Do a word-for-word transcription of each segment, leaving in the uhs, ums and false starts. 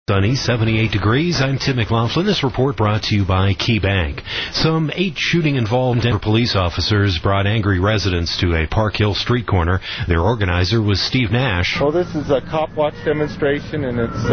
Sunny, seventy-eight degrees. I'm Tim McLaughlin. This report brought to you by Key Bank. Some eight shooting-involved Denver police officers brought angry residents to a Park Hill street corner. Their organizer was Steve Nash. Well, this is a cop watch demonstration, and it's,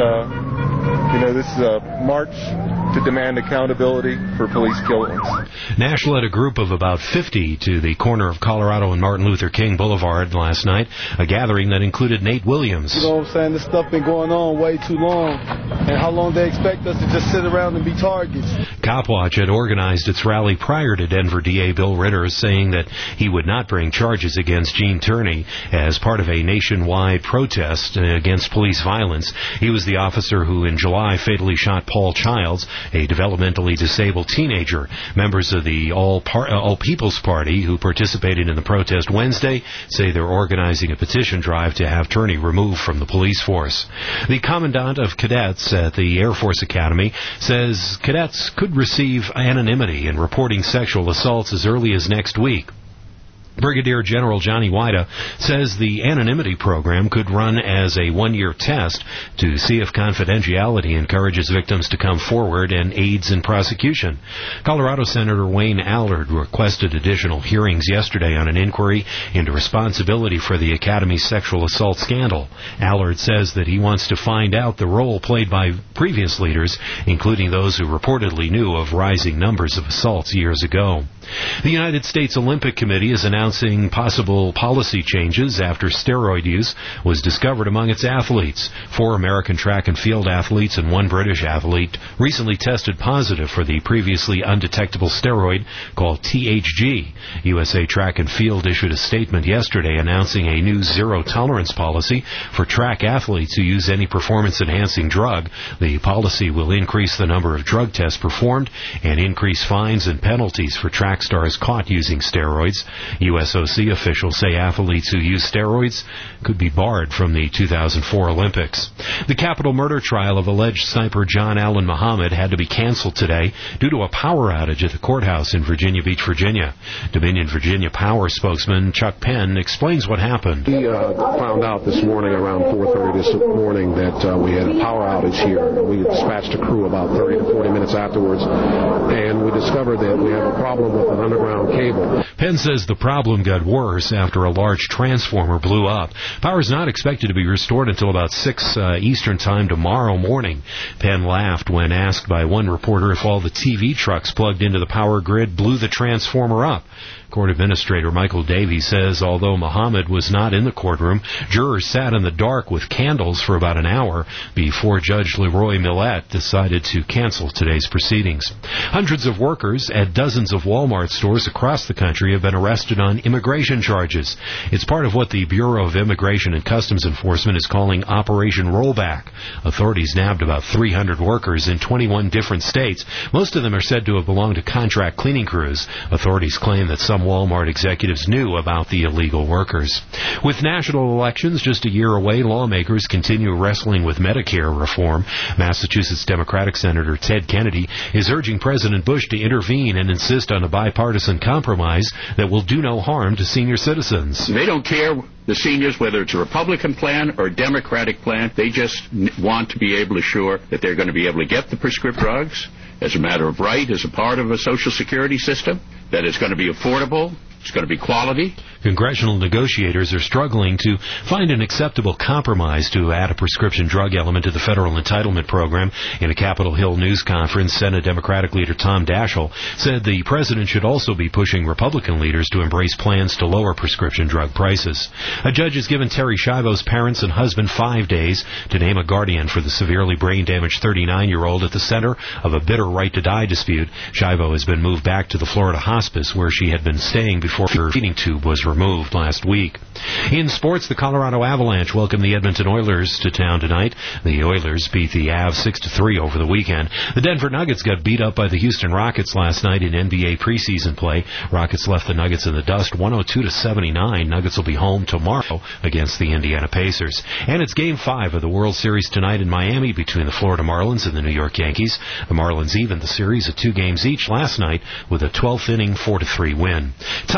uh, you know, this is a march to demand accountability for police killings. Nash led a group of about fifty to the corner of Colorado and Martin Luther King Boulevard last night, a gathering that included Nate Williams. You know what I'm saying? This stuff been going on way too long. And how long they expect us to just sit around and be targets? Copwatch had organized its rally prior to Denver D A Bill Ritter saying that he would not bring charges against Gene Tierney as part of a nationwide protest against police violence. He was the officer who in July fatally shot Paul Childs, a developmentally disabled teenager. Members of the All, Par- All People's Party who participated in the protest Wednesday say they're organizing a petition drive to have Tierney removed from the police force. The commandant of cadets at the Air Force Academy says cadets could receive anonymity in reporting sexual assaults as early as next week. Brigadier General Johnny Wida says the anonymity program could run as a one-year test to see if confidentiality encourages victims to come forward and aids in prosecution. Colorado Senator Wayne Allard requested additional hearings yesterday on an inquiry into responsibility for the Academy's sexual assault scandal. Allard says that he wants to find out the role played by previous leaders, including those who reportedly knew of rising numbers of assaults years ago. The United States Olympic Committee is announcing possible policy changes after steroid use was discovered among its athletes. Four American track and field athletes and one British athlete recently tested positive for the previously undetectable steroid called T H G. U S A Track and Field issued a statement yesterday announcing a new zero-tolerance policy for track athletes who use any performance-enhancing drug. The policy will increase the number of drug tests performed and increase fines and penalties for track stars caught using steroids. U S O C officials say athletes who use steroids could be barred from the two thousand four Olympics. The capital murder trial of alleged sniper John Allen Muhammad had to be canceled today due to a power outage at the courthouse in Virginia Beach, Virginia. Dominion Virginia Power spokesman Chuck Penn explains what happened. We uh, found out this morning around four thirty this morning that uh, we had a power outage here. We dispatched a crew about thirty to forty minutes afterwards, and we discovered that we have a problem with an underground cable. Penn says the problem got worse after a large transformer blew up. Power is not expected to be restored until about six uh, Eastern Time tomorrow morning. Penn laughed when asked by one reporter if all the T V trucks plugged into the power grid blew the transformer up. Court Administrator Michael Davey says although Muhammad was not in the courtroom, jurors sat in the dark with candles for about an hour before Judge Leroy Millett decided to cancel today's proceedings. Hundreds of workers at dozens of Walmart stores across the country have been arrested on immigration charges. It's part of what the Bureau of Immigration and Customs Enforcement is calling Operation Rollback. Authorities nabbed about three hundred workers in twenty-one different states. Most of them are said to have belonged to contract cleaning crews. Authorities claim that some Walmart executives knew about the illegal workers. With national elections just a year away, lawmakers continue wrestling with Medicare reform. Massachusetts Democratic Senator Ted Kennedy is urging President Bush to intervene and insist on a bipartisan compromise that will do no harm to senior citizens. They don't care, the seniors, whether it's a Republican plan or a Democratic plan. They just want to be able to assure that they're going to be able to get the prescription drugs as a matter of right, as a part of a Social Security system, that it's going to be affordable, it's going to be quality. Congressional negotiators are struggling to find an acceptable compromise to add a prescription drug element to the federal entitlement program. In a Capitol Hill news conference, Senate Democratic leader Tom Daschle said the president should also be pushing Republican leaders to embrace plans to lower prescription drug prices. A judge has given Terry Schiavo's parents and husband five days to name a guardian for the severely brain-damaged thirty-nine-year-old at the center of a bitter right-to-die dispute. Schiavo has been moved back to the Florida hospice where she had been staying before her feeding tube was removed last week. In sports, the Colorado Avalanche welcomed the Edmonton Oilers to town tonight. The Oilers beat the Avs six to three over the weekend. The Denver Nuggets got beat up by the Houston Rockets last night in N B A preseason play. Rockets left the Nuggets in the dust one oh two to seventy-nine. Nuggets will be home tomorrow against the Indiana Pacers. And it's Game five of the World Series tonight in Miami between the Florida Marlins and the New York Yankees. The Marlins evened the series at two games each last night with a twelfth inning four to three win. Top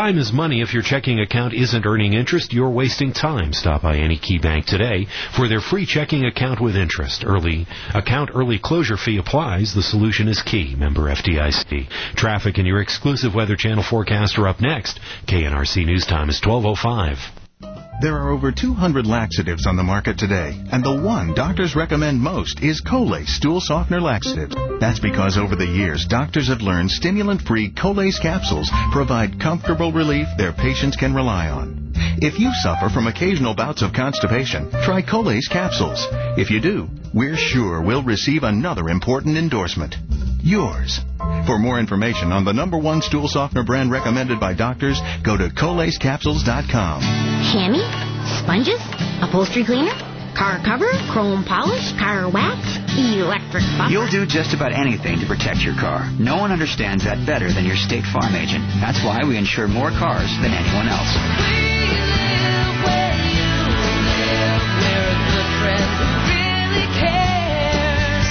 Time is money. If your checking account isn't earning interest, you're wasting time. Stop by any Key Bank today for their free checking account with interest. Early account early closure fee applies. The solution is Key. Member F D I C. Traffic and your exclusive Weather Channel forecast are up next. K N R C News Time is twelve oh five. There are over two hundred laxatives on the market today, and the one doctors recommend most is Colace Stool Softener Laxative. That's because over the years, doctors have learned stimulant-free Colace capsules provide comfortable relief their patients can rely on. If you suffer from occasional bouts of constipation, try Colace capsules. If you do, we're sure we'll receive another important endorsement. Yours. For more information on the number one stool softener brand recommended by doctors, go to colace capsules dot com. Chamois? Sponges? Upholstery cleaner? Car cover? Chrome polish? Car wax? Electric buffer? You'll do just about anything to protect your car. No one understands that better than your State Farm agent. That's why we insure more cars than anyone else. We live where you live, where a good friend really cares.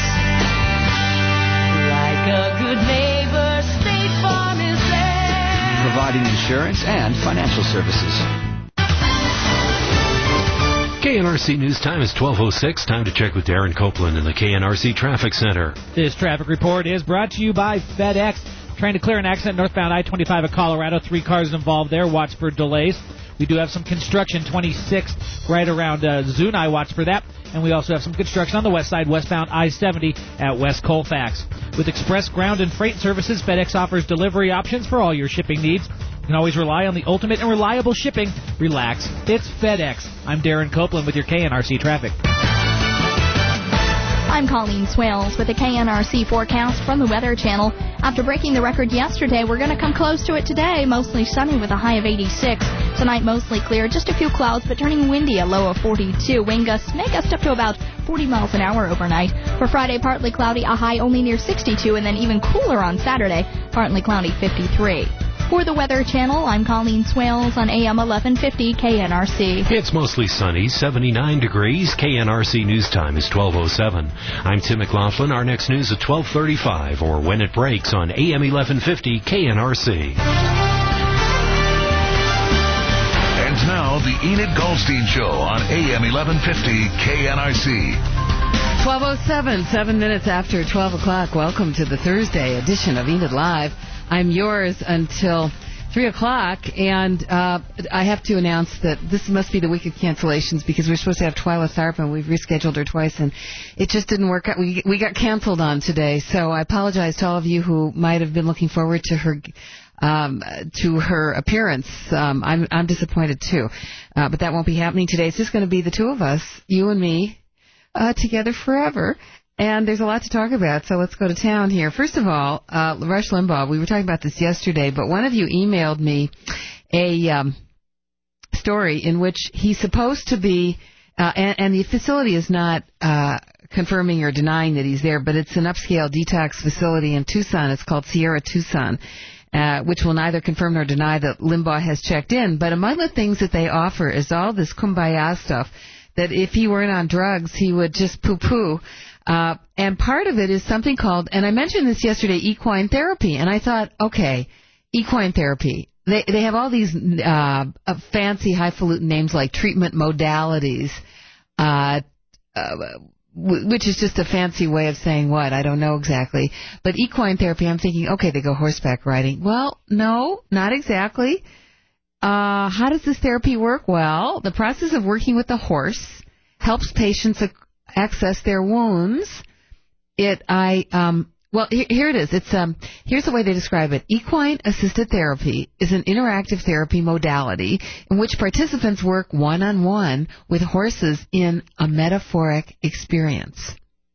Like a good neighbor, State Farm is there. Providing insurance and financial services. K N R C News Time is twelve oh six. Time to check with Darren Copeland in the K N R C Traffic Center. This traffic report is brought to you by FedEx. Trying to clear an accident northbound I twenty-five at Colorado. Three cars involved there. Watch for delays. We do have some construction, twenty-six, right around uh, Zuni. Watch for that. And we also have some construction on the west side, westbound I seventy at West Colfax. With express ground and freight services, FedEx offers delivery options for all your shipping needs. You can always rely on the ultimate and reliable shipping. Relax. It's FedEx. I'm Darren Copeland with your K N R C traffic. I'm Colleen Swales with the K N R C forecast from the Weather Channel. After breaking the record yesterday, we're going to come close to it today. Mostly sunny with a high of eighty-six. Tonight, mostly clear, just a few clouds, but turning windy, a low of forty-two. Wind gusts may gust up to about forty miles an hour overnight. For Friday, partly cloudy, a high only near sixty-two, and then even cooler on Saturday, partly cloudy, fifty-three. For the Weather Channel, I'm Colleen Swales on A M eleven fifty K N R C. It's mostly sunny, seventy-nine degrees. K N R C News Time is twelve oh seven. I'm Tim McLaughlin. Our next news at twelve thirty-five, or when it breaks on A M eleven fifty K N R C. And now, the Enid Goldstein Show on A M eleven fifty K N R C. twelve oh seven, seven minutes after twelve o'clock. Welcome to the Thursday edition of Enid Live. I'm yours until three o'clock, and uh, I have to announce that this must be the week of cancellations because we're supposed to have Twyla Tharp, and we've rescheduled her twice, and it just didn't work out. We, we got canceled on today, so I apologize to all of you who might have been looking forward to her um, to her appearance. Um, I'm, I'm disappointed, too, uh, but that won't be happening today. It's just going to be the two of us, you and me, uh, together forever. And there's a lot to talk about, so let's go to town here. First of all, uh, Rush Limbaugh, we were talking about this yesterday, but one of you emailed me a um, story in which he's supposed to be, uh, and, and the facility is not uh, confirming or denying that he's there, but it's an upscale detox facility in Tucson. It's called Sierra Tucson, uh, which will neither confirm nor deny that Limbaugh has checked in. But among the things that they offer is all this kumbaya stuff that if he weren't on drugs, he would just poo-poo. Uh, and part of it is something called, and I mentioned this yesterday, equine therapy. And I thought, okay, equine therapy. They they have all these uh, uh, fancy, highfalutin names like treatment modalities, uh, uh, w- which is just a fancy way of saying what? I don't know exactly. But equine therapy, I'm thinking, okay, they go horseback riding. Well, no, not exactly. Uh, how does this therapy work? Well, the process of working with the horse helps patients ac- access their wounds. It, I, um, well, here, here it is. It's, um, here's the way they describe it. Equine-assisted therapy is an interactive therapy modality in which participants work one-on-one with horses in a metaphoric experience.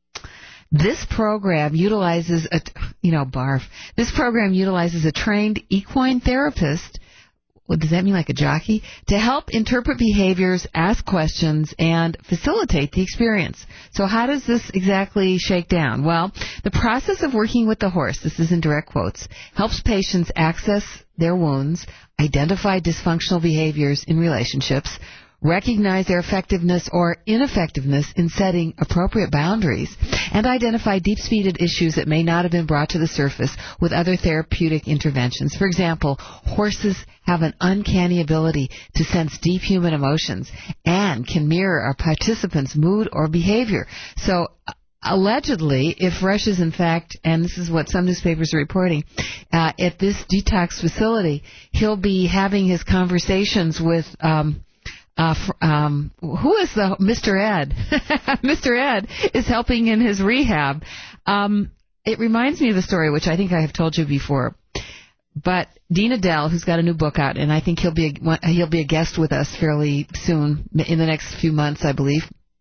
This program utilizes a, you know, barf. This program utilizes a trained equine therapist. What does that mean, like a jockey? To help interpret behaviors, ask questions, and facilitate the experience. So how does this exactly shake down? Well, the process of working with the horse, this is in direct quotes, helps patients access their wounds, identify dysfunctional behaviors in relationships, recognize their effectiveness or ineffectiveness in setting appropriate boundaries, and identify deep-seated issues that may not have been brought to the surface with other therapeutic interventions. For example, horses have an uncanny ability to sense deep human emotions and can mirror a participant's mood or behavior. So, allegedly, if Rush is in fact, and this is what some newspapers are reporting, uh, at this detox facility, he'll be having his conversations with um, uh, fr- um, who is the Mister Ed? Mister Ed is helping in his rehab. Um, it reminds me of a story which I think I have told you before. But Dean Adele, who's got a new book out, and I think he'll be a, he'll be a guest with us fairly soon, in the next few months, I believe,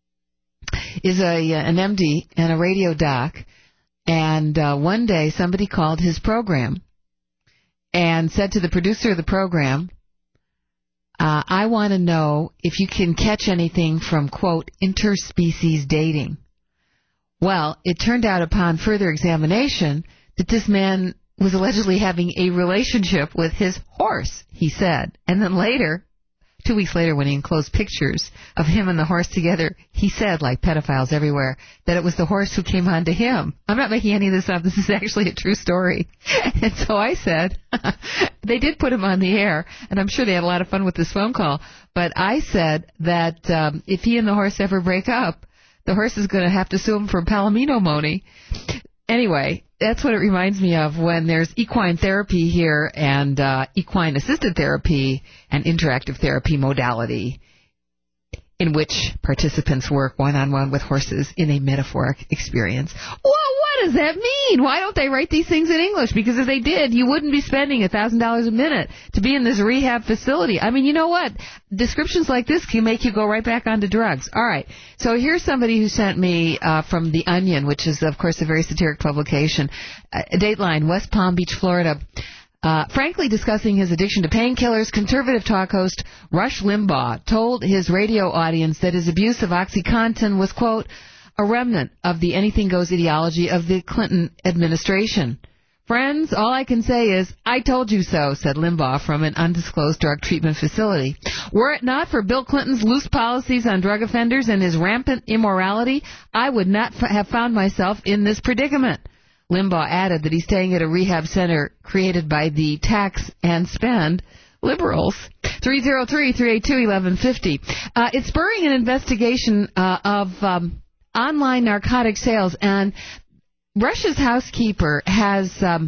is a an M D and a radio doc. And uh, one day somebody called his program and said to the producer of the program, uh, I want to know if you can catch anything from, quote, interspecies dating. Well, it turned out upon further examination that this man was allegedly having a relationship with his horse, he said. And then later, two weeks later, when he enclosed pictures of him and the horse together, he said, like pedophiles everywhere, that it was the horse who came on to him. I'm not making any of this up. This is actually a true story. And so I said, they did put him on the air, and I'm sure they had a lot of fun with this phone call. But I said that um, if he and the horse ever break up, the horse is going to have to sue him for palomino money. Anyway, that's what it reminds me of when there's equine therapy here and uh, equine-assisted therapy and interactive therapy modality in which participants work one-on-one with horses in a metaphoric experience. Well, what does that mean? Why don't they write these things in English? Because if they did, you wouldn't be spending one thousand dollars a minute to be in this rehab facility. I mean, you know what? Descriptions like this can make you go right back onto drugs. All right. So here's somebody who sent me uh, from The Onion, which is, of course, a very satiric publication. Uh, Dateline, West Palm Beach, Florida. Uh, frankly discussing his addiction to painkillers, conservative talk host Rush Limbaugh told his radio audience that his abuse of OxyContin was, quote, a remnant of the anything goes ideology of the Clinton administration. Friends, all I can say is, I told you so, said Limbaugh from an undisclosed drug treatment facility. Were it not for Bill Clinton's loose policies on drug offenders and his rampant immorality, I would not f- have found myself in this predicament. Limbaugh added that he's staying at a rehab center created by the tax and spend liberals. three oh three, three eight two, eleven fifty. Uh, it's spurring an investigation uh, of um, online narcotic sales, and Russia's housekeeper has um,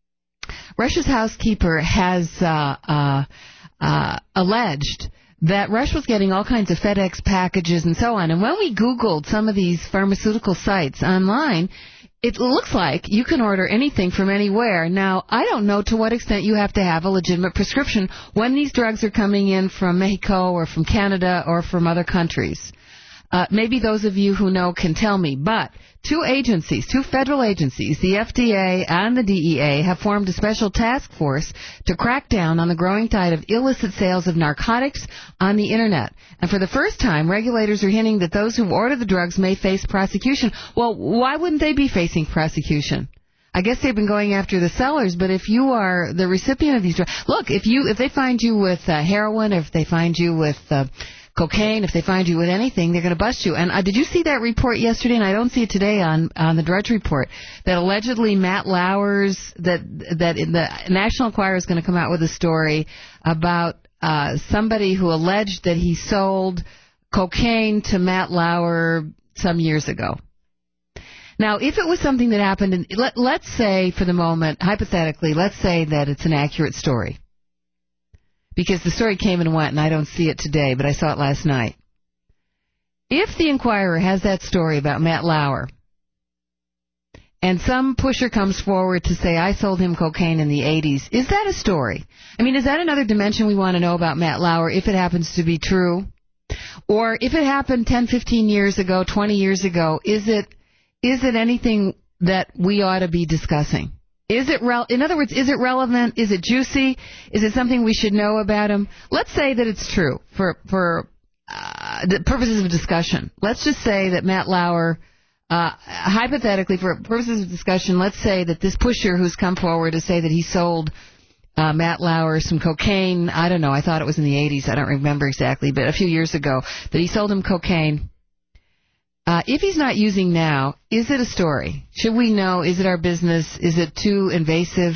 Russia's housekeeper has uh, uh, uh, alleged that Rush was getting all kinds of FedEx packages and so on. And when we Googled some of these pharmaceutical sites online, it looks like you can order anything from anywhere. Now, I don't know to what extent you have to have a legitimate prescription when these drugs are coming in from Mexico or from Canada or from other countries. Uh, maybe those of you who know can tell me. But two agencies, two federal agencies, the F D A and the D E A, have formed a special task force to crack down on the growing tide of illicit sales of narcotics on the Internet. And for the first time, regulators are hinting that those who order the drugs may face prosecution. Well, why wouldn't they be facing prosecution? I guess they've been going after the sellers, but if you are the recipient of these drugs, look, if you if they find you with uh, heroin, or if they find you with uh, cocaine, if they find you with anything, they're going to bust you. And uh, did you see that report yesterday? And I don't see it today on on the Drudge Report, that allegedly Matt Lauers, that that in the National Enquirer is going to come out with a story about uh, somebody who alleged that he sold cocaine to Matt Lauer some years ago. Now, if it was something that happened, in, let, let's say for the moment, hypothetically, let's say that it's an accurate story. Because the story came and went, and I don't see it today, but I saw it last night. If the Enquirer has that story about Matt Lauer, and some pusher comes forward to say, I sold him cocaine in the eighties, is that a story? I mean, is that another dimension we want to know about Matt Lauer, if it happens to be true? Or if it happened ten, fifteen years ago, twenty years ago, is it is it anything that we ought to be discussing? Is it rel- in other words, is it relevant? Is it juicy? Is it something we should know about him? Let's say that it's true for for uh, the purposes of discussion. Let's just say that Matt Lauer, uh, hypothetically, for purposes of discussion, let's say that this pusher who's come forward to say that he sold uh, Matt Lauer some cocaine. I don't know. I thought it was in the eighties. I don't remember exactly, but a few years ago that he sold him cocaine. Uh, if he's not using now, is it a story? Should we know? Is it our business? Is it too invasive?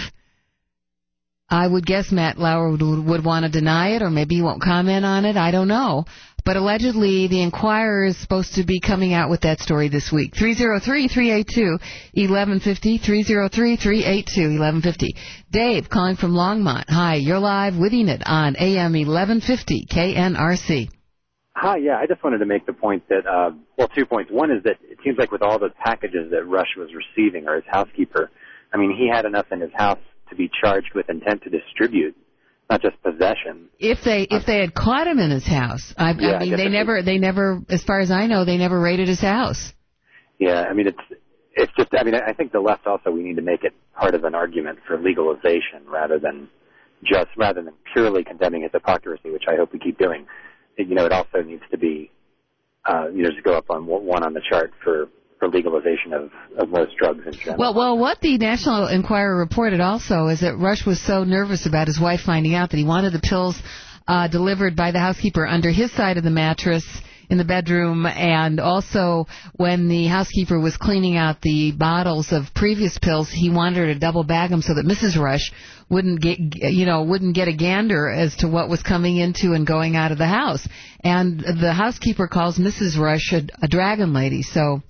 I would guess Matt Lauer would, would want to deny it, or maybe he won't comment on it. I don't know. But allegedly, the Enquirer is supposed to be coming out with that story this week. three oh three, three eight two, one one five oh, three oh three, three eight two, one one five oh. Dave, calling from Longmont. Hi, you're live with Enid on A M eleven fifty K N R C. Hi, yeah, I just wanted to make the point that, uh, well, two points. One is that it seems like with all the packages that Rush was receiving, or his housekeeper, I mean, he had enough in his house to be charged with intent to distribute, not just possession. If they if they had caught him in his house, I, Yeah, I I mean, guess they if never they never, as far as I know, they never raided his house. Yeah, I mean, it's it's just, I mean, I think the left also, we need to make it part of an argument for legalization rather than just, rather than purely condemning his hypocrisy, which I hope we keep doing. It, you know, it also needs to be, uh, you know, just go up on one on the chart for, for legalization of, of most drugs in general. Well, well, what the National Enquirer reported also is that Rush was so nervous about his wife finding out that he wanted the pills uh, delivered by the housekeeper under his side of the mattress in the bedroom, and also when the housekeeper was cleaning out the bottles of previous pills, he wanted her to double bag them so that Missus Rush wouldn't get, you know, wouldn't get a gander as to what was coming into and going out of the house. And the housekeeper calls Missus Rush a, a dragon lady, so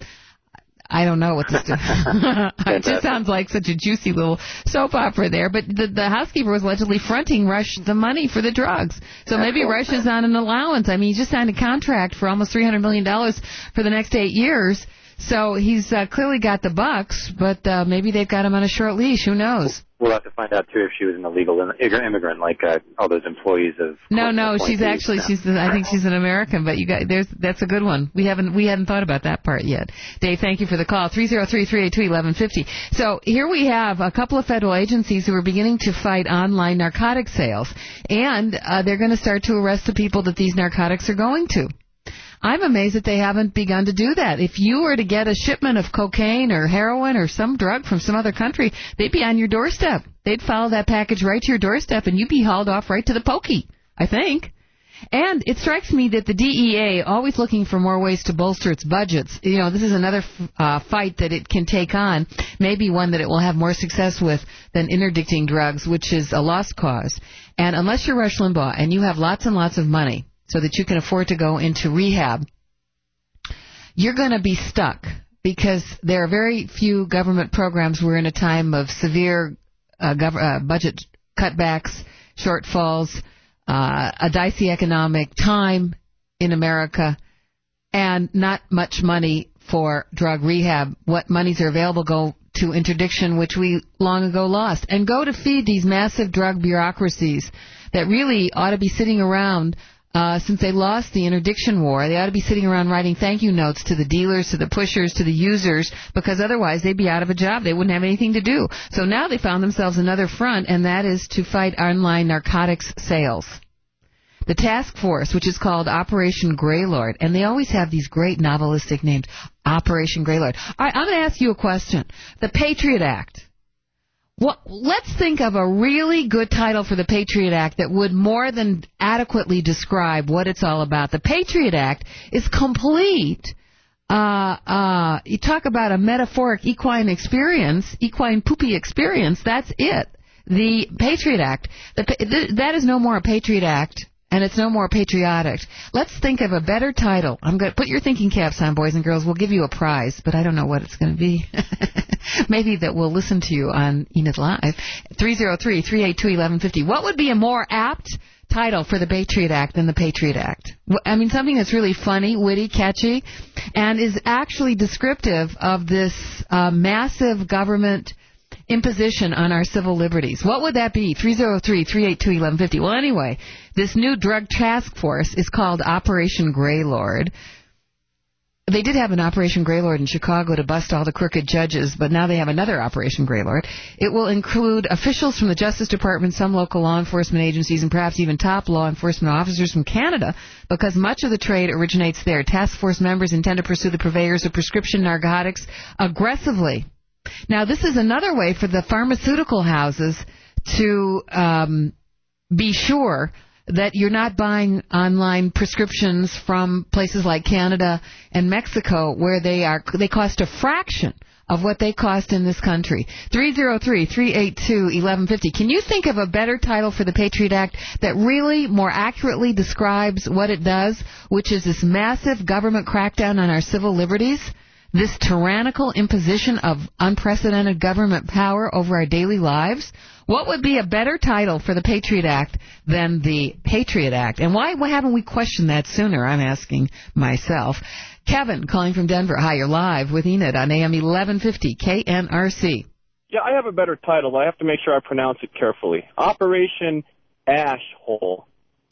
I don't know what this is. It just sounds like such a juicy little soap opera there. But the, the housekeeper was allegedly fronting Rush the money for the drugs. So maybe Rush is on an allowance. I mean, he just signed a contract for almost three hundred million dollars for the next eight years. So he's uh, clearly got the bucks, but uh, maybe they've got him on a short leash. Who knows? We'll have to find out, too, if she was an illegal immigrant like uh, all those employees of... No, no, she's actually, no. she's. I think she's an American, but you got, there's, that's a good one. We haven't we hadn't thought about that part yet. Dave, thank you for the call. three oh three, three eight two, one one five oh. So here we have a couple of federal agencies who are beginning to fight online narcotic sales, and uh, they're going to start to arrest the people that these narcotics are going to. I'm amazed that they haven't begun to do that. If you were to get a shipment of cocaine or heroin or some drug from some other country, they'd be on your doorstep. They'd follow that package right to your doorstep, and you'd be hauled off right to the pokey, I think. And it strikes me that the D E A, always looking for more ways to bolster its budgets, you know, this is another uh, fight that it can take on, maybe one that it will have more success with than interdicting drugs, which is a lost cause. And unless you're Rush Limbaugh and you have lots and lots of money, so that you can afford to go into rehab, you're going to be stuck because there are very few government programs. We're in a time of severe uh, gov- uh, budget cutbacks, shortfalls, uh, a dicey economic time in America, and not much money for drug rehab. What monies are available go to interdiction, which we long ago lost, and go to feed these massive drug bureaucracies that really ought to be sitting around. Uh, since they lost the interdiction war, they ought to be sitting around writing thank you notes to the dealers, to the pushers, to the users, because otherwise they'd be out of a job. They wouldn't have anything to do. So now they found themselves another front, and that is to fight online narcotics sales. The task force, which is called Operation Greylord, and they always have these great novelistic names, Operation Greylord. All right, I'm going to ask you a question. The Patriot Act. Well, let's think of a really good title for the Patriot Act that would more than adequately describe what it's all about. The Patriot Act is complete. Uh, uh, you talk about a metaphoric equine experience, equine poopy experience, that's it. The Patriot Act, the, th- that is no more a Patriot Act, and it's no more patriotic. Let's think of a better title. I'm going to put your thinking caps on, boys and girls. We'll give you a prize, but I don't know what it's going to be. Maybe that we'll listen to you on Enid Live. three oh three, three eight two, one one five oh. What would be a more apt title for the Patriot Act than the Patriot Act? I mean, something that's really funny, witty, catchy, and is actually descriptive of this uh, massive government imposition on our civil liberties. What would that be? three oh three, three eight two, one one five oh. Well, anyway, this new drug task force is called Operation Greylord. They did have an Operation Greylord in Chicago to bust all the crooked judges, but now they have another Operation Greylord. It will include officials from the Justice Department, some local law enforcement agencies, and perhaps even top law enforcement officers from Canada, because much of the trade originates there. Task force members intend to pursue the purveyors of prescription narcotics aggressively. Now, this is another way for the pharmaceutical houses to um, be sure that you're not buying online prescriptions from places like Canada and Mexico, where they are they cost a fraction of what they cost in this country. three oh three, three eight two, eleven fifty. Can you think of a better title for the Patriot Act that really more accurately describes what it does, which is this massive government crackdown on our civil liberties, this tyrannical imposition of unprecedented government power over our daily lives? What would be a better title for the Patriot Act than the Patriot Act? And why, why haven't we questioned that sooner, I'm asking myself. Kevin, calling from Denver. Hi, you're live with Enid on A M eleven fifty K N R C. Yeah, I have a better title, but I have to make sure I pronounce it carefully. Operation Ash Hole.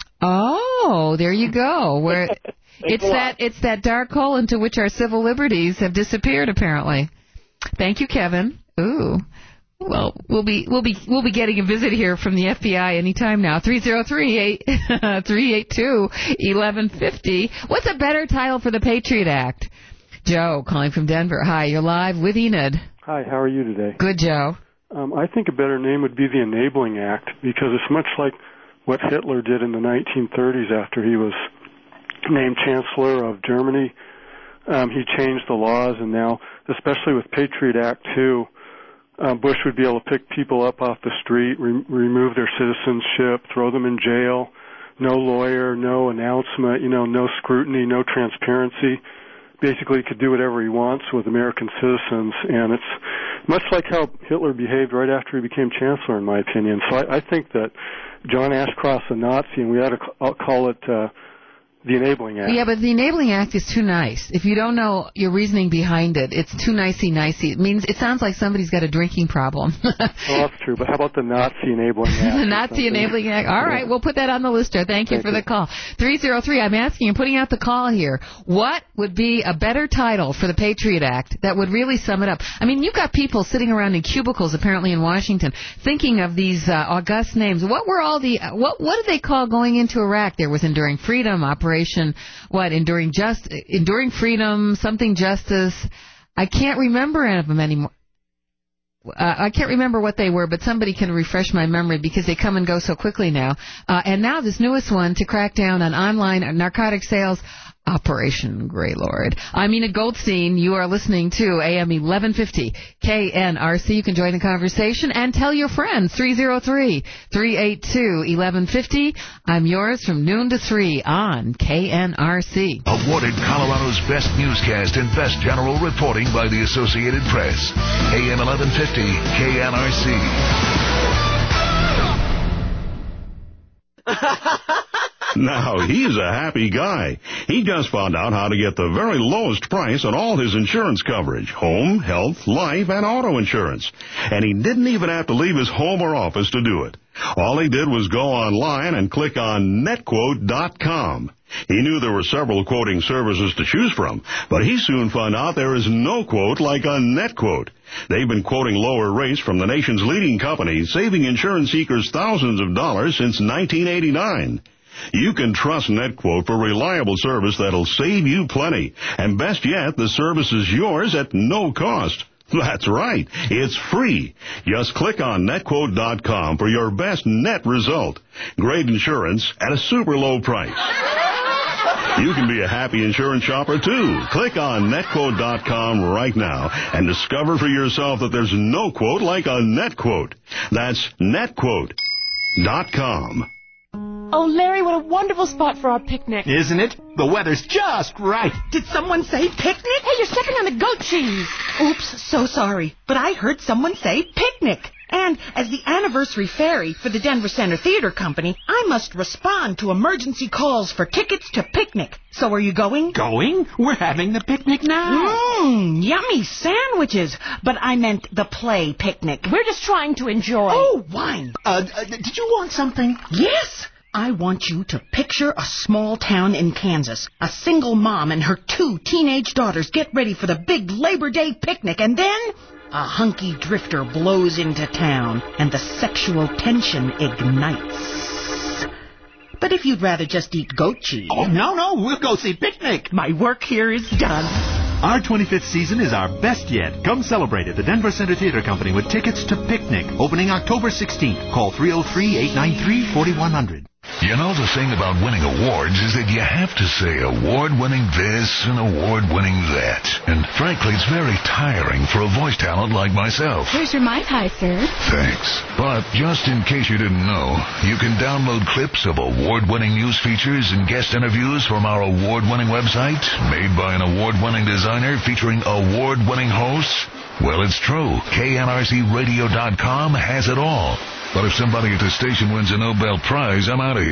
Oh, there you go. Where it's that it's that dark hole into which our civil liberties have disappeared, apparently. Thank you, Kevin. Ooh. Well, we'll be we'll be we'll be getting a visit here from the F B I anytime now. Three zero three eight three eight two eleven fifty. What's a better title for the Patriot Act? Joe, calling from Denver. Hi, you're live with Enid. Hi, how are you today? Good, Joe. Um, I think a better name would be the Enabling Act, because it's much like what Hitler did in the nineteen thirties after he was named Chancellor of Germany. Um, he changed the laws, and now, especially with Patriot Act two, Uh, Bush would be able to pick people up off the street, re- remove their citizenship, throw them in jail, no lawyer, no announcement, you know, no scrutiny, no transparency. Basically, he could do whatever he wants with American citizens, and it's much like how Hitler behaved right after he became chancellor, in my opinion. So I, I think that John Ashcroft's a Nazi, and we ought to ca- call it uh, the Enabling Act. Yeah, but the Enabling Act is too nice. If you don't know your reasoning behind it, it's too nicey-nicey. It means it sounds like somebody's got a drinking problem. Well, that's true, but how about the Nazi Enabling Act? The Nazi Enabling Act. All right, we'll put that on the lister. Thank you Thank for you. the call. three oh three, I'm asking, I'm putting out the call here. What would be a better title for the Patriot Act that would really sum it up? I mean, you've got people sitting around in cubicles, apparently in Washington, thinking of these uh, august names. What were all the, uh, what what did they call going into Iraq? There was Enduring Freedom, Operation, what, Enduring Just, Enduring Freedom, something Justice. I can't remember any of them anymore. Uh, I can't remember what they were, but somebody can refresh my memory because they come and go so quickly now. Uh, and now this newest one to crack down on online narcotic sales, Operation Greylord. I'm Enid Goldstein. You are listening to A M eleven fifty K N R C. You can join the conversation and tell your friends. three oh three, three eight two, eleven fifty. I'm yours from noon to three on K N R C. Awarded Colorado's best newscast and best general reporting by the Associated Press. A M eleven fifty K N R C. Now, he's a happy guy. He just found out how to get the very lowest price on all his insurance coverage. Home, health, life, and auto insurance. And he didn't even have to leave his home or office to do it. All he did was go online and click on net quote dot com. He knew there were several quoting services to choose from, but he soon found out there is no quote like a NetQuote. They've been quoting lower rates from the nation's leading companies, saving insurance seekers thousands of dollars since nineteen eighty-nine. You can trust NetQuote for reliable service that'll save you plenty. And best yet, the service is yours at no cost. That's right. It's free. Just click on net quote dot com for your best net result. Great insurance at a super low price. You can be a happy insurance shopper, too. Click on net quote dot com right now and discover for yourself that there's no quote like a NetQuote. That's net quote dot com. Oh, Larry, what a wonderful spot for our picnic. Isn't it? The weather's just right. Did someone say picnic? Hey, you're stepping on the goat cheese. Oops, so sorry. But I heard someone say picnic. And as the anniversary fairy for the Denver Center Theater Company, I must respond to emergency calls for tickets to picnic. So are you going? Going? We're having the picnic now. Mmm, yummy sandwiches. But I meant the play picnic. We're just trying to enjoy. Oh, wine. Uh, uh did you want something? Yes. I want you to picture a small town in Kansas. A single mom and her two teenage daughters get ready for the big Labor Day picnic, and then a hunky drifter blows into town, and the sexual tension ignites. But if you'd rather just eat goat cheese... Oh, no, no, we'll go see picnic. My work here is done. Our twenty-fifth season is our best yet. Come celebrate at the Denver Center Theater Company with tickets to Picnic, opening October sixteenth. Call three oh three, eight nine three, four one zero zero. You know, the thing about winning awards is that you have to say award-winning this and award-winning that. And frankly, it's very tiring for a voice talent like myself. Here's your Mai Tai, sir. Thanks. But just in case you didn't know, you can download clips of award-winning news features and guest interviews from our award-winning website, made by an award-winning designer featuring award-winning hosts. Well, it's true. K N R C radio dot com has it all. But if somebody at the station wins a Nobel Prize, I'm out of here.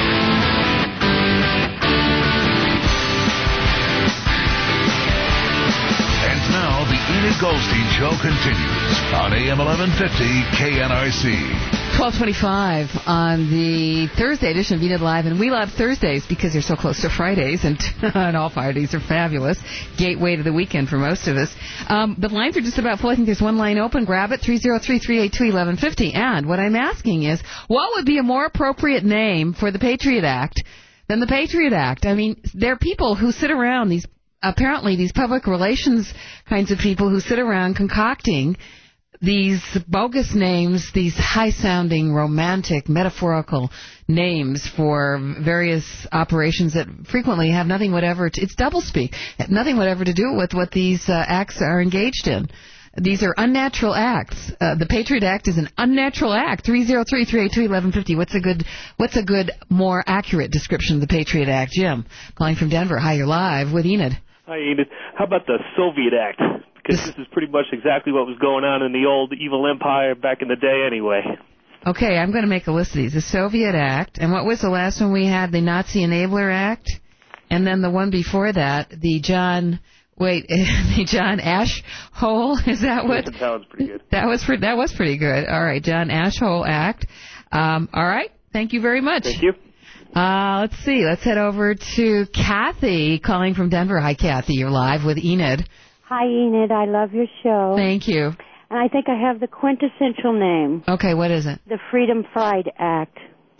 And now, the Enid Goldstein Show continues on A M eleven fifty K N R C. twelve twenty-five on the Thursday edition of Enid Live, and we love Thursdays because they're so close to Fridays, and, and all Fridays are fabulous. Gateway to the weekend for most of us. Um, the lines are just about full. I think there's one line open. Grab it, three oh three, three eight two, one one five zero. And what I'm asking is, what would be a more appropriate name for the Patriot Act than the Patriot Act? I mean, there are people who sit around, these apparently these public relations kinds of people who sit around concocting these bogus names, these high-sounding, romantic, metaphorical names for various operations that frequently have nothing whatever to, it's doublespeak, nothing whatever to do with what these uh, acts are engaged in. These are unnatural acts. Uh, the Patriot Act is an unnatural act. three oh three, three eight two, one one five zero. What's a good, what's a good, more accurate description of the Patriot Act? Jim, calling from Denver. Hi, you're live with Enid. Hi, Enid. How about the Soviet Act? Because this is pretty much exactly what was going on in the old evil empire back in the day anyway. Okay, I'm going to make a list of these. The Soviet Act, and what was the last one we had? The Nazi Enabler Act, and then the one before that, the John, wait, the John Ashhole, is that what? That was pretty good. That was, pre- that was pretty good. All right, John Ashhole Act. Um, all right, thank you very much. Thank you. Uh, let's see, let's head over to Kathy, calling from Denver. Hi, Kathy, you're live with Enid. Hi, Enid. I love your show. Thank you. And I think I have the quintessential name. Okay, what is it? The Freedom Fried Act.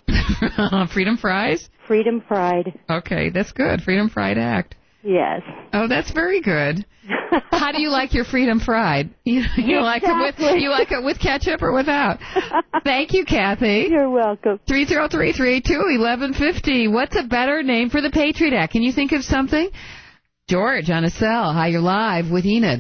Freedom Fries? Freedom Fried. Okay, that's good. Freedom Fried Act. Yes. Oh, that's very good. How do you like your Freedom Fried? You, you like it with you like it with ketchup or without? Thank you, Kathy. You're welcome. three oh three, three eight two, one one five zero. What's a better name for the Patriot Act? Can you think of something? George on a cell. Hi, you're live with Enid.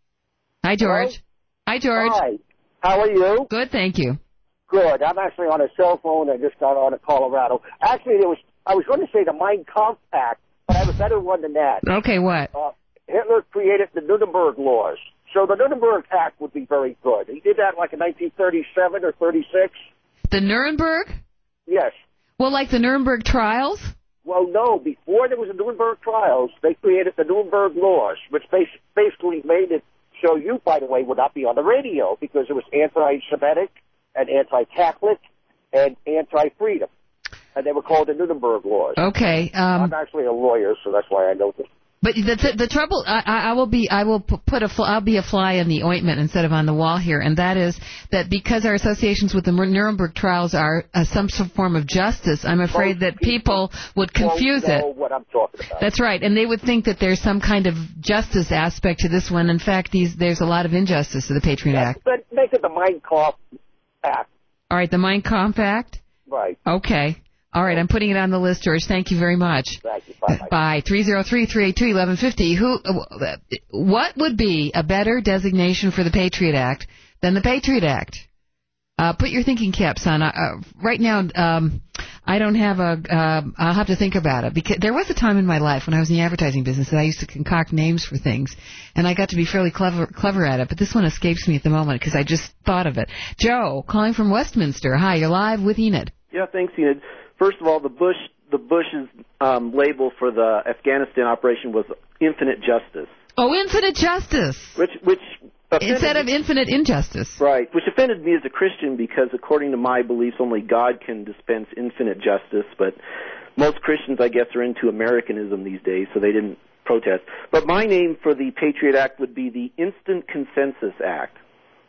Hi, George. Hello? Hi, George. Hi. How are you? Good, thank you. Good. I'm actually on a cell phone. I just got on to Colorado. Actually, there was I was going to say the Mein Kampf Act, but I have a better one than that. Okay, what? Uh, Hitler created the Nuremberg laws. So the Nuremberg Act would be very good. He did that like in nineteen thirty-seven or thirty-six. The Nuremberg? Yes. Well, like the Nuremberg trials? Well, no. Before there was the Nuremberg trials, they created the Nuremberg laws, which basically made it so you, by the way, would not be on the radio because it was anti-Semitic and anti-Catholic and anti-freedom. And they were called the Nuremberg laws. Okay. Um, I'm actually a lawyer, so that's why I know this. But the the, the trouble, I, I will be, I will put a, I'll be a fly in the ointment instead of on the wall here, and that is that because our associations with the Nuremberg trials are uh, some form of justice, I'm afraid Most that people, people would confuse know it. What I'm talking about. That's right, and they would think that there's some kind of justice aspect to this one. In fact, these there's a lot of injustice to the Patriot yeah, Act. But make it the Mein Kampf Act. All right, the Mein Kampf Act. Right. Okay. All right, I'm putting it on the list, George. Thank you very much. Thank you. Bye. Bye. three oh three, three eight two, one one five zero. Who, uh, what would be a better designation for the Patriot Act than the Patriot Act? Uh, put your thinking caps on. Uh, right now, um, I don't have a, uh, I'll have to think about it. Because there was a time in my life when I was in the advertising business that I used to concoct names for things, and I got to be fairly clever, clever at it, but this one escapes me at the moment because I just thought of it. Joe, calling from Westminster. Hi, you're live with Enid. Yeah, thanks, Enid. First of all, the Bush, the Bush's um, label for the Afghanistan operation was infinite justice. Oh, infinite justice. Which, which instead of infinite injustice. Right, which offended me as a Christian because, according to my beliefs, only God can dispense infinite justice. But most Christians, I guess, are into Americanism these days, so they didn't protest. But my name for the Patriot Act would be the Instant Consensus Act.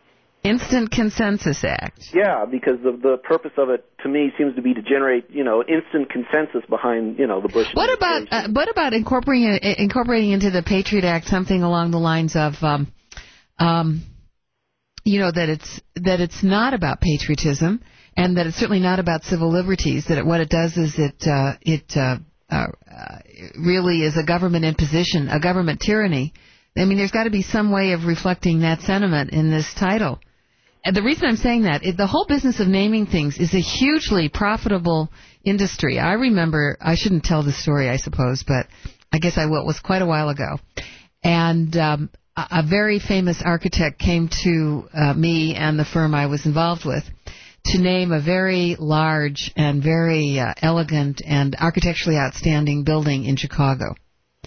Instant Consensus Act. Yeah, because the the purpose of it, to me, seems to be to generate, you know, instant consensus behind, you know, the Bush. What about uh, what about incorporating incorporating into the Patriot Act something along the lines of, um, um, you know, that it's that it's not about patriotism, and that it's certainly not about civil liberties. That it, what it does is it uh, it uh, uh, really is a government imposition, a government tyranny. I mean, there's got to be some way of reflecting that sentiment in this title. And the reason I'm saying that is the whole business of naming things is a hugely profitable industry. I remember, I shouldn't tell the story, I suppose, but I guess I will. It was quite a while ago. And um, a, a very famous architect came to uh, me and the firm I was involved with to name a very large and very uh, elegant and architecturally outstanding building in Chicago.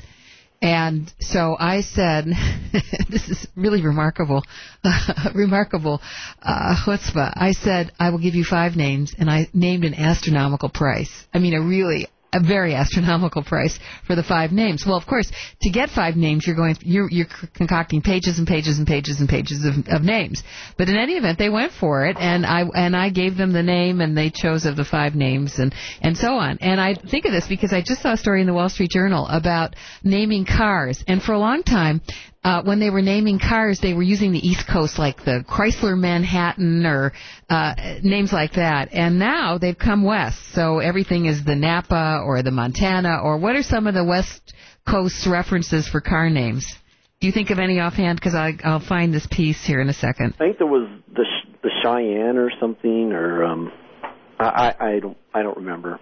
And so I said, this is really remarkable, uh, remarkable uh, chutzpah. I said, I will give you five names, and I named an astronomical price. I mean, a really, a very astronomical price for the five names. Well, of course, to get five names, you're going, you're, you're concocting pages and pages and pages and pages of, of names. But in any event, they went for it, and I and I gave them the name, and they chose of the five names, and and so on. And I think of this because I just saw a story in the Wall Street Journal about naming cars, and for a long time, Uh, when they were naming cars, they were using the East Coast, like the Chrysler Manhattan or uh, names like that. And now they've come west, so everything is the Napa or the Montana. Or what are some of the West Coast references for car names? Do you think of any offhand? Because I'll find this piece here in a second. I think there was the the Cheyenne or something, or um, I, I I don't I don't remember.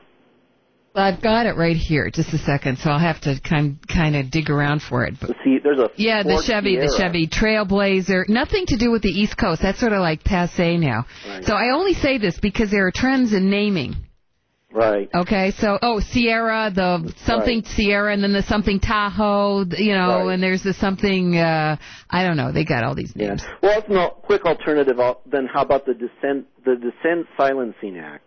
I've got it right here. Just a second, so I'll have to kind kind of dig around for it. But see, there's a yeah, the Ford Chevy, Sierra. the Chevy Trailblazer. Nothing to do with the East Coast. That's sort of like passé now. Right. So I only say this because there are trends in naming. Right. Okay. So oh, Sierra, the something Right. Sierra, and then the something Tahoe. You know, Right. and there's the something. Uh, I don't know. They got all these names. Yeah. Well, it's no quick alternative. Then how about the dissent the Dissent Silencing Act?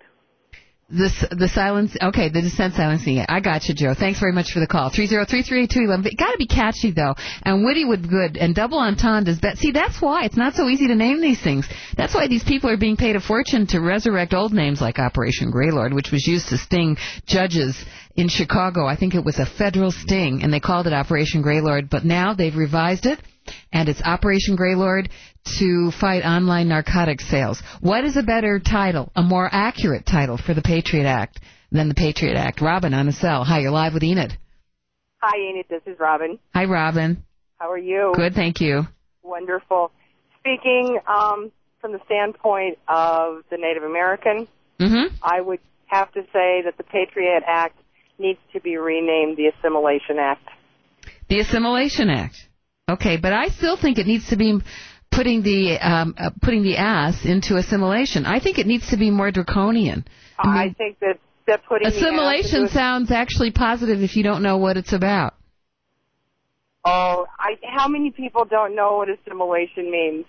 The the silence. Okay, the dissent silencing. I got you, Joe. Thanks very much for the call. Three zero three three eight two eleven. It got to be catchy though, and witty would good, and double entendres. But see, that's why it's not so easy to name these things. That's why these people are being paid a fortune to resurrect old names like Operation Greylord, which was used to sting judges in Chicago. I think it was a federal sting, and they called it Operation Greylord. But now they've revised it, and it's Operation Greylord to fight online narcotics sales. What is a better title, a more accurate title for the Patriot Act than the Patriot Act? Robin on the cell. Hi, you're live with Enid. Hi, Enid. This is Robin. Hi, Robin. How are you? Good, thank you. Wonderful. Speaking um, from the standpoint of the Native American, mm-hmm. I would have to say that the Patriot Act needs to be renamed the Assimilation Act. The Assimilation Act. Okay, but I still think it needs to be putting the um, uh, putting the ass into assimilation. I think it needs to be more draconian. I, mean, I think that, that putting assimilation the ass into sounds actually positive if you don't know what it's about. Oh, I, how many people don't know what assimilation means?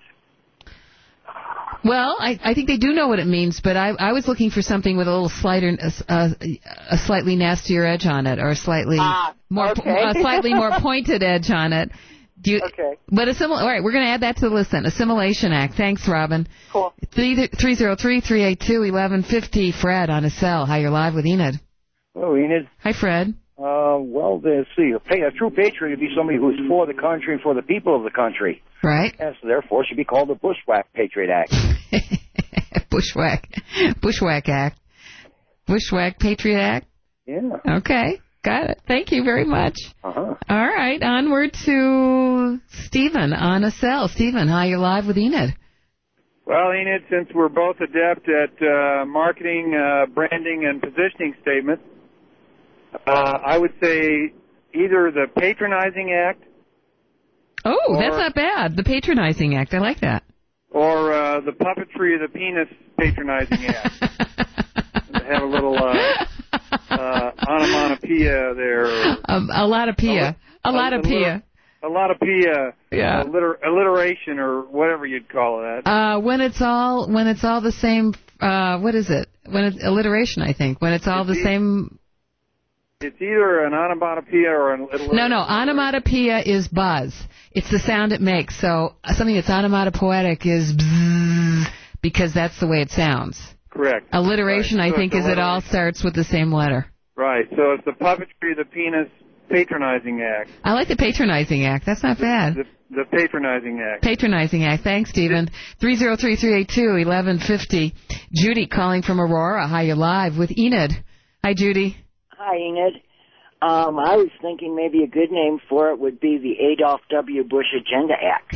Well, I, I think they do know what it means, but I, I was looking for something with a little slighter, a, a slightly nastier edge on it, or a slightly ah, more, okay. a slightly more pointed edge on it. Do you, okay. But assimil- all right, we're going to add that to the list then. Assimilation Act. Thanks, Robin. Cool. three zero three three eight two eleven fifty. Fred on a cell. Hi, you're live with Enid. Hello, Enid. Hi, Fred. Uh, well, let's see. A, a true patriot would be somebody who's for the country and for the people of the country. Right. And so therefore should be called the Bushwhack Patriot Act. Bushwhack. Bushwhack Act. Bushwhack Patriot Act? Yeah. Okay. Got it. Thank you very much. Uh-huh. All right. Onward to Stephen on a cell. Stephen, hi, you're live with Enid. Well, Enid, since we're both adept at uh, marketing, uh, branding, and positioning statements, uh, I would say either the Patronizing Act. Oh, or, that's not bad. The Patronizing Act. I like that. Or uh, the Puppetry of the Penis Patronizing Act. Have a little uh, uh, onomatopoeia there. Um, a lot of pia. A, a lot of pia. A lot of pia. Yeah. Alliter- alliteration or whatever you'd call that. Uh, when it's all when it's all the same. Uh, what is it? When it's alliteration, I think. When it's all the same. It's either an onomatopoeia or an... No, no, onomatopoeia is buzz. It's the sound it makes. So uh, something that's onomatopoetic is bzzz, because that's the way it sounds. Correct. Alliteration, right. I so think, is it all starts with the same letter. Right. So it's the puppetry, the penis patronizing act. I like the patronizing act. That's not bad. The, the patronizing act. Patronizing act. Thanks, Stephen. three oh three, three eight two, eleven fifty. Judy calling from Aurora. Hi, you're live with Enid. Hi, Judy. Hi, Enid. Um, I was thinking maybe a good name for it would be the Adolf W. Bush Agenda Act.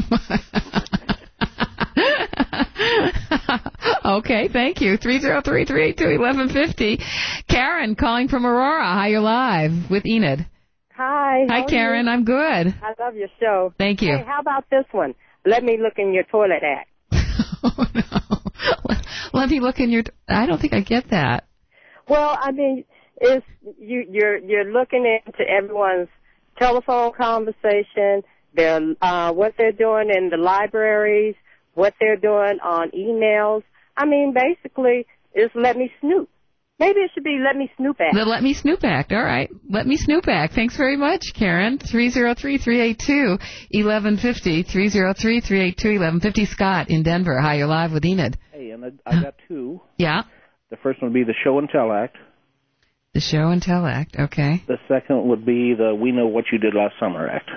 Okay, thank you. three oh three, three eight two, eleven fifty. Karen calling from Aurora. Hi, you're live with Enid. Hi. Hi, Karen. I'm good. I love your show. Thank you. Hey, how about this one? Let me look in your toilet act. Oh, no. Let me look in your... T- I don't think I get that. Well, I mean... Is you you're you're looking into everyone's telephone conversation, their uh, what they're doing in the libraries, what they're doing on emails. I mean, basically, it's Let Me Snoop. Maybe it should be Let Me Snoop Act. The Let Me Snoop Act. All right. Let Me Snoop Act. Thanks very much, Karen. three oh three, three eight two, eleven fifty. three oh three, three eight two, eleven fifty. Scott in Denver. Hi, you're live with Enid. Hey, and I, I got two. Yeah. The first one would be the Show and Tell Act. The Show and Tell Act, okay. The second would be the We Know What You Did Last Summer Act.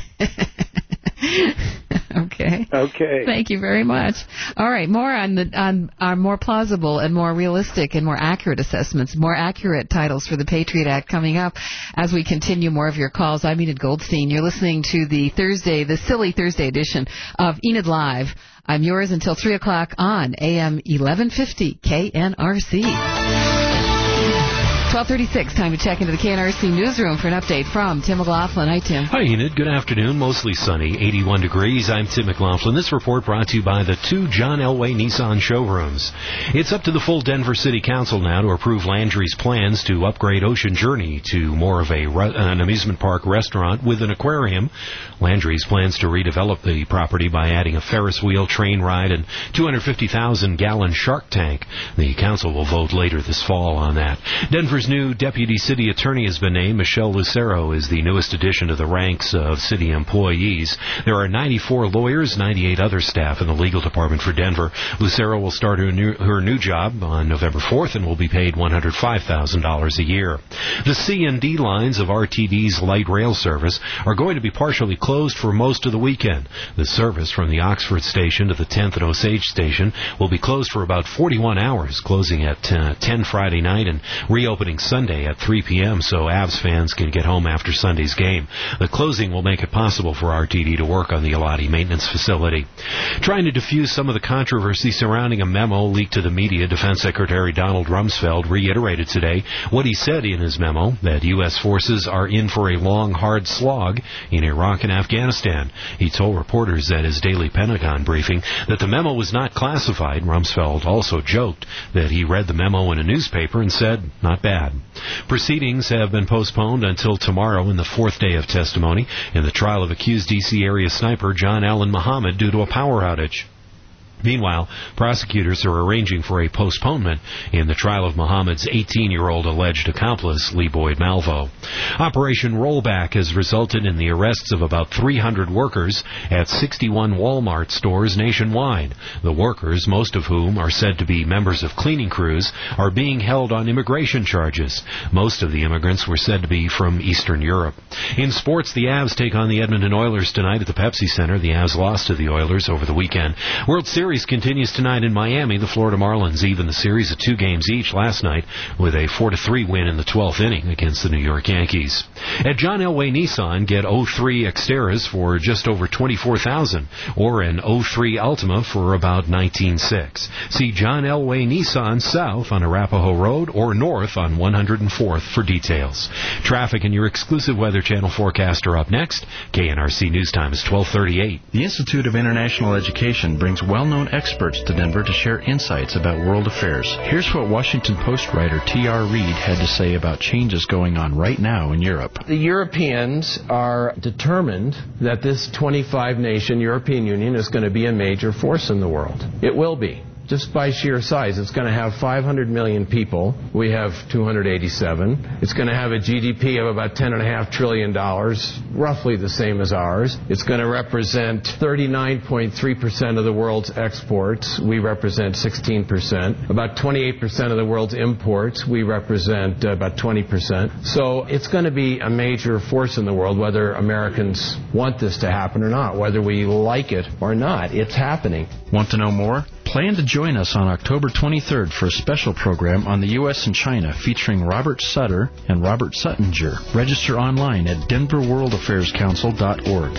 Okay. Okay. Thank you very much. All right, more on the on our more plausible and more realistic and more accurate assessments, more accurate titles for the Patriot Act coming up as we continue more of your calls. I'm Enid Goldstein. You're listening to the Thursday, the silly Thursday edition of Enid Live. I'm yours until three o'clock on A M eleven fifty K N R C. twelve thirty-six, time to check into the K N R C newsroom for an update from Tim McLaughlin. Hi, Tim. Hi, Enid. Good afternoon. Mostly sunny, eighty-one degrees. I'm Tim McLaughlin. This report brought to you by the two John Elway Nissan showrooms. It's up to the full Denver City Council now to approve Landry's plans to upgrade Ocean Journey to more of a re- an amusement park restaurant with an aquarium. Landry's plans to redevelop the property by adding a Ferris wheel, train ride, and two hundred fifty thousand gallon shark tank. The council will vote later this fall on that. Denver's new deputy city attorney has been named. Michelle Lucero is the newest addition to the ranks of city employees. There are ninety-four lawyers, ninety-eight other staff in the legal department for Denver. Lucero will start her new, her new job on November fourth and will be paid one hundred five thousand dollars a year. The C and D lines of R T D's light rail service are going to be partially closed for most of the weekend. The service from the Oxford station to the tenth and Osage station will be closed for about forty-one hours, closing at uh, ten Friday night and reopening Sunday at three p.m. so Avs fans can get home after Sunday's game. The closing will make it possible for R T D to work on the Elati maintenance facility. Trying to diffuse some of the controversy surrounding a memo leaked to the media, Defense Secretary Donald Rumsfeld reiterated today what he said in his memo, that U S forces are in for a long, hard slog in Iraq and Afghanistan. He told reporters at his daily Pentagon briefing that the memo was not classified. Rumsfeld also joked that he read the memo in a newspaper and said, not bad. Proceedings have been postponed until tomorrow in the fourth day of testimony in the trial of accused D C area sniper John Allen Muhammad due to a power outage. Meanwhile, prosecutors are arranging for a postponement in the trial of Muhammad's eighteen-year-old alleged accomplice, Lee Boyd Malvo. Operation Rollback has resulted in the arrests of about three hundred workers at sixty-one Walmart stores nationwide. The workers, most of whom are said to be members of cleaning crews, are being held on immigration charges. Most of the immigrants were said to be from Eastern Europe. In sports, the Avs take on the Edmonton Oilers tonight at the Pepsi Center. The Avs lost to the Oilers over the weekend. World Series continues tonight in Miami. The Florida Marlins even the series of two games each last night with a four to three win in the twelfth inning against the New York Yankees. At John Elway Nissan, get oh three Xteras for just over twenty-four thousand dollars or an oh three Altima for about nineteen thousand six hundred dollars. See John Elway Nissan south on Arapahoe Road or north on one hundred fourth for details. Traffic and your exclusive Weather Channel forecast are up next. K N R C News Time is twelve thirty-eight. The Institute of International Education brings well-known experts to Denver to share insights about world affairs. Here's what Washington Post writer T R Reid had to say about changes going on right now in Europe. The Europeans are determined that this twenty-five nation European Union is going to be a major force in the world. It will be. just by sheer size. It's going to have five hundred million people. We have two hundred eighty-seven. It's going to have a G D P of about ten point five trillion dollars, roughly the same as ours. It's going to represent thirty-nine point three percent of the world's exports. We represent sixteen percent. About twenty-eight percent of the world's imports. We represent uh, about twenty percent. So it's going to be a major force in the world, whether Americans want this to happen or not, whether we like it or not. It's happening. Want to know more? Plan to join us on October twenty-third for a special program on the U S and China featuring Robert Sutter and Robert Suttinger. Register online at denver world affairs council dot org.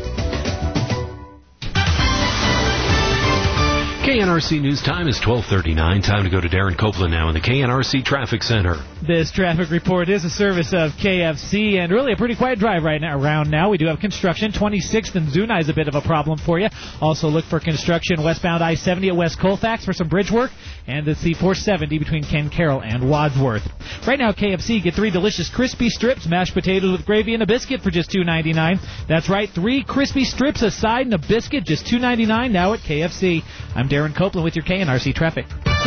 K N R C News Time is twelve thirty-nine. Time to go to Darren Copeland now in the K N R C Traffic Center. This traffic report is a service of K F C, and really a pretty quiet drive right now around now. We do have construction. twenty-sixth and Zuni is a bit of a problem for you. Also look for construction westbound I seventy at West Colfax for some bridge work, and it's the four seventy between Ken Carroll and Wadsworth. Right now, K F C, get three delicious crispy strips, mashed potatoes with gravy and a biscuit for just two ninety-nine. That's right, three crispy strips, a side, and a biscuit, just two ninety-nine now at K F C. I'm Darren Copeland with your K N R C traffic.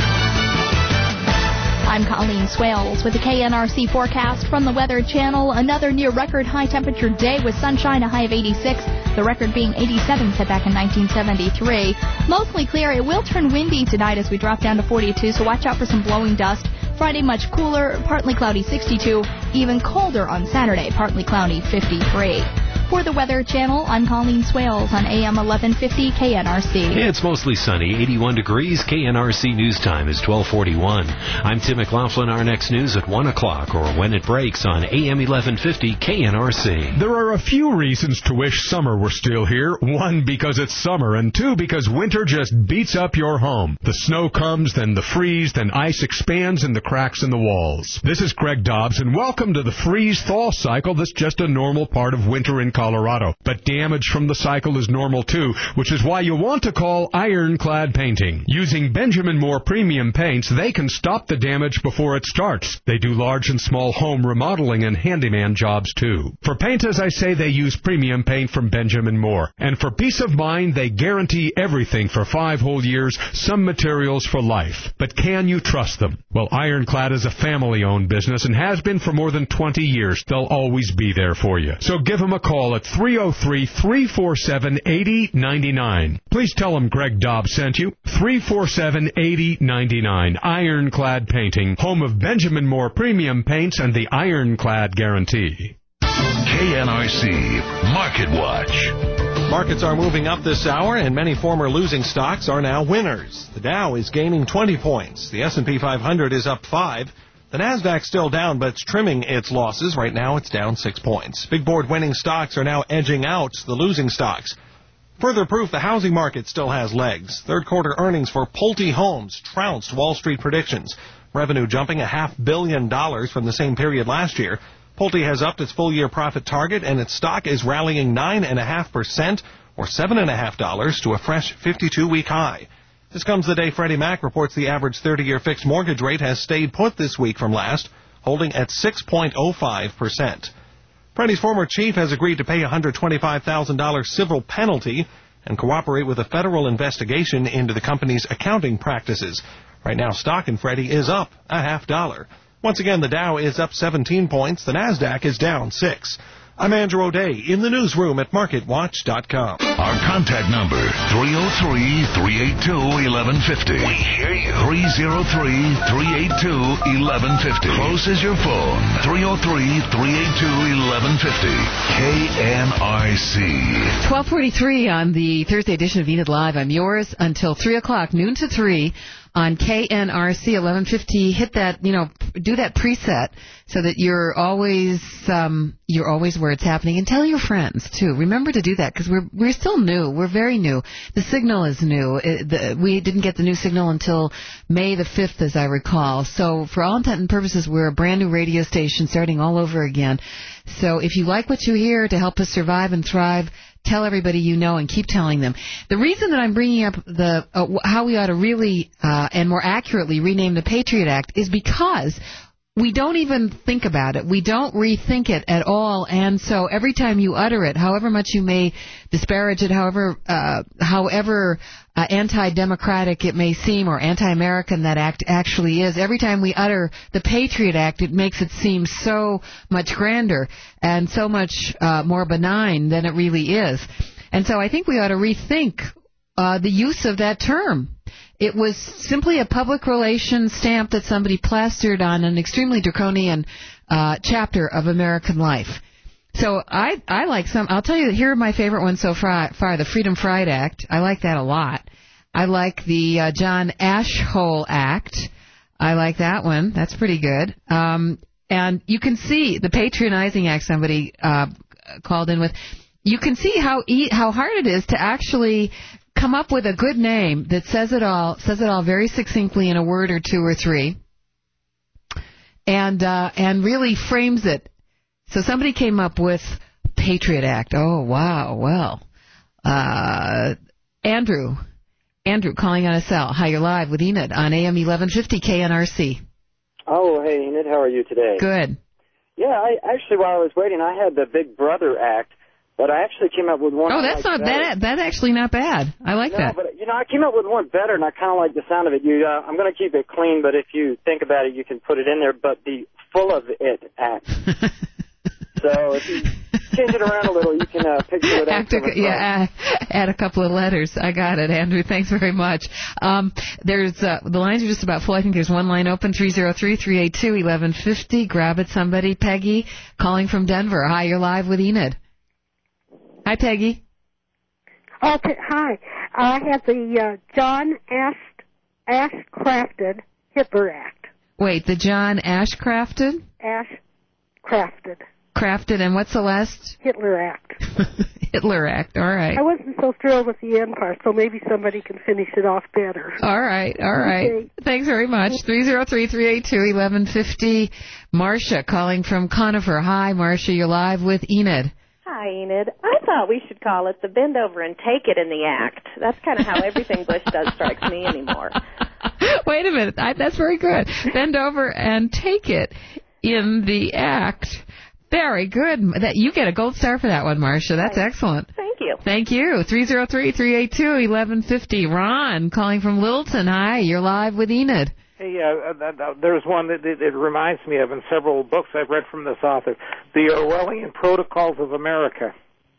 I'm Colleen Swales with the K N R C forecast from the Weather Channel. Another near record high temperature day with sunshine, a high of eighty-six. The record being eighty-seven set back in nineteen seventy-three. Mostly clear. It will turn windy tonight as we drop down to forty-two, so watch out for some blowing dust. Friday much cooler, partly cloudy sixty-two. Even colder on Saturday, partly cloudy fifty-three. For the Weather Channel, I'm Colleen Swales on A M eleven fifty K N R C. It's mostly sunny, eighty-one degrees. K N R C News Time is twelve forty-one. I'm Tim McLaughlin. Our next news at one o'clock or when it breaks on A M eleven fifty K N R C. There are a few reasons to wish summer were still here. One, because it's summer, and two, because winter just beats up your home. The snow comes, then the freeze, then ice expands in the cracks in the walls. This is Craig Dobbs, and welcome to the freeze-thaw cycle that's just a normal part of winter in Colorado. But damage from the cycle is normal too, which is why you want to call Ironclad Painting. Using Benjamin Moore premium paints, they can stop the damage before it starts. They do large and small home remodeling and handyman jobs too. For paint, as I say, they use premium paint from Benjamin Moore. And for peace of mind, they guarantee everything for five whole years, some materials for life. But can you trust them? Well, Ironclad is a family-owned business and has been for more than twenty years. They'll always be there for you. So give them a call at three oh three, three four seven, eight oh nine nine. Please tell them Greg Dobbs sent you. three four seven, eight oh nine nine. Ironclad Painting, home of Benjamin Moore Premium Paints and the Ironclad Guarantee. K N R C Market Watch. Markets are moving up this hour, and many former losing stocks are now winners. The Dow is gaining twenty points. The S and P five hundred is up five. The Nasdaq's still down, but it's trimming its losses. Right now, it's down six points. Big board winning stocks are now edging out the losing stocks. Further proof the housing market still has legs. Third quarter earnings for Pulte Homes trounced Wall Street predictions. Revenue jumping a half billion dollars from the same period last year. Pulte has upped its full-year profit target, and its stock is rallying nine point five percent, or seven point five dollars, to a fresh fifty-two week high. This comes the day Freddie Mac reports the average thirty-year fixed mortgage rate has stayed put this week from last, holding at six point oh five percent. Freddie's former chief has agreed to pay a one hundred twenty-five thousand dollars civil penalty and cooperate with a federal investigation into the company's accounting practices. Right now, stock in Freddie is up a half dollar. Once again, the Dow is up seventeen points. The Nasdaq is down six. I'm Andrew O'Day in the newsroom at market watch dot com. Our contact number, three oh three, three eight two, one one five oh. We hear you. three oh three, three eight two, one one five oh. Close as your phone. three oh three, three eight two, one one five oh. K N R C. twelve forty-three on the Thursday edition of Enid Live. I'm yours until three o'clock, noon to three. On K N R C eleven fifty, hit that, you know, do that preset so that you're always um, you're always where it's happening. And tell your friends, too. Remember to do that because we're we're still new. We're very new. The signal is new. It, the, we didn't get the new signal until May the fifth, as I recall. So for all intent and purposes, we're a brand new radio station starting all over again. So if you like what you hear to help us survive and thrive, tell everybody you know and keep telling them. The reason that I'm bringing up the uh, how we ought to really uh, and more accurately rename the Patriot Act is because we don't even think about it. We don't rethink it at all. And so every time you utter it, however much you may disparage it, however uh, however uh, anti-democratic it may seem or anti-American that act actually is, every time we utter the Patriot Act, it makes it seem so much grander and so much uh, more benign than it really is. And so I think we ought to rethink uh, the use of that term. It was simply a public relations stamp that somebody plastered on an extremely draconian uh, chapter of American life. So I I like some. I'll tell you, here are my favorite ones so far. far the Freedom Fried Act. I like that a lot. I like the uh, John Ashhole Act. I like that one. That's pretty good. Um, and you can see the Patronizing Act somebody uh, called in with. You can see how e- how hard it is to actually come up with a good name that says it all, says it all very succinctly in a word or two or three, and uh, and really frames it. So somebody came up with Patriot Act. Oh, wow. Well, uh, Andrew, Andrew calling on a cell. Hi, you're live with Enid on A M eleven fifty K N R C. Oh, hey, Enid, how are you today? Good. Yeah, I actually, while I was waiting, I had the Big Brother Act. But I actually came up with one. Oh, that's not bad. That's actually not bad. I like no, that. But you know, I came up with one better, and I kind of like the sound of it. You, uh, I'm going to keep it clean, but if you think about it, you can put it in there. But the Full of It Act. So if you change it around a little, you can uh, picture it. After, yeah, add, add a couple of letters. I got it, Andrew. Thanks very much. Um, there's uh, the lines are just about full. I think there's one line open. three oh three, three eight two, eleven fifty. Grab it, somebody. Peggy calling from Denver. Hi, you're live with Enid. Hi, Peggy. Okay, hi. I have the uh, John Ash Ashcrafted Hitler Act. Wait, the John Ashcrafted? Ashcrafted. Crafted, and what's the last? Hitler Act. Hitler Act, all right. I wasn't so thrilled with the end part, so maybe somebody can finish it off better. All right, all right. Okay. Thanks very much. three oh three, three eight two, eleven fifty. Marcia calling from Conifer. Hi, Marcia, you're live with Enid. Hi, Enid. I thought we should call it the bend over and take it in the act. That's kind of how everything Bush does strikes me anymore. Wait a minute. I, that's very good. Bend over and take it in the act. Very good. That you get a gold star for that one, Marcia. That's Thanks. Excellent. Thank you. Thank you. three oh three, three eight two, eleven fifty. Ron calling from Littleton. Hi, you're live with Enid. Hey, uh, uh, uh, there's one that it, it reminds me of in several books I've read from this author, The Orwellian Protocols of America.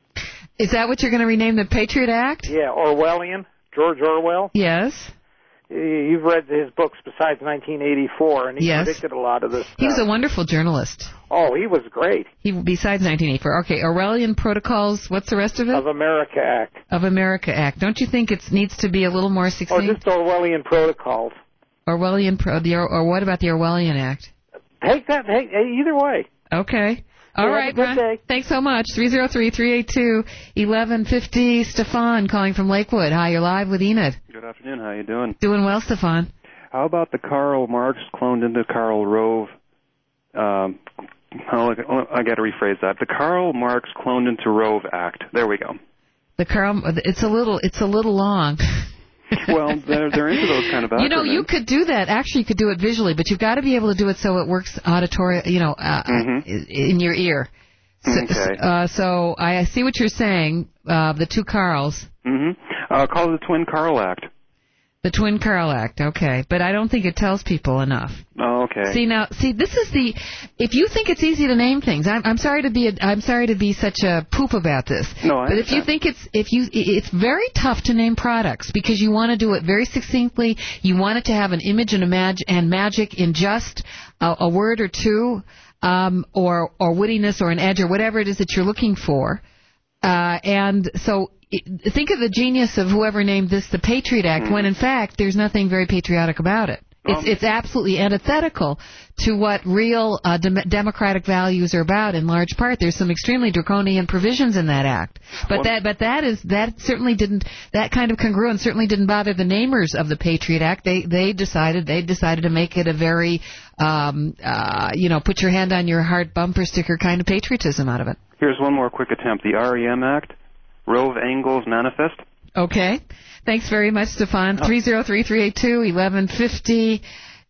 Is that what you're going to rename the Patriot Act? Yeah, Orwellian, George Orwell. Yes. You've read his books besides nineteen eighty-four, and he yes. predicted a lot of this stuff. He was a wonderful journalist. Oh, he was great. He Besides nineteen eighty-four. Okay, Orwellian Protocols, what's the rest of it? Of America Act. Of America Act. Don't you think it needs to be a little more succinct? Oh, just Orwellian Protocols. Orwellian, pro, the, or what about the Orwellian Act? Take that, hey, either way. Okay. All yeah, right, Ron. Day. Thanks so much. three oh three, three eight two, eleven fifty. Stefan calling from Lakewood. Hi, you're live with Enid. Good afternoon. How you doing? Doing well, Stefan. How about the Karl Marx cloned into Karl Rove? Um, oh, I got to rephrase that. The Karl Marx cloned into Rove Act. There we go. The Karl. It's a little. It's a little long. Well, they're they're into those kind of acronyms. You know, you could do that. Actually, you could do it visually, but you've got to be able to do it so it works auditory. You know, uh, mm-hmm. in your ear. So, okay. Uh, so I see what you're saying. Uh, the two Karls. Mm-hmm. Uh, call it the Twin Karl Act. The Twin Karl Act, okay. But I don't think it tells people enough. Oh, okay. See, now, see, this is the, if you think it's easy to name things, I'm, I'm sorry to be, a, I'm sorry to be such a poop about this. No, I But if you think it's, if you, it's very tough to name products because you want to do it very succinctly. You want it to have an image and a mag- and magic in just a, a word or two, um, or, or wittiness or an edge or whatever it is that you're looking for. Uh, and so, think of the genius of whoever named this the Patriot Act, mm. when in fact there's nothing very patriotic about it. It's um, it's absolutely antithetical to what real uh, dem- democratic values are about. In large part, there's some extremely draconian provisions in that act. But well, that but that is that certainly didn't that kind of congruence certainly didn't bother the namers of the Patriot Act. They they decided they decided to make it a very um, uh, you know put your hand on your heart bumper sticker kind of patriotism out of it. Here's one more quick attempt: the R E M Act. Rove Engels Manifest. Okay. Thanks very much, Stefan. three oh three, three eight two, eleven fifty.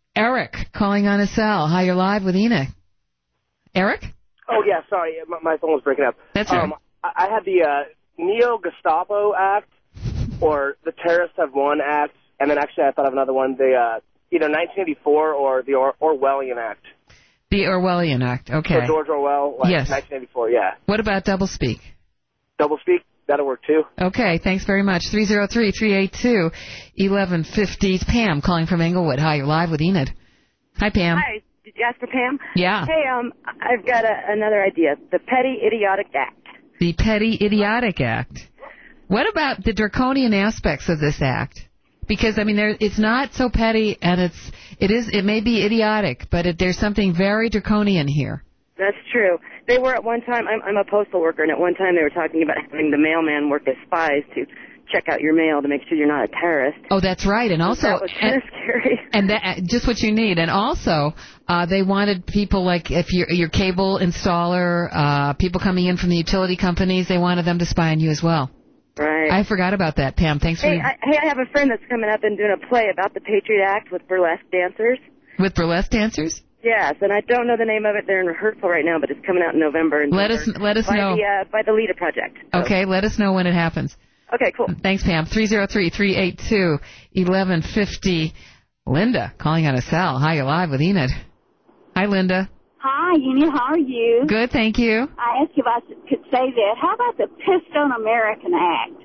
Eric calling on a cell. Hi, you're live with Enid. Eric? Oh, yeah, sorry. My, my phone was breaking up. That's right. Um, I, I had the uh, Neo-Gestapo Act, or the Terrorists Have Won Act, and then actually I thought of another one, the uh, either nineteen eighty-four or the or- Orwellian Act. The Orwellian Act, okay. So George Orwell, like yes. nineteen eighty-four, yeah. What about doublespeak? Doublespeak, that'll work too. Okay, thanks very much. three oh three, three eight two, eleven fifty. Pam calling from Englewood. Hi, you're live with Enid. Hi, Pam. Hi, did you ask for Pam? Yeah. Hey, um, I've got a, another idea. The Petty Idiotic Act. The Petty Idiotic Act. What about the draconian aspects of this act? Because, I mean, there, it's not so petty, and it's it is it may be idiotic, but it, there's something very draconian here. That's true. They were at one time, I'm, I'm a postal worker, and at one time they were talking about having the mailman work as spies to check out your mail to make sure you're not a terrorist. Oh, that's right. And also, that was kind of scary. And that, just what you need. And also, uh, they wanted people like if you're your cable installer, uh, people coming in from the utility companies, they wanted them to spy on you as well. Right. I forgot about that, Pam. Thanks hey, for. I, hey, I have a friend that's coming up and doing a play about the Patriot Act with burlesque dancers. With burlesque dancers? Yes, and I don't know the name of it. They're in rehearsal right now, but it's coming out in November. In let us let us by know. The, uh, by the Lita Project. So. Okay, let us know when it happens. Okay, cool. Thanks, Pam. three oh three, three eight two, eleven fifty. Linda calling on a cell. Hi, you're live with Enid. Hi, Linda. Hi, Enid. How are you? Good, thank you. I asked you if I could say that. How about the Pistone American Act?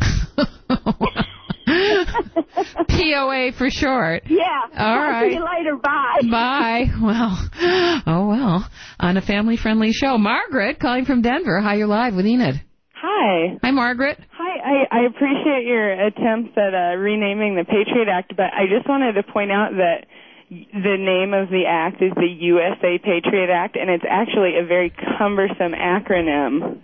P O A for short. Yeah. All right. See you later. Bye. Bye. Well, oh well. On a family-friendly show. Margaret calling from Denver. Hi, you're live with Enid. Hi. Hi, Margaret. Hi. I, I appreciate your attempts at uh, renaming the Patriot Act, but I just wanted to point out that the name of the act is the U S A Patriot Act, and it's actually a very cumbersome acronym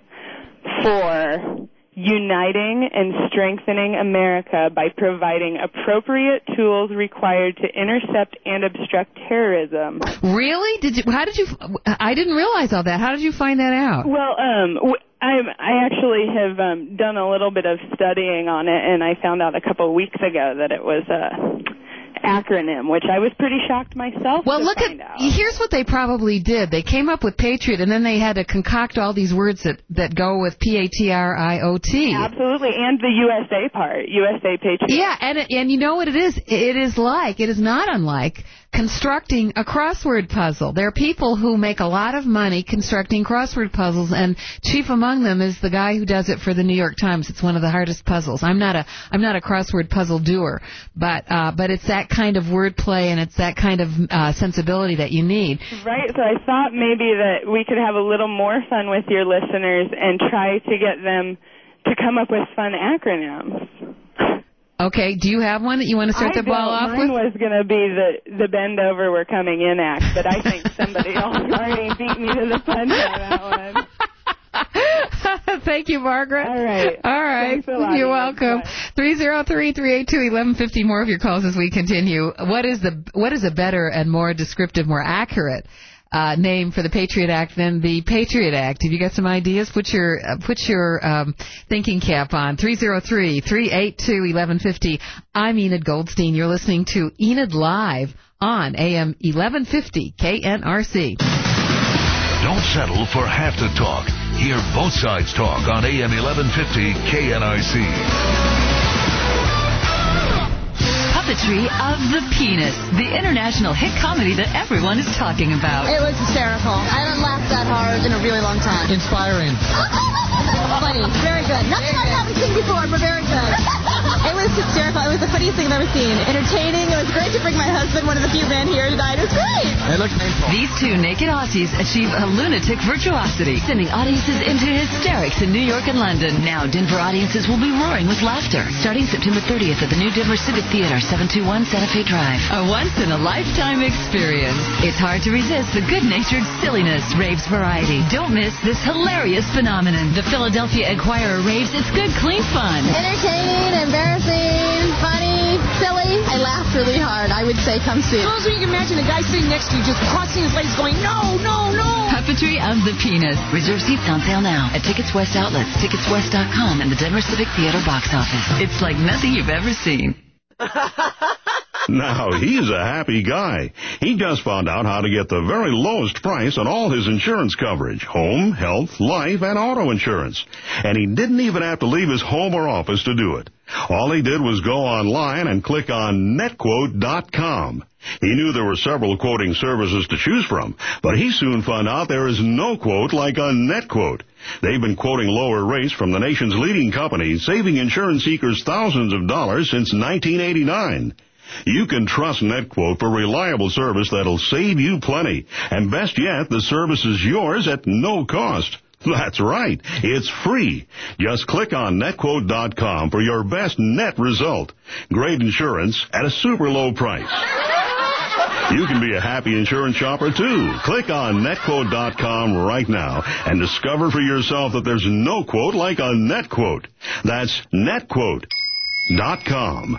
for uniting and strengthening America by providing appropriate tools required to intercept and obstruct terrorism. Really? Did you? How did you? I didn't realize all that. How did you find that out? Well, um, I I actually have um, done a little bit of studying on it, and I found out a couple of weeks ago that it was a acronym, which I was pretty shocked myself well, to look find at, out. Here's what they probably did. They came up with Patriot, and then they had to concoct all these words that, that go with P A T R I O T. Absolutely, and the U S A part, U S A Patriot. Yeah, and and you know what it is? It is like, it is not unlike constructing a crossword puzzle. There are people who make a lot of money constructing crossword puzzles, and chief among them is the guy who does it for the New York Times. It's one of the hardest puzzles. I'm not a I'm not a crossword puzzle doer, but uh, but it's that kind of wordplay and it's that kind of uh, sensibility that you need. Right, so I thought maybe that we could have a little more fun with your listeners and try to get them to come up with fun acronyms. Okay, do you have one that you want to start I the ball don't. off Mine with? was going to be the the bend over, we're coming in act, but I think somebody else already beat me to the punch on that one. Thank you, Margaret. All right. All right. Thanks a lot. You're welcome. three oh three, three eight two, eleven fifty. More of your calls as we continue. What is the what is a better and more descriptive, more accurate uh, name for the Patriot Act than the Patriot Act? Have you got some ideas? Put your uh, put your um, thinking cap on. three oh three, three eight two, eleven fifty. I'm Enid Goldstein. You're listening to Enid Live on A M eleven fifty K N R C. Don't settle for half the talk. Hear both sides talk on A M eleven fifty K N R C. Puppetry of the Penis, the international hit comedy that everyone is talking about. It was hysterical. I haven't laughed that hard in a really long time. Inspiring. Funny. Very good. Nothing I haven't seen before, but very good. It was hysterical. It was the funniest thing I've ever seen. Entertaining. It was great to bring my husband, one of the few men here tonight. It was great. It looked painful. These two naked Aussies achieve a lunatic virtuosity, sending audiences into hysterics in New York and London. Now, Denver audiences will be roaring with laughter. Starting September thirtieth at the new Denver Civic Theater, seven two one Santa Fe Drive. A once-in-a-lifetime experience. It's hard to resist the good-natured silliness raves variety. Don't miss this hilarious phenomenon. The Philadelphia Enquirer raves it's good, clean fun. Entertaining, embarrassing, funny, silly. I laughed really hard. I would say come see it. As you can imagine a guy sitting next to you just crossing his legs going, no, no, no. Puppetry of the Penis. Reserve seats on sale now at Tickets West Outlets, tickets west dot com, and the Denver Civic Theater box office. It's like nothing you've ever seen. Now, he's a happy guy. He just found out how to get the very lowest price on all his insurance coverage, home, health, life, and auto insurance. And he didn't even have to leave his home or office to do it. All he did was go online and click on net quote dot com. He knew there were several quoting services to choose from, but he soon found out there is no quote like a NetQuote. They've been quoting lower rates from the nation's leading companies, saving insurance seekers thousands of dollars since nineteen eighty-nine. You can trust NetQuote for reliable service that'll save you plenty. And best yet, the service is yours at no cost. That's right. It's free. Just click on net quote dot com for your best net result. Great insurance at a super low price. You can be a happy insurance shopper, too. Click on net quote dot com right now and discover for yourself that there's no quote like a NetQuote. That's net quote dot com.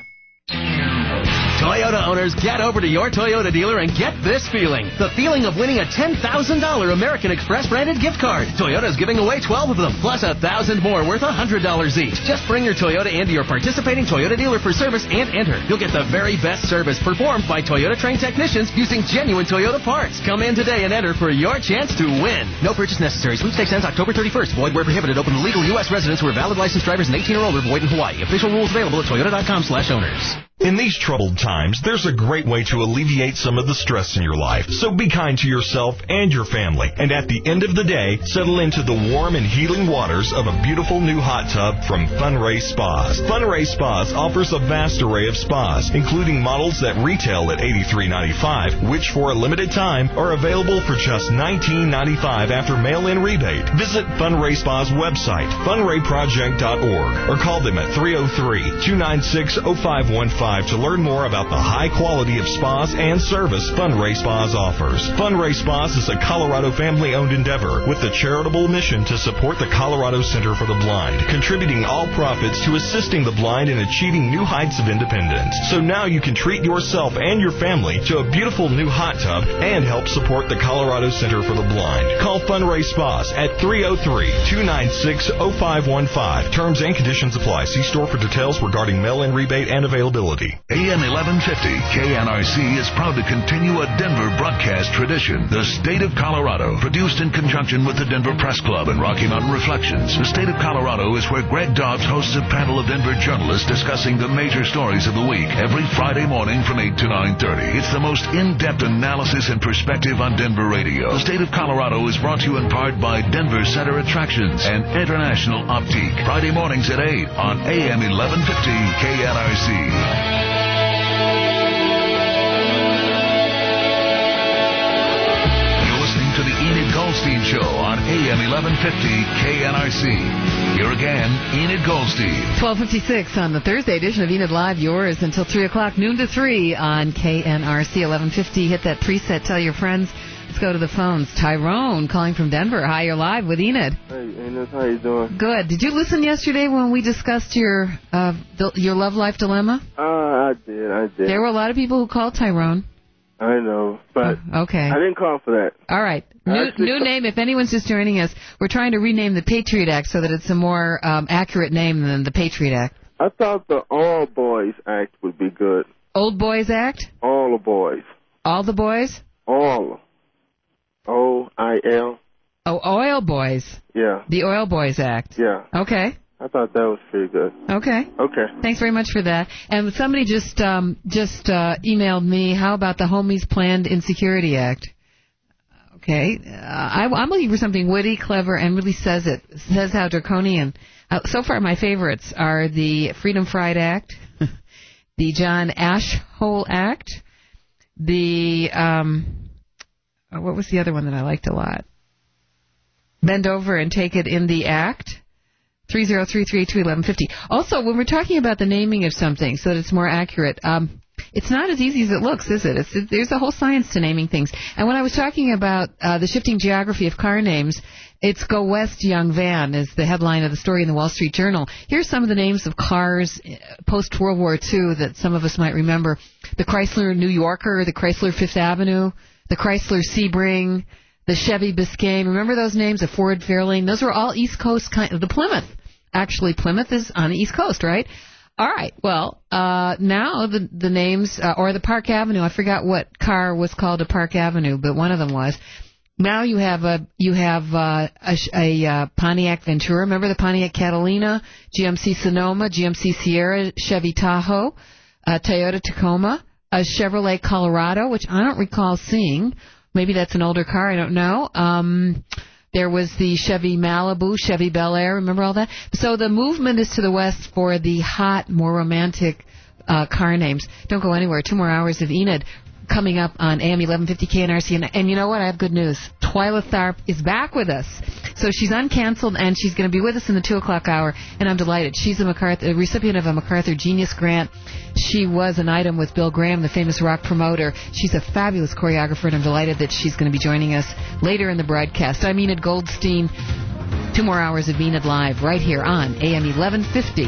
Toyota owners, get over to your Toyota dealer and get this feeling. The feeling of winning a ten thousand dollars American Express branded gift card. Toyota's giving away twelve of them, plus a thousand more worth one hundred dollars each. Just bring your Toyota into your participating Toyota dealer for service and enter. You'll get the very best service performed by Toyota trained technicians using genuine Toyota parts. Come in today and enter for your chance to win. No purchase necessary. Sweepstakes ends October thirty-first. Void where prohibited. Open to legal U S residents who are valid licensed drivers and eighteen or older. Void in Hawaii. Official rules available at toyota dot com slash owners. In these troubled times, there's a great way to alleviate some of the stress in your life. So be kind to yourself and your family. And at the end of the day, settle into the warm and healing waters of a beautiful new hot tub from Funray Spas. Funray Spas offers a vast array of spas, including models that retail at eighty-three ninety-five, which for a limited time are available for just nineteen ninety-five after mail-in rebate. Visit Funray Spas website, funray project dot org, or call them at three oh three, two nine six, oh five one five to learn more about the high quality of spas and service Funray Spas offers. Funray Spas is a Colorado family-owned endeavor with the charitable mission to support the Colorado Center for the Blind, contributing all profits to assisting the blind in achieving new heights of independence. So now you can treat yourself and your family to a beautiful new hot tub and help support the Colorado Center for the Blind. Call Funray Spas at three oh three, two nine six, oh five one five. Terms and conditions apply. See store for details regarding mail-in rebate and availability. A M eleven fifty K N R C is proud to continue a Denver broadcast tradition. The State of Colorado, produced in conjunction with the Denver Press Club and Rocky Mountain Reflections. The State of Colorado is where Greg Dobbs hosts a panel of Denver journalists discussing the major stories of the week every Friday morning from eight to nine thirty. It's the most in-depth analysis and perspective on Denver radio. The State of Colorado is brought to you in part by Denver Center Attractions and International Optique. Friday mornings at eight on A M eleven fifty K N R C. To the Enid Goldstein Show on A M eleven fifty K N R C. Here again, Enid Goldstein. twelve fifty-six on the Thursday edition of Enid Live, yours until three o'clock, noon to three on K N R C eleven fifty. Hit that preset, tell your friends. Let's go to the phones. Tyrone calling from Denver. Hi, you're live with Enid. Hey, Enid, how you doing? Good. Did you listen yesterday when we discussed your uh, your love life dilemma? Uh, I did, I did. There were a lot of people who called Tyrone. I know, but oh, okay. I didn't call for that. All right. New, new name. If anyone's just joining us, we're trying to rename the Patriot Act so that it's a more um, accurate name than the Patriot Act. I thought the All Boys Act would be good. Old Boys Act? All the boys. All the boys? All. O I L. Oh, Oil Boys. Yeah. The Oil Boys Act. Yeah. Okay. I thought that was pretty good. Okay. Okay. Thanks very much for that. And somebody just um, just uh, emailed me, how about the Homies Planned Insecurity Act? Okay. Uh, I, I'm looking for something witty, clever, and really says it. Says how draconian. Uh, so far, my favorites are the Freedom Fried Act, the John Ashhole Act, the, um, what was the other one that I liked a lot? Bend Over and Take It in the Act. three oh three, three eight two, eleven fifty. Also, when we're talking about the naming of something so that it's more accurate, um, it's not as easy as it looks, is it? It's, there's a whole science to naming things. And when I was talking about uh, the shifting geography of car names, it's Go West, Young Van is the headline of the story in the Wall Street Journal. Here's some of the names of cars post-World War Two that some of us might remember. The Chrysler New Yorker, the Chrysler Fifth Avenue, the Chrysler Sebring, the Chevy Biscayne. Remember those names? The Ford Fairlane. Those were all East Coast kind of, the Plymouth. Actually, Plymouth is on the East Coast, right? All right. Well, uh, now the the names, uh, or the Park Avenue, I forgot what car was called a Park Avenue, but one of them was. Now you have a you have uh, a, a uh, Pontiac Ventura. Remember the Pontiac Catalina, G M C Sonoma, G M C Sierra, Chevy Tahoe, uh, Toyota Tacoma, a Chevrolet Colorado, which I don't recall seeing. Maybe that's an older car. I don't know. Um, there was the Chevy Malibu, Chevy Bel Air. Remember all that? So the movement is to the west for the hot, more romantic uh, car names. Don't go anywhere. Two more hours of Enid coming up on A M eleven fifty K N R C. And, and you know what? I have good news. Twyla Tharp is back with us. So she's uncanceled, and she's going to be with us in the two o'clock hour, and I'm delighted. She's a, MacArthur, a recipient of a MacArthur Genius Grant. She was an item with Bill Graham, the famous rock promoter. She's a fabulous choreographer, and I'm delighted that she's going to be joining us later in the broadcast. I'm Enid Goldstein. Two more hours of Enid Live right here on A M eleven fifty.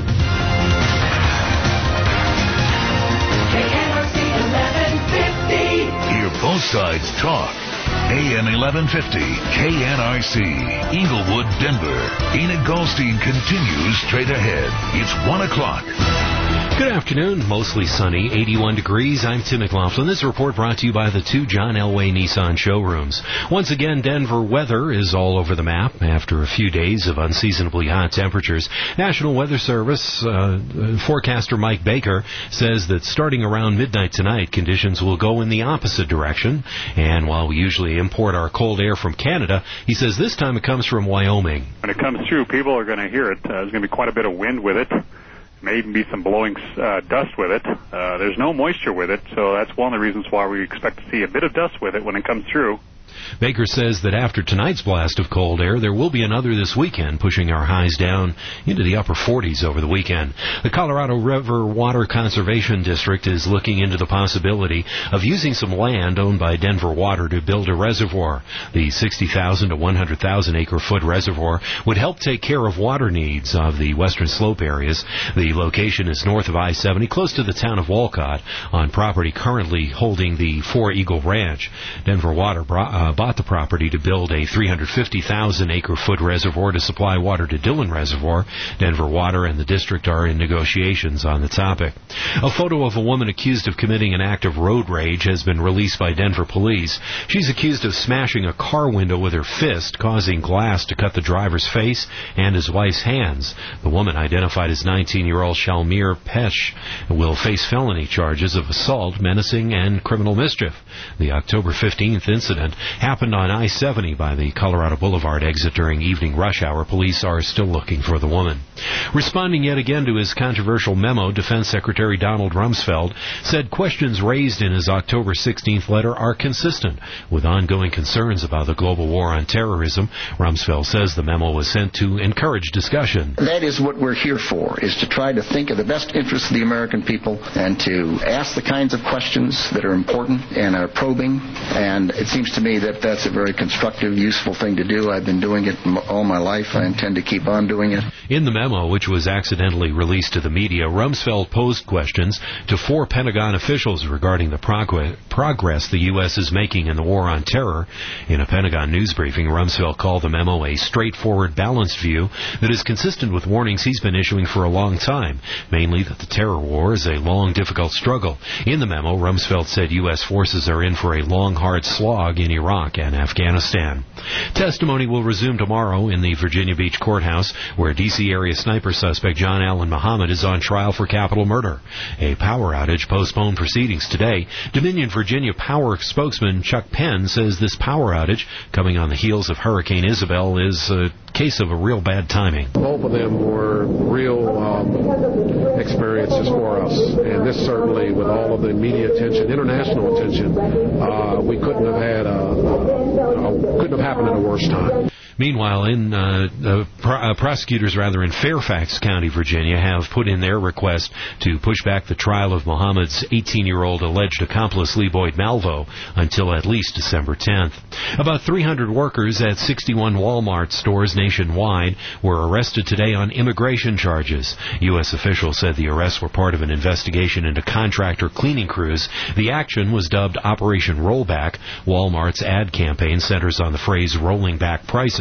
Hear both sides talk. A M eleven fifty, K N R C, Inglewood, Denver. Enid Goldstein continues straight ahead. It's one o'clock. Good afternoon. Mostly sunny, eighty-one degrees. I'm Tim McLaughlin. This report brought to you by the two John Elway Nissan showrooms. Once again, Denver weather is all over the map after a few days of unseasonably hot temperatures. National Weather Service uh, forecaster Mike Baker says that starting around midnight tonight, conditions will go in the opposite direction. And while we usually import our cold air from Canada, he says this time it comes from Wyoming. When it comes through, people are going to hear it. Uh, there's going to be quite a bit of wind with it. May even be some blowing uh, dust with it. Uh, there's no moisture with it, so that's one of the reasons why we expect to see a bit of dust with it when it comes through. Baker says that after tonight's blast of cold air, there will be another this weekend, pushing our highs down into the upper forties over the weekend. The Colorado River Water Conservation District is looking into the possibility of using some land owned by Denver Water to build a reservoir. The sixty thousand to one hundred thousand acre foot reservoir would help take care of water needs of the western slope areas. The location is north of I seventy, close to the town of Walcott, on property currently holding the Four Eagle Ranch. Denver Water brought, uh, bought the property to build a three hundred fifty thousand acre foot reservoir to supply water to Dillon Reservoir. Denver Water and the district are in negotiations on the topic. A photo of a woman accused of committing an act of road rage has been released by Denver police. She's accused of smashing a car window with her fist, causing glass to cut the driver's face and his wife's hands. The woman, identified as nineteen-year-old Shalmir Pesh, will face felony charges of assault, menacing, and criminal mischief. The October fifteenth incident happened on I seventy by the Colorado Boulevard exit during evening rush hour. Police are still looking for the woman. Responding yet again to his controversial memo, Defense Secretary Donald Rumsfeld said questions raised in his October sixteenth letter are consistent with ongoing concerns about the global war on terrorism. Rumsfeld says the memo was sent to encourage discussion. That is what we're here for, is to try to think of the best interests of the American people and to ask the kinds of questions that are important and are probing. And it seems to me that that's a very constructive, useful thing to do. I've been doing it all my life. I intend to keep on doing it. In the memo, which was accidentally released to the media, Rumsfeld posed questions to four Pentagon officials regarding the prog- progress the U S is making in the war on terror. In a Pentagon news briefing, Rumsfeld called the memo a straightforward, balanced view that is consistent with warnings he's been issuing for a long time, mainly that the terror war is a long, difficult struggle. In the memo, Rumsfeld said U S forces are in for a long, hard slog in Iraq and Afghanistan. Testimony will resume tomorrow in the Virginia Beach courthouse, where D C area sniper suspect John Allen Muhammad is on trial for capital murder. A power outage postponed proceedings today. Dominion Virginia Power spokesman Chuck Penn says this power outage, coming on the heels of Hurricane Isabel, is a case of a real bad timing. Both of them were real um, experiences for us, and this certainly, with all of the media attention, international attention, uh, we couldn't have had a, a, a couldn't have happened at a worse time. Meanwhile, in uh, uh, pro- uh, prosecutors, rather in Fairfax County, Virginia, have put in their request to push back the trial of Muhammad's eighteen-year-old alleged accomplice, Lee Boyd Malvo, until at least December tenth. About three hundred workers at sixty-one Walmart stores nationwide were arrested today on immigration charges. U S officials said the arrests were part of an investigation into contractor cleaning crews. The action was dubbed Operation Rollback. Walmart's ad campaign centers on the phrase rolling back prices.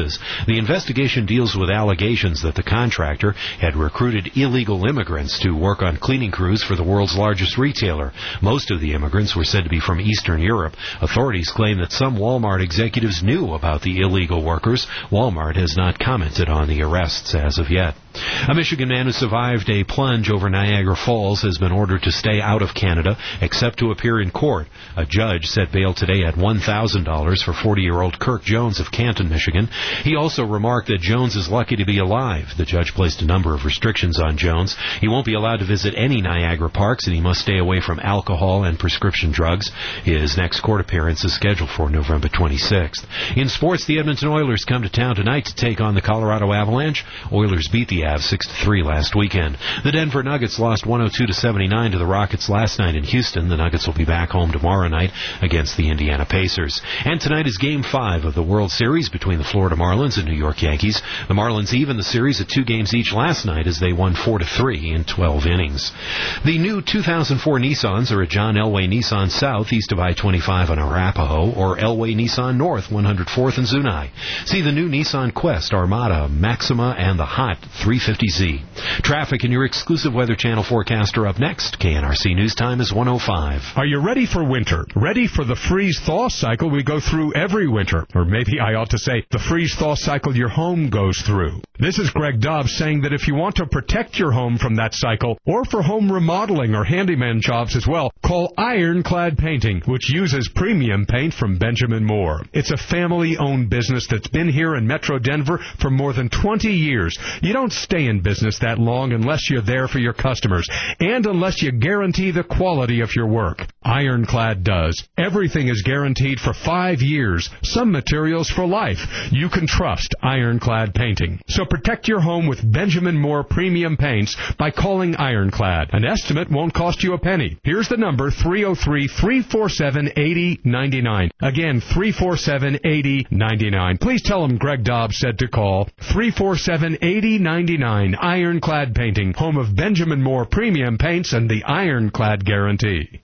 Services. The investigation deals with allegations that the contractor had recruited illegal immigrants to work on cleaning crews for the world's largest retailer. Most of the immigrants were said to be from Eastern Europe. Authorities claim that some Walmart executives knew about the illegal workers. Walmart has not commented on the arrests as of yet. A Michigan man who survived a plunge over Niagara Falls has been ordered to stay out of Canada except to appear in court. A judge set bail today at one thousand dollars for forty-year-old Kirk Jones of Canton, Michigan. He also remarked that Jones is lucky to be alive. The judge placed a number of restrictions on Jones. He won't be allowed to visit any Niagara parks, and he must stay away from alcohol and prescription drugs. His next court appearance is scheduled for November twenty-sixth. In sports, the Edmonton Oilers come to town tonight to take on the Colorado Avalanche. Oilers beat the Avs six to three last weekend. The Denver Nuggets lost one oh two to seventy-nine to the Rockets last night in Houston. The Nuggets will be back home tomorrow night against the Indiana Pacers. And tonight is Game five of the World Series between the Florida Marlins and New York Yankees. The Marlins evened the series at two games each last night as they won four to three in twelve innings. The new two thousand four Nissans are at John Elway Nissan South, east of I twenty-five on Arapahoe, or Elway Nissan North, one hundred fourth and Zunai. See the new Nissan Quest, Armada, Maxima, and the hot three fifty Z. Traffic and your exclusive Weather Channel forecaster up next. K N R C News Time is one oh five. Are you ready for winter? Ready for the freeze-thaw cycle we go through every winter? Or maybe I ought to say the freeze-thaw cycle your home goes through. This is Greg Dobbs saying that if you want to protect your home from that cycle, or for home remodeling or handyman jobs as well, call Ironclad Painting, which uses premium paint from Benjamin Moore. It's a family-owned business that's been here in Metro Denver for more than twenty years. You don't stay in business that long unless you're there for your customers, and unless you guarantee the quality of your work. Ironclad does. Everything is guaranteed for five years, some materials for life. You can trust Ironclad Painting. So protect your home with Benjamin Moore premium paints by calling Ironclad. An estimate won't cost you a penny. Here's the number, three oh three, three four seven, eight oh nine nine. Again, three four seven, eight oh nine nine. Please tell them Greg Dobbs said to call. three four seven, eight oh nine nine. Ironclad Painting, home of Benjamin Moore premium paints and the Ironclad guarantee.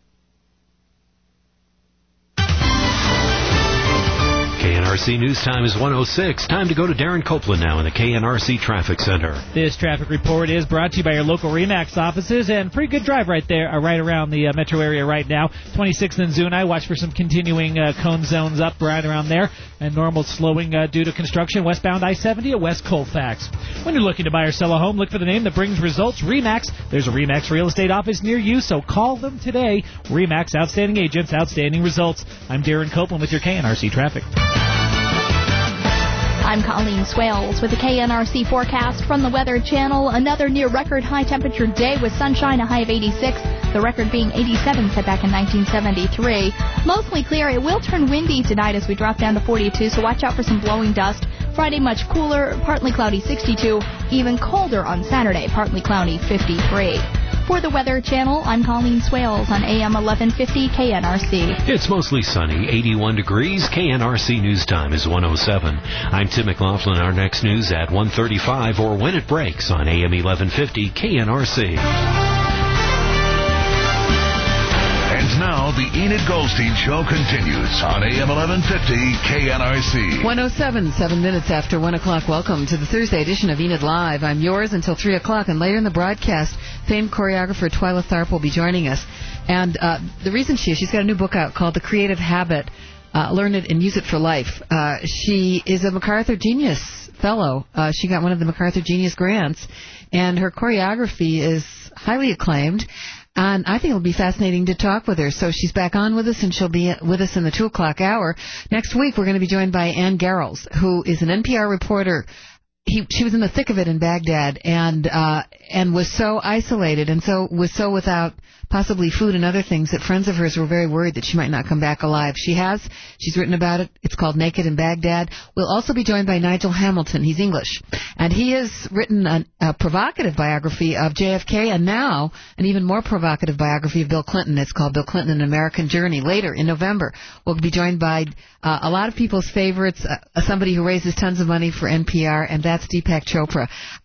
K N R C News Time is one oh six. Time to go to Darren Copeland now in the K N R C Traffic Center. This traffic report is brought to you by your local RE/MAX offices, and pretty good drive right there, uh, right around the uh, metro area right now. twenty-sixth and Zunai, watch for some continuing uh, cone zones up right around there, and normal slowing uh, due to construction. Westbound I seventy at West Colfax. When you're looking to buy or sell a home, look for the name that brings results, RE/MAX. There's a RE/MAX real estate office near you, so call them today. RE/MAX, outstanding agents, outstanding results. I'm Darren Copeland with your K N R C Traffic. I'm Colleen Swales with the K N R C forecast from the Weather Channel. Another near-record high-temperature day with sunshine, a high of eighty-six. The record being eighty-seven set back in nineteen seventy-three. Mostly clear. It will turn windy tonight as we drop down to forty-two, so watch out for some blowing dust. Friday, much cooler, partly cloudy, sixty-two. Even colder on Saturday, partly cloudy, fifty-three. For the Weather Channel, I'm Colleen Swales on A M eleven fifty K N R C. It's mostly sunny, eighty-one degrees. K N R C News Time is one oh seven. I'm Tim McLaughlin. Our next news at one thirty-five or when it breaks on A M eleven fifty K N R C. And now the Enid Goldstein Show continues on A M eleven fifty K N R C. one oh seven, seven minutes after one o'clock. Welcome to the Thursday edition of Enid Live. I'm yours until three o'clock, and later in the broadcast, famed choreographer Twyla Tharp will be joining us. And uh, the reason she is, she's got a new book out called The Creative Habit, uh, Learn It and Use It for Life. Uh, she is a MacArthur Genius Fellow. Uh, she got one of the MacArthur Genius grants, and her choreography is highly acclaimed. And I think it'll be fascinating to talk with her. So she's back on with us, and she'll be with us in the two o'clock hour. Next week, we're going to be joined by Ann Garrels, who is an N P R reporter. He, she was in the thick of it in Baghdad, and uh, and was so isolated, and so was so without possibly food and other things that friends of hers were very worried that she might not come back alive. She has. She's written about it. It's called Naked in Baghdad. We'll also be joined by Nigel Hamilton. He's English. And he has written a, a provocative biography of J F K, and now an even more provocative biography of Bill Clinton. It's called Bill Clinton, An American Journey. Later in November, we'll be joined by uh, a lot of people's favorites, uh, somebody who raises tons of money for N P R, and that's Deepak Chopra.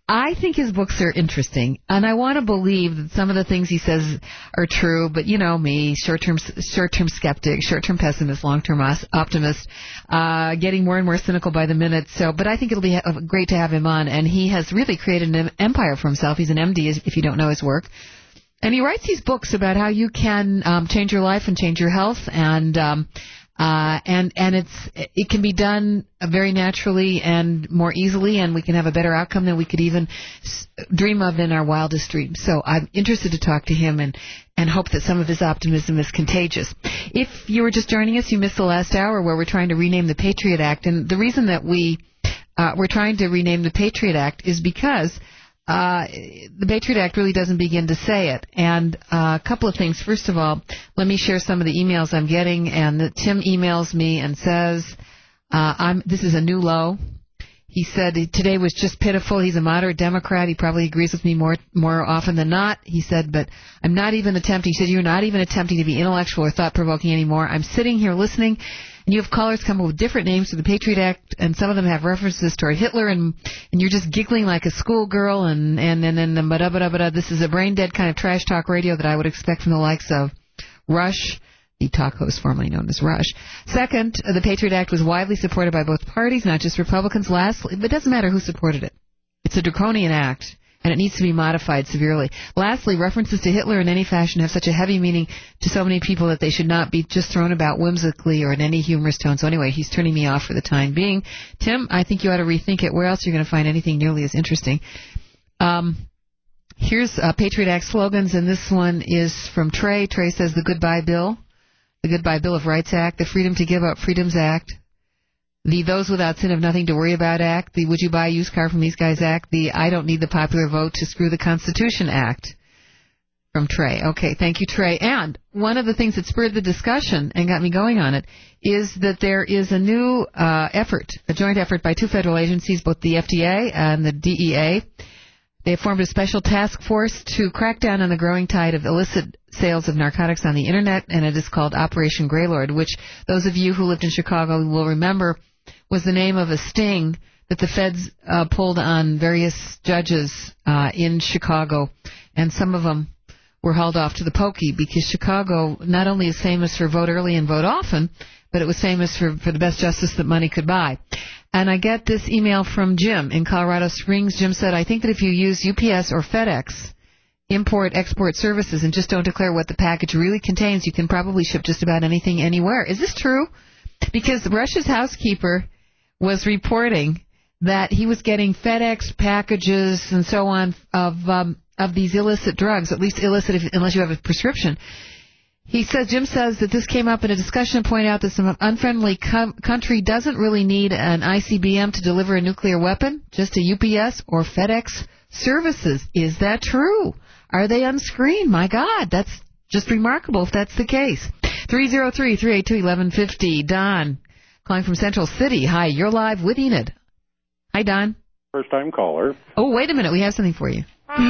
I think his books are interesting, and I want to believe that some of the things he says are true, but you know me, short-term short-term skeptic, short-term pessimist, long-term optimist, uh, getting more and more cynical by the minute. So, but I think it'll be great to have him on, and he has really created an empire for himself. He's an M D, if you don't know his work. And he writes these books about how you can um, change your life and change your health, and um, uh, and and it's it can be done very naturally and more easily, and we can have a better outcome than we could even s- dream of in our wildest dreams. So I'm interested to talk to him and and hope that some of his optimism is contagious. If you were just joining us, you missed the last hour where we're trying to rename the Patriot Act, and the reason that we uh, we're trying to rename the Patriot Act is because Uh, the Patriot Act really doesn't begin to say it. And uh, a couple of things. First of all, let me share some of the emails I'm getting. And the, Tim emails me and says, uh, I'm, this is a new low. He said today was just pitiful. He's a moderate Democrat. He probably agrees with me more more often than not. He said, but I'm not even attempting. He said, you're not even attempting to be intellectual or thought-provoking anymore. I'm sitting here listening, and you have callers come up with different names for the Patriot Act, and some of them have references toward Hitler, and and you're just giggling like a schoolgirl, and and and then the bada bada bada. This is a brain-dead kind of trash talk radio that I would expect from the likes of Rush, the talk host formerly known as Rush. Second, the Patriot Act was widely supported by both parties, not just Republicans. Lastly, but it doesn't matter who supported it. It's a draconian act, and it needs to be modified severely. Lastly, references to Hitler in any fashion have such a heavy meaning to so many people that they should not be just thrown about whimsically or in any humorous tone. So anyway, he's turning me off for the time being. Tim, I think you ought to rethink it. Where else are you going to find anything nearly as interesting? Um, here's uh, Patriot Act slogans, and this one is from Trey. Trey says the Goodbye Bill, the Goodbye Bill of Rights Act, the Freedom to Give Up Freedoms Act, the Those Without Sin Have Nothing to Worry About Act, the Would You Buy a Used Car from These Guys Act, the I Don't Need the Popular Vote to Screw the Constitution Act. From Trey. Okay, thank you, Trey. And one of the things that spurred the discussion and got me going on it is that there is a new uh, effort, a joint effort by two federal agencies, both the F D A and the D E A. They have formed a special task force to crack down on the growing tide of illicit sales of narcotics on the Internet, and it is called Operation Greylord, which those of you who lived in Chicago will remember was the name of a sting that the feds uh, pulled on various judges uh, in Chicago, and some of them were hauled off to the pokey because Chicago not only is famous for vote early and vote often, but it was famous for, for the best justice that money could buy. And I get this email from Jim in Colorado Springs. Jim said, I think that if you use U P S or FedEx import-export services and just don't declare what the package really contains, you can probably ship just about anything anywhere. Is this true? Because Rush's housekeeper was reporting that he was getting FedEx packages and so on of um, of these illicit drugs, at least illicit if, unless you have a prescription. He says, Jim says that this came up in a discussion to point out that some unfriendly com- country doesn't really need an I C B M to deliver a nuclear weapon, just a U P S or FedEx services. Is that true? Are they unscreened? My God, that's just remarkable if that's the case. three oh three, three eight two, eleven fifty. Don, calling from Central City. Hi, you're live with Enid. Hi, Don. First time caller. Oh, wait a minute. We have something for you.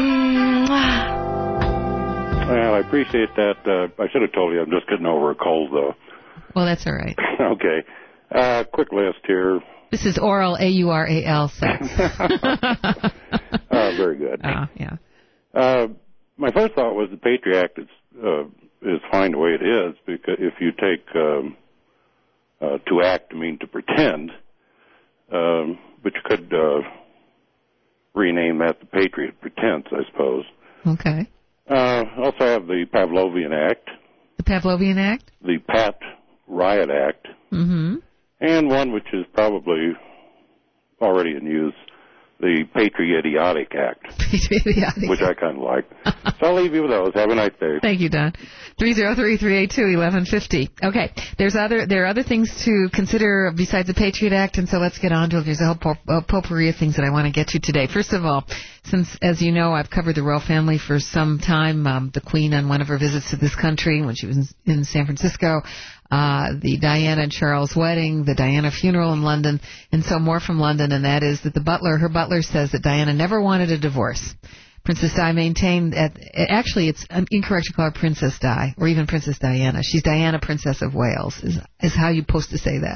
Well, I appreciate that. Uh, I should have told you I'm just getting over a cold, though. Well, that's all right. Okay. Uh, quick list here. This is oral, A U R A L, sex. uh, very good. Oh, yeah. Uh, my first thought was the Patriot Act is, uh, is fine the way it is, because if you take um, uh, to act to mean to pretend, um, but you could uh, rename that the Patriot Pretense, I suppose. Okay. Uh, also have the Pavlovian Act. The Pavlovian Act? The Pat Riot Act. Mm-hmm. And one which is probably already in use, the Patriotic Act. Patriotic. Which I kind of like. So I'll leave you with those. Have a nice day. Thank you, Don. three oh three, three eight two, eleven fifty. Okay. There's other, there are other things to consider besides the Patriot Act, and so let's get on to it. There's a whole po- a potpourri of things that I want to get to today. First of all, since, as you know, I've covered the royal family for some time, um, the Queen on one of her visits to this country when she was in, in San Francisco, uh, the Diana and Charles wedding, the Diana funeral in London, and so more from London, and that is that the butler, her butler says that Diana never wanted a divorce. Princess Di maintained, at, actually it's incorrect to call her Princess Di, or even Princess Diana. She's Diana, Princess of Wales, is, is how you're supposed to say that.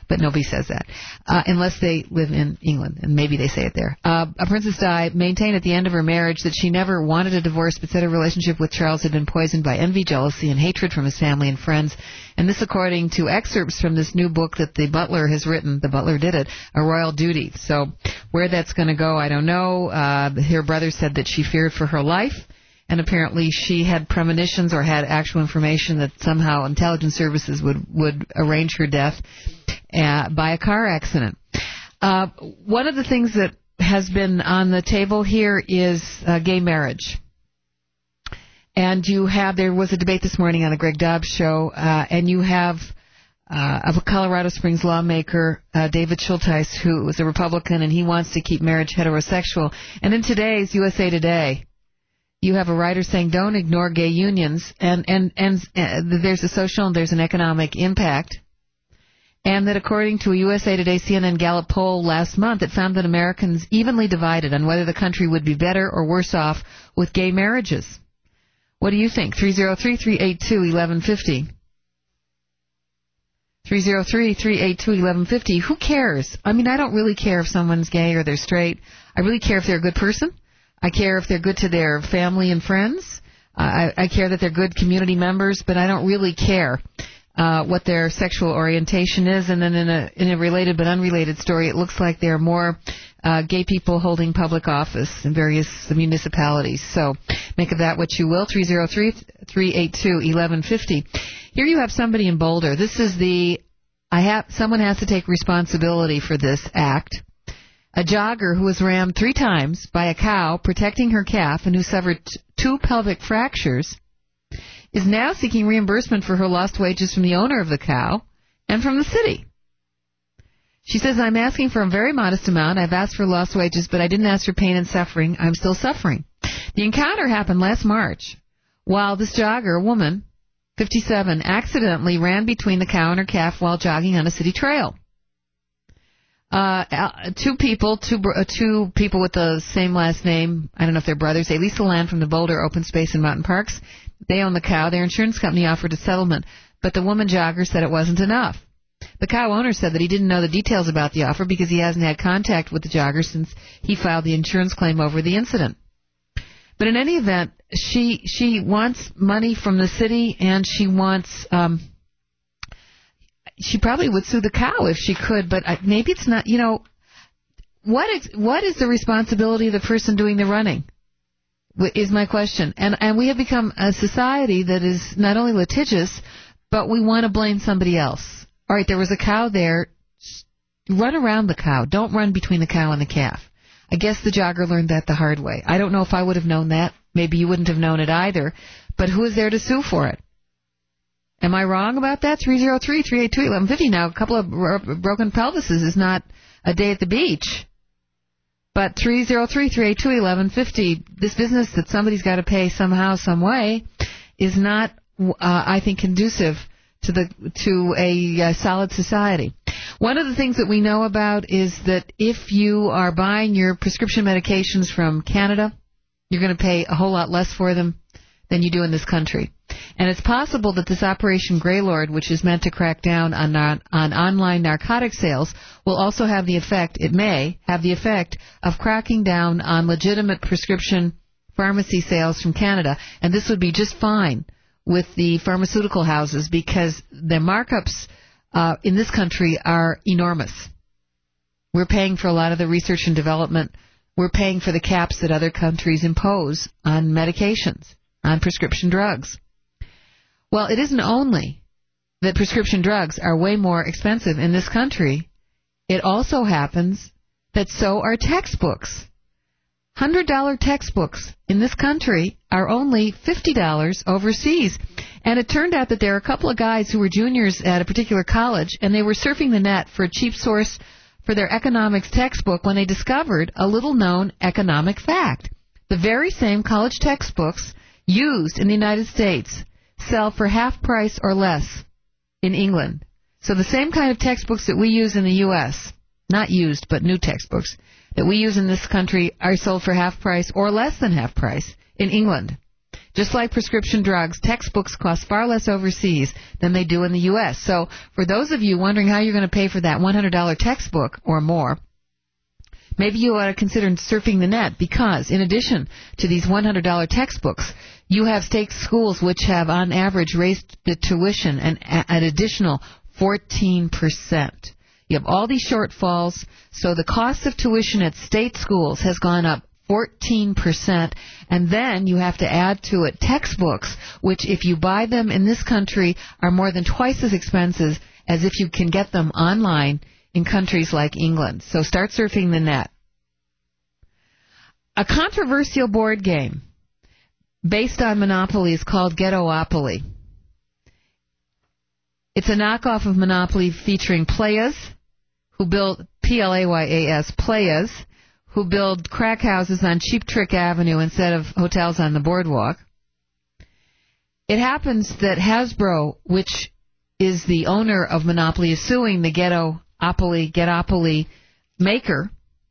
But nobody says that, uh, unless they live in England, and maybe they say it there. Uh, a Princess Di maintained at the end of her marriage that she never wanted a divorce, but said her relationship with Charles had been poisoned by envy, jealousy, and hatred from his family and friends. And this according to excerpts from this new book that the butler has written. The butler did it, A Royal Duty. So where that's going to go, I don't know. Uh, her brother said that she feared for her life. And apparently she had premonitions or had actual information that somehow intelligence services would, would arrange her death uh, by a car accident. Uh, one of the things that has been on the table here is uh, gay marriage. And you have, there was a debate this morning on the Greg Dobbs show, uh, and you have uh, a Colorado Springs lawmaker, uh, David Schulteis, who is a Republican, and he wants to keep marriage heterosexual. And in today's U S A Today, you have a writer saying, don't ignore gay unions, and, and, and uh, there's a social and there's an economic impact. And that according to a U S A Today C N N Gallup poll last month, it found that Americans evenly divided on whether the country would be better or worse off with gay marriages. What do you think? three oh three, three eight two, one one five oh. three oh three, three eight two, one one five oh. Who cares? I mean, I don't really care if someone's gay or they're straight. I really care if they're a good person. I care if they're good to their family and friends. Uh, I, I care that they're good community members, but I don't really care uh, what their sexual orientation is. And then in a in a related but unrelated story, it looks like there are more uh, gay people holding public office in various municipalities. So make of that what you will. three oh three, three eight two, one one five oh. Here you have somebody in Boulder. This is the I have someone has to take responsibility for this act. A jogger who was rammed three times by a cow protecting her calf and who suffered t- two pelvic fractures is now seeking reimbursement for her lost wages from the owner of the cow and from the city. She says, I'm asking for a very modest amount. I've asked for lost wages, but I didn't ask for pain and suffering. I'm still suffering. The encounter happened last March while this jogger, a woman, fifty-seven, accidentally ran between the cow and her calf while jogging on a city trail. Uh, two people, two uh, two people with the same last name. I don't know if they're brothers. Elisa Land from the Boulder Open Space and Mountain Parks. They own the cow. Their insurance company offered a settlement, but the woman jogger said it wasn't enough. The cow owner said that he didn't know the details about the offer because he hasn't had contact with the jogger since he filed the insurance claim over the incident. But in any event, she she wants money from the city, and she wants. Um, She probably would sue the cow if she could, but maybe it's not, you know, what is, what is the responsibility of the person doing the running, is my question. And, and we have become a society that is not only litigious, but we want to blame somebody else. All right, there was a cow there. Run around the cow. Don't run between the cow and the calf. I guess the jogger learned that the hard way. I don't know if I would have known that. Maybe you wouldn't have known it either. But who is there to sue for it? Am I wrong about that? three oh three, three eight two, one one five oh. Now, a couple of bro- broken pelvises is not a day at the beach. But three oh three, three eight two, one one five oh, this business that somebody's got to pay somehow, some way, is not, uh, I think, conducive to the to a uh, solid society. One of the things that we know about is that if you are buying your prescription medications from Canada, you're going to pay a whole lot less for them than you do in this country. And it's possible that this Operation Greylord, which is meant to crack down on non, on online narcotic sales, will also have the effect, it may have the effect, of cracking down on legitimate prescription pharmacy sales from Canada. And this would be just fine with the pharmaceutical houses because the markups uh, in this country are enormous. We're paying for a lot of the research and development. We're paying for the caps that other countries impose on medications, on prescription drugs. Well, it isn't only that prescription drugs are way more expensive in this country. It also happens that so are textbooks. one hundred dollars textbooks in this country are only fifty dollars overseas. And it turned out that there are a couple of guys who were juniors at a particular college, and they were surfing the net for a cheap source for their economics textbook when they discovered a little-known economic fact. The very same college textbooks used in the United States sell for half price or less in England. So the same kind of textbooks that we use in the U S, not used, but new textbooks, that we use in this country are sold for half price or less than half price in England. Just like prescription drugs, textbooks cost far less overseas than they do in the U S. So for those of you wondering how you're going to pay for that one hundred dollars textbook or more, maybe you ought to consider surfing the net, because in addition to these one hundred dollars textbooks, you have state schools which have on average raised the tuition an, an additional fourteen percent. You have all these shortfalls, so the cost of tuition at state schools has gone up fourteen percent, and then you have to add to it textbooks, which if you buy them in this country are more than twice as expensive as if you can get them online in countries like England. So start surfing the net. A controversial board game based on Monopoly is called Ghettopoly. It's a knockoff of Monopoly featuring playas who build, P L A Y A S, playas, who build crack houses on Cheap Trick Avenue instead of hotels on the boardwalk. It happens that Hasbro, which is the owner of Monopoly, is suing the Ghettopoly, Ghettopoly maker.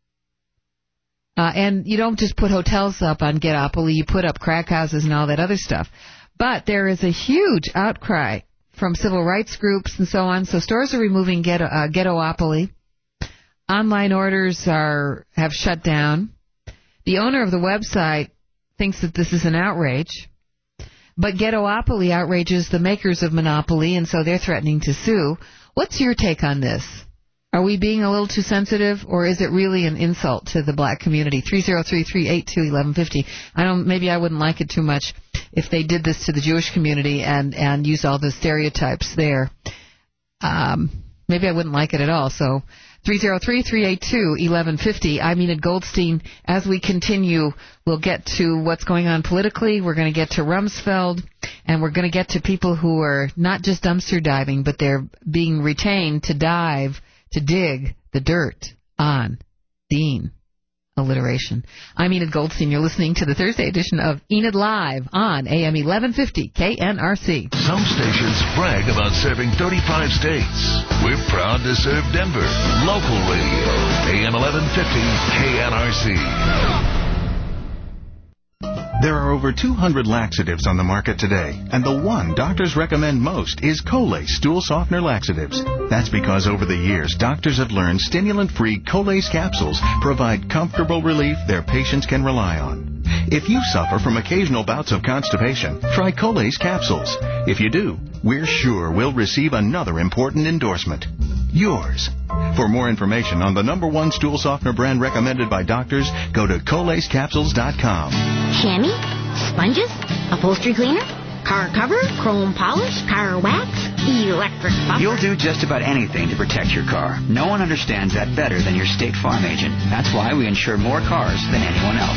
Uh, and you don't just put hotels up on Ghettopoly, you put up crack houses and all that other stuff. But there is a huge outcry from civil rights groups and so on. So stores are removing Ghetto, uh, Ghettopoly. Online orders are have shut down. The owner of the website thinks that this is an outrage. But Ghettopoly outrages the makers of Monopoly, and so they're threatening to sue. What's your take on this? Are we being a little too sensitive, or is it really an insult to the black community? three oh three, three eight two, one one five oh. I don't, maybe I wouldn't like it too much if they did this to the Jewish community and, and used all the stereotypes there. Um, maybe I wouldn't like it at all. So three oh three, three eight two, one one five oh. I'm Enid Goldstein. As we continue, we'll get to what's going on politically. We're going to get to Rumsfeld, and we're going to get to people who are not just dumpster diving, but they're being retained to dive, to dig the dirt on Dean alliteration. I'm Enid Goldstein. You're listening to the Thursday edition of Enid Live on A M eleven fifty K N R C. Some stations brag about serving thirty-five states. We're proud to serve Denver. Local radio. A M eleven fifty K N R C. There are over two hundred laxatives on the market today, and the one doctors recommend most is Colace Stool Softener Laxatives. That's because over the years, doctors have learned stimulant-free Colace capsules provide comfortable relief their patients can rely on. If you suffer from occasional bouts of constipation, try Colace capsules. If you do, we're sure we'll receive another important endorsement. Yours. For more information on the number one stool softener brand recommended by doctors, go to colace capsules dot com. Chamois? Sponges? Upholstery cleaner? Car cover? Chrome polish? Car wax? Electric bumper? You'll do just about anything to protect your car. No one understands that better than your State Farm agent. That's why we insure more cars than anyone else.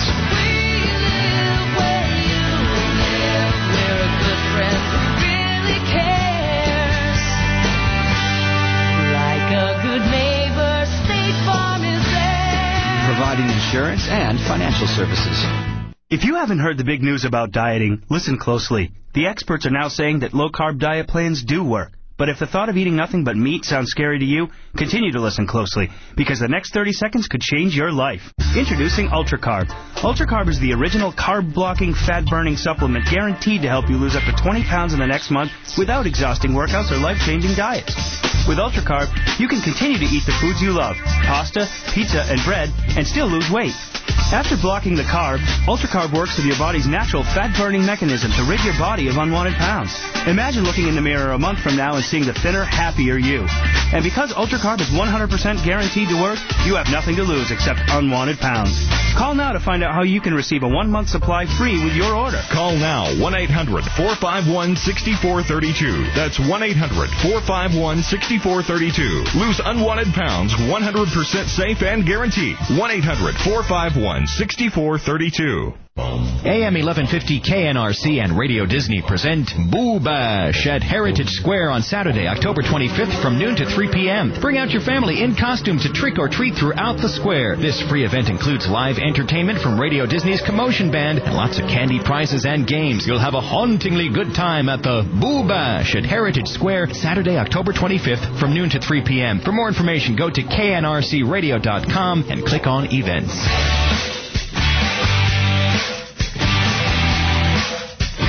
Providing insurance and financial services. If you haven't heard the big news about dieting, listen closely. The experts are now saying that low-carb diet plans do work. But if the thought of eating nothing but meat sounds scary to you, continue to listen closely, because the next thirty seconds could change your life. Introducing UltraCarb. UltraCarb is the original carb-blocking, fat-burning supplement guaranteed to help you lose up to twenty pounds in the next month without exhausting workouts or life-changing diets. With UltraCarb, you can continue to eat the foods you love, pasta, pizza, and bread, and still lose weight. After blocking the carb, UltraCarb works with your body's natural fat-burning mechanism to rid your body of unwanted pounds. Imagine looking in the mirror a month from now and seeing the thinner, happier you. And because UltraCarb is one hundred percent guaranteed to work, you have nothing to lose except unwanted pounds. Call now to find out how you can receive a one-month supply free with your order. Call now, one eight hundred, four five one, six four three two. That's one eight hundred, four five one, six four three two. Lose unwanted pounds, one hundred percent safe and guaranteed. one eight hundred, four five one, six four three two. A M eleven fifty K N R C and Radio Disney present Boo Bash at Heritage Square on Saturday, October twenty-fifth from noon to three p.m. Bring out your family in costume to trick or treat throughout the square. This free event includes live entertainment from Radio Disney's Commotion Band and lots of candy prizes and games. You'll have a hauntingly good time at the Boo Bash at Heritage Square, Saturday, October twenty-fifth from noon to three p.m. For more information, go to K N R C radio dot com and click on Events.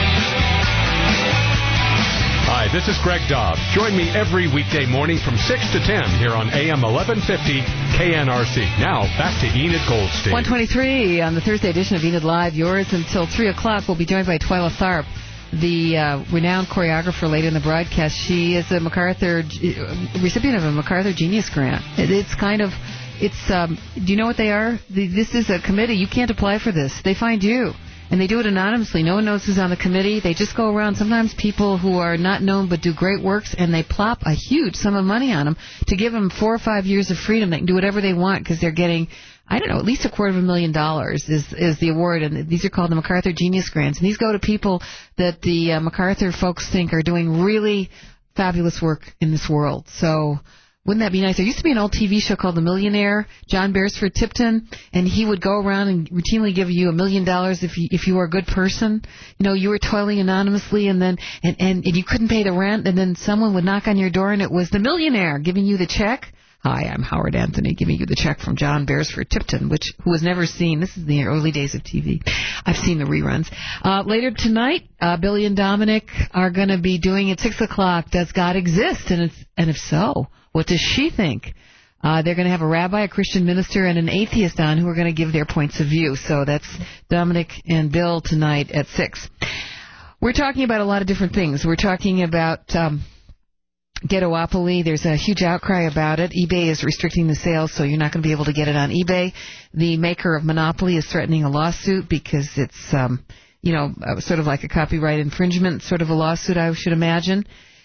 This is Greg Dobbs. Join me every weekday morning from six to ten here on A M eleven fifty K N R C. Now, back to Enid Goldstein. one twenty-three on the Thursday edition of Enid Live. Yours until three o'clock. We'll be joined by Twyla Tharp, the uh, renowned choreographer later in the broadcast. She is a MacArthur, uh, recipient of a MacArthur Genius Grant. It, it's kind of, it's, um, do you know what they are? The, this is a committee. You can't apply for this. They find you. And they do it anonymously. No one knows who's on the committee. They just go around. Sometimes people who are not known but do great works, and they plop a huge sum of money on them to give them four or five years of freedom. They can do whatever they want because they're getting, I don't know, at least a quarter of a million dollars is is the award. And these are called the MacArthur Genius Grants. And these go to people that the uh, MacArthur folks think are doing really fabulous work in this world. So wouldn't that be nice? There used to be an old T V show called The Millionaire, John Beresford Tipton, and he would go around and routinely give you a million dollars if you, if you were a good person. You know, you were toiling anonymously, and then and, and, and you couldn't pay the rent, and then someone would knock on your door, and it was the millionaire giving you the check. Hi, I'm Howard Anthony giving you the check from John Beresford Tipton, which who was never seen. This is the early days of T V. I've seen the reruns. Uh, later tonight, uh, Billy and Dominic are going to be doing at six o'clock, Does God Exist? And, it's, and if so, what does she think? Uh, they're going to have a rabbi, a Christian minister, and an atheist on who are going to give their points of view. So that's Dominic and Bill tonight at six. We're talking about a lot of different things. We're talking about Um, Ghettopoly. There's a huge outcry about it. eBay is restricting the sales, so you're not going to be able to get it on eBay. The maker of Monopoly is threatening a lawsuit because it's, um, you know, sort of like a copyright infringement sort of a lawsuit, I should imagine.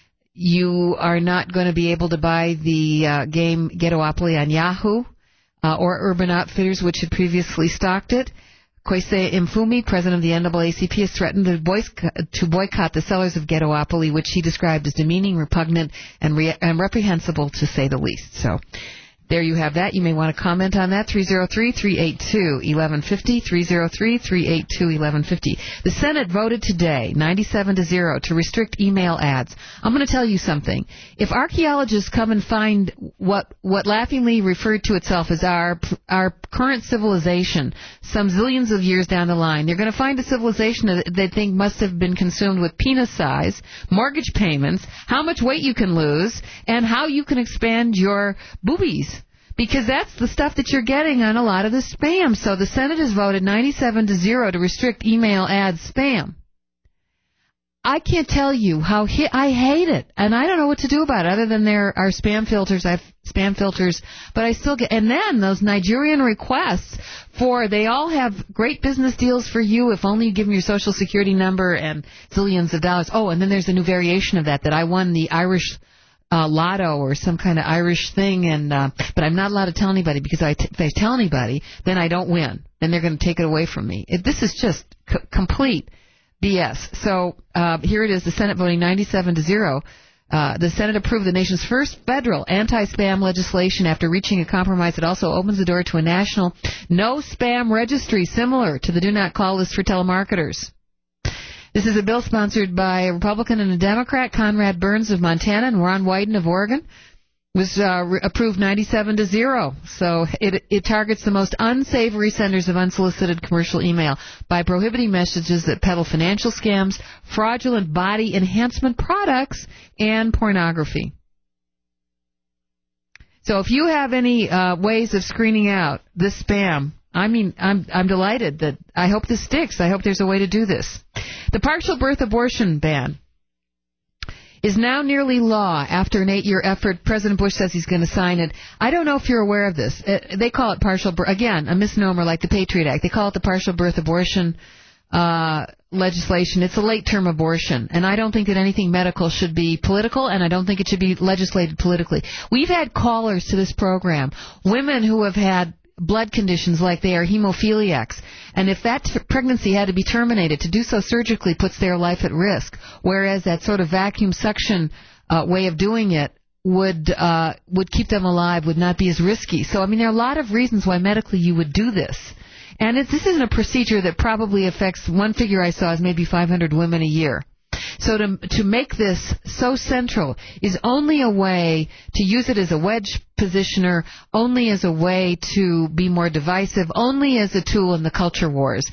You are not going to be able to buy the uh, game Ghettopoly on Yahoo uh, or Urban Outfitters, which had previously stocked it. Kwesi Mfumi, president of the N double A C P, has threatened to boycott, to boycott the sellers of Ghettopoly, which he described as demeaning, repugnant, and, re- and reprehensible, to say the least. So there you have that. You may want to comment on that. three oh three, three eight two, one one five oh, three oh three, three eight two, one one five oh. The Senate voted today, ninety-seven to zero, to restrict email ads. I'm going to tell you something. If archaeologists come and find what what laughingly referred to itself as our our current civilization some zillions of years down the line, they're going to find a civilization that they think must have been consumed with penis size, mortgage payments, how much weight you can lose, and how you can expand your boobies. Because that's the stuff that you're getting on a lot of the spam. So the Senate has voted ninety-seven to zero to restrict email ads spam. I can't tell you how hi- I hate it, and I don't know what to do about it other than there are spam filters. I have spam filters, but I still get. And then those Nigerian requests for they all have great business deals for you if only you give them your social security number and zillions of dollars. Oh, and then there's a new variation of that that I won the Irish Uh, lotto or some kind of Irish thing, and uh, but I'm not allowed to tell anybody because I t- if I tell anybody, then I don't win. Then they're going to take it away from me. It, this is just c- complete B S. So uh, here it is, the Senate voting ninety-seven to zero. Uh, the Senate approved the nation's first federal anti-spam legislation after reaching a compromise that also opens the door to a national no-spam registry similar to the Do Not Call list for telemarketers. This is a bill sponsored by a Republican and a Democrat, Conrad Burns of Montana and Ron Wyden of Oregon. Was uh, re- approved ninety-seven to zero. So it it targets the most unsavory senders of unsolicited commercial email by prohibiting messages that peddle financial scams, fraudulent body enhancement products, and pornography. So if you have any uh, ways of screening out this spam, I mean, I'm I'm delighted that I hope this sticks. I hope there's a way to do this. The partial birth abortion ban is now nearly law after an eight-year effort. President Bush says he's going to sign it. I don't know if you're aware of this. Uh, they call it partial birth. Again, a misnomer like the Patriot Act. They call it the partial birth abortion uh, legislation. It's a late-term abortion. And I don't think that anything medical should be political, and I don't think it should be legislated politically. We've had callers to this program, women who have had blood conditions like they are hemophiliacs, and if that t- pregnancy had to be terminated, to do so surgically puts their life at risk, whereas that sort of vacuum suction uh, way of doing it would uh, would keep them alive, would not be as risky. So, I mean, there are a lot of reasons why medically you would do this. And it's, this isn't a procedure that probably affects, one figure I saw is maybe five hundred women a year. So to to make this so central is only a way to use it as a wedge positioner, only as a way to be more divisive, only as a tool in the culture wars.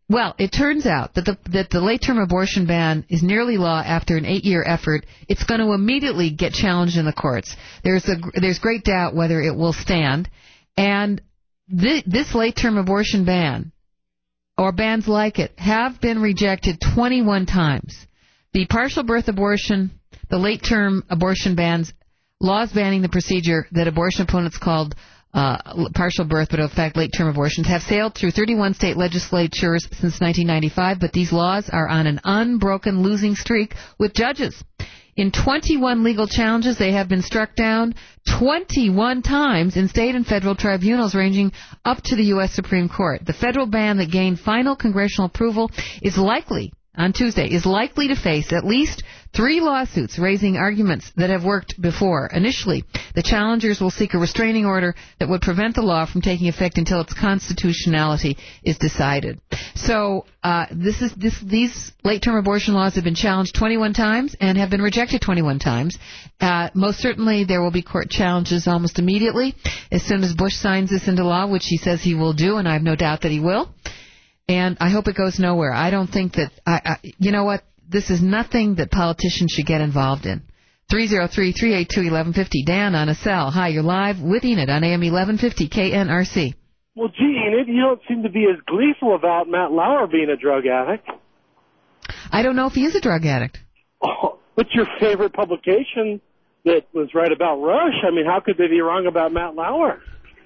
Well, it turns out that the that the late-term abortion ban is nearly law after an eight-year effort. It's going to immediately get challenged in the courts. There's a there's great doubt whether it will stand. And th- this late-term abortion ban, or bans like it, have been rejected twenty-one times. The partial birth abortion, the late-term abortion bans, laws banning the procedure that abortion opponents called uh, partial birth, but in fact late-term abortions, have sailed through thirty-one state legislatures since nineteen ninety-five, but these laws are on an unbroken losing streak with judges. In twenty-one legal challenges, they have been struck down twenty-one times in state and federal tribunals ranging up to the U S Supreme Court. The federal ban that gained final congressional approval is likely, on Tuesday, is likely to face at least three lawsuits raising arguments that have worked before. Initially, the challengers will seek a restraining order that would prevent the law from taking effect until its constitutionality is decided. So uh, this is this these late-term abortion laws have been challenged twenty-one times and have been rejected twenty-one times. Uh, most certainly, there will be court challenges almost immediately as soon as Bush signs this into law, which he says he will do, and I have no doubt that he will. And I hope it goes nowhere. I don't think that, I, I, you know what, this is nothing that politicians should get involved in. three oh three, three eight two, one one five oh. Dan on a cell. Hi, you're live with Enid on A M eleven fifty K N R C. Well, gee, Enid, you don't seem to be as gleeful about Matt Lauer being a drug addict. I don't know if he is a drug addict. Oh, but your favorite publication that was right about Rush, I mean, how could they be wrong about Matt Lauer?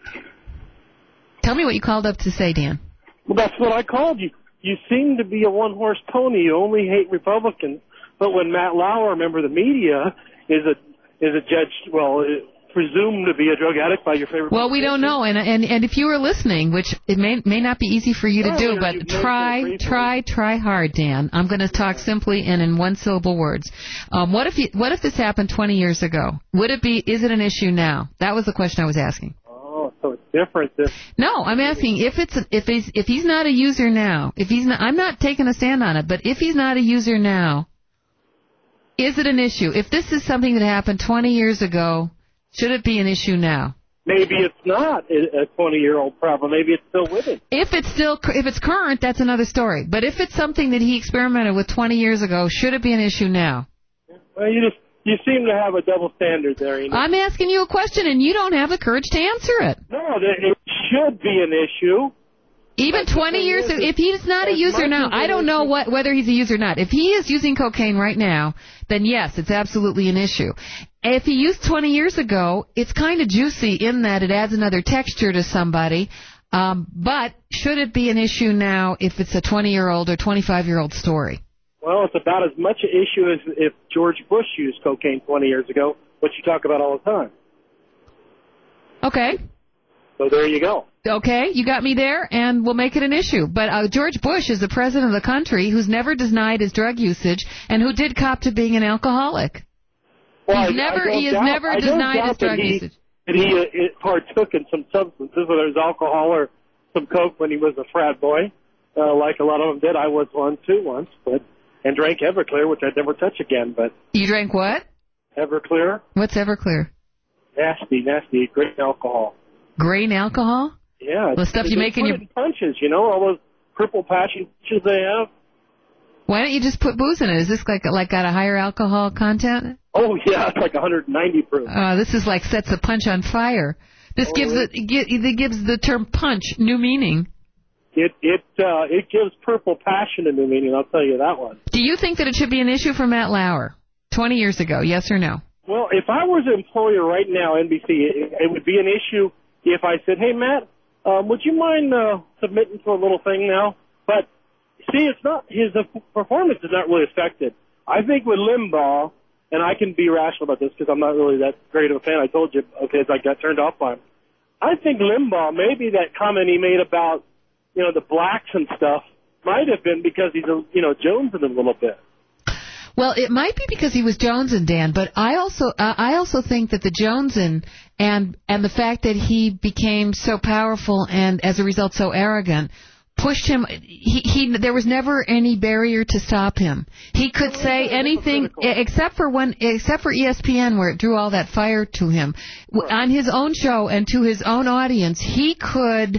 Tell me what you called up to say, Dan. Well, that's what I called you. You seem to be a one-horse pony. You only hate Republicans. But when Matt Lauer, a member of the media, is a is a judge, well, presumed to be a drug addict by your favorite. Well, we don't know, and and and if you were listening, which it may may not be easy for you to do, but try try try hard, Dan. I'm going to talk simply and in one syllable words. Um, what if you, what if this happened twenty years ago? Would it be? Is it an issue now? That was the question I was asking. Oh, so it's different. This. No, I'm asking if it's if he's if he's not a user now. If he's not, I'm not taking a stand on it, but if he's not a user now, is it an issue? If this is something that happened twenty years ago, should it be an issue now? Maybe it's not a twenty-year-old problem. Maybe it's still with him. If it's still if it's current, that's another story. But if it's something that he experimented with twenty years ago, should it be an issue now? Well, you just you seem to have a double standard there. You know? I'm asking you a question, and you don't have the courage to answer it. No, it should be an issue. Even twenty years, if he's not a user now, I don't know what whether he's a user or not. If he is using cocaine right now, then yes, it's absolutely an issue. If he used twenty years ago, it's kind of juicy in that it adds another texture to somebody. Um, but should it be an issue now if it's a twenty-year-old or twenty-five-year-old story? Well, it's about as much an issue as if George Bush used cocaine twenty years ago, which you talk about all the time. Okay. So there you go. Okay, you got me there, and we'll make it an issue. But uh, George Bush is the president of the country who's never denied his drug usage and who did cop to being an alcoholic. Well, He's I, never, I he has doubt, never denied his drug that he, usage. That he uh, partook in some substances, whether it was alcohol or some coke when he was a frat boy, uh, like a lot of them did. I was one too once, but and drank Everclear, which I'd never touch again. But you drank what? Everclear. What's Everclear? Nasty, nasty, grain alcohol. Grain alcohol? Yeah. The stuff you make in your punches, you know, all those purple passion punches they have. Why don't you just put booze in it? Is this like like got a higher alcohol content? Oh yeah, it's like one hundred ninety proof. Uh, this is like sets a punch on fire. This oh, gives it, it gives the term punch new meaning. It it uh, it gives purple passion a new meaning. I'll tell you that one. Do you think that it should be an issue for Matt Lauer twenty years ago? Yes or no? Well, if I was an employer right now, N B C, it, it would be an issue if I said, "Hey, Matt, um, would you mind uh, submitting to a little thing now?" But see, it's not his uh, performance is not really affected. I think with Limbaugh, and I can be rational about this because I'm not really that great of a fan. I told you, okay, as I got turned off by him. I think Limbaugh, maybe that comment he made about, you know, the blacks and stuff might have been because he's, a, you know, jonesing a little bit. Well, it might be because he was jonesing, Dan, but I also uh, I also think that the jonesing and and the fact that he became so powerful and as a result so arrogant pushed him. He, he there was never any barrier to stop him. He could say anything except for when except for E S P N where it drew all that fire to him on his own show and to his own audience. He could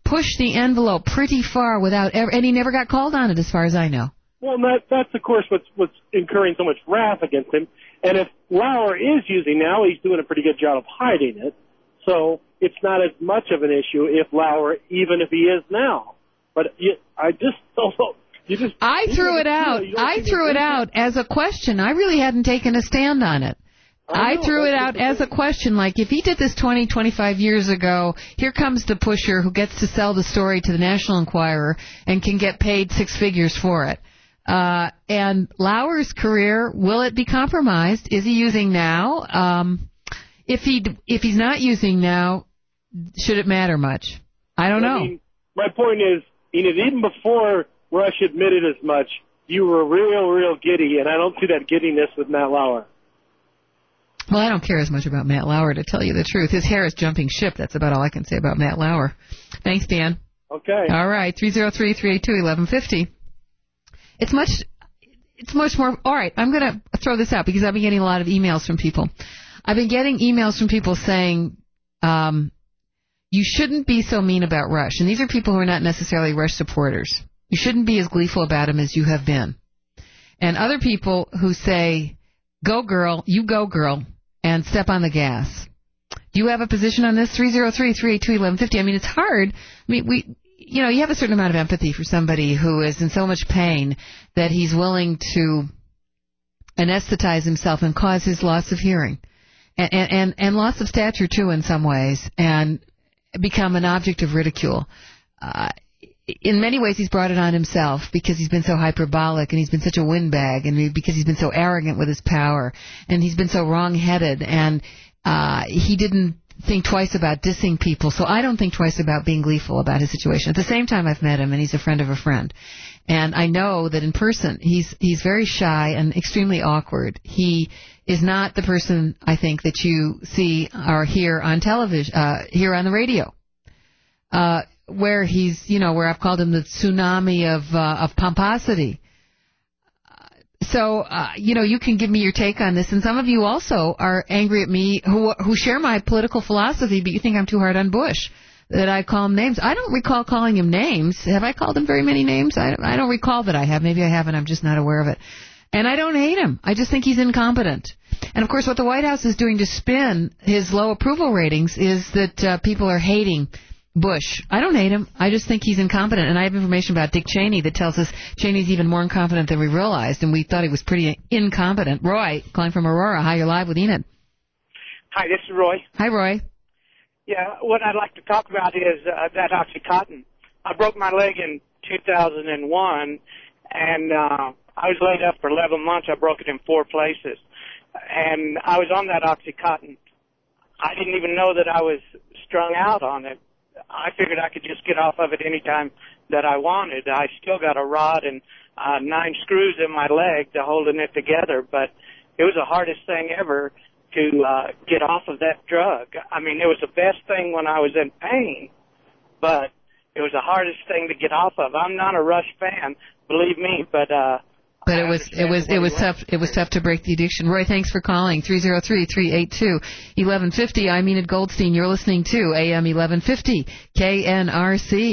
pushed the envelope pretty far without ever, and he never got called on it, as far as I know. Well, that, that's, of course, what's, what's incurring so much wrath against him. And if Lauer is using now, he's doing a pretty good job of hiding it. So it's not as much of an issue if Lauer, even if he is now. But you, I just don't know. You just, I you threw it out. You I threw it out as a question. I really hadn't taken a stand on it. I, I threw it out as a question, like, if he did this twenty, twenty-five years ago, here comes the pusher who gets to sell the story to the National Enquirer and can get paid six figures for it. Uh, and Lauer's career, will it be compromised? Is he using now? Um, if he if he's not using now, should it matter much? I don't know. I mean, my point is, Enid, even before Rush admitted as much, you were real, real giddy, and I don't see that giddiness with Matt Lauer. Well, I don't care as much about Matt Lauer, to tell you the truth. His hair is jumping ship. That's about all I can say about Matt Lauer. Thanks, Dan. Okay. All right, three oh three, three eight two, eleven fifty. It's much, it's much more. All right, I'm going to throw this out because I've been getting a lot of emails from people. I've been getting emails from people saying, um, you shouldn't be so mean about Rush. And these are people who are not necessarily Rush supporters. You shouldn't be as gleeful about him as you have been. And other people who say, go girl, you go girl, and step on the gas. Do you have a position on this? three oh three, three eight two, eleven fifty. I mean, it's hard. I mean, we, you know, you have a certain amount of empathy for somebody who is in so much pain that he's willing to anesthetize himself and cause his loss of hearing and, and, and loss of stature, too, in some ways, and become an object of ridicule. Uh, in many ways, he's brought it on himself because he's been so hyperbolic and he's been such a windbag and because he's been so arrogant with his power and he's been so wrong-headed and uh, he didn't think twice about dissing people. So I don't think twice about being gleeful about his situation. At the same time, I've met him and he's a friend of a friend. And I know that in person, he's he's very shy and extremely awkward. He is not the person, I think, that you see or hear on television, uh, here on the radio. Uh, where he's, you know, where I've called him the tsunami of uh, of pomposity. So, uh, you know, you can give me your take on this, and some of you also are angry at me who who share my political philosophy, but you think I'm too hard on Bush, that I call him names. I don't recall calling him names. Have I called him very many names? I, I don't recall that I have. Maybe I haven't. I'm just not aware of it. And I don't hate him. I just think he's incompetent. And, of course, what the White House is doing to spin his low approval ratings is that uh, people are hating Bush. I don't hate him. I just think he's incompetent. And I have information about Dick Cheney that tells us Cheney's even more incompetent than we realized, and we thought he was pretty incompetent. Roy, calling from Aurora. Hi, you're live with Enid. Hi, this is Roy. Hi, Roy. Yeah, what I'd like to talk about is uh, that OxyContin. I broke my leg in two thousand one, and uh, I was laid up for eleven months. I broke it in four places. And I was on that OxyContin. I didn't even know that I was strung out on it. I figured I could just get off of it any time that I wanted. I still got a rod and uh, nine screws in my leg to holding it together, but it was the hardest thing ever to uh, get off of that drug. I mean, it was the best thing when I was in pain, but it was the hardest thing to get off of. I'm not a Rush fan, believe me, but uh, But it was it was it was tough it was tough to break the addiction. Roy, thanks for calling. three oh three, three eight two, eleven fifty. I'm Enid Goldstein. You're listening to A M eleven fifty K N R C.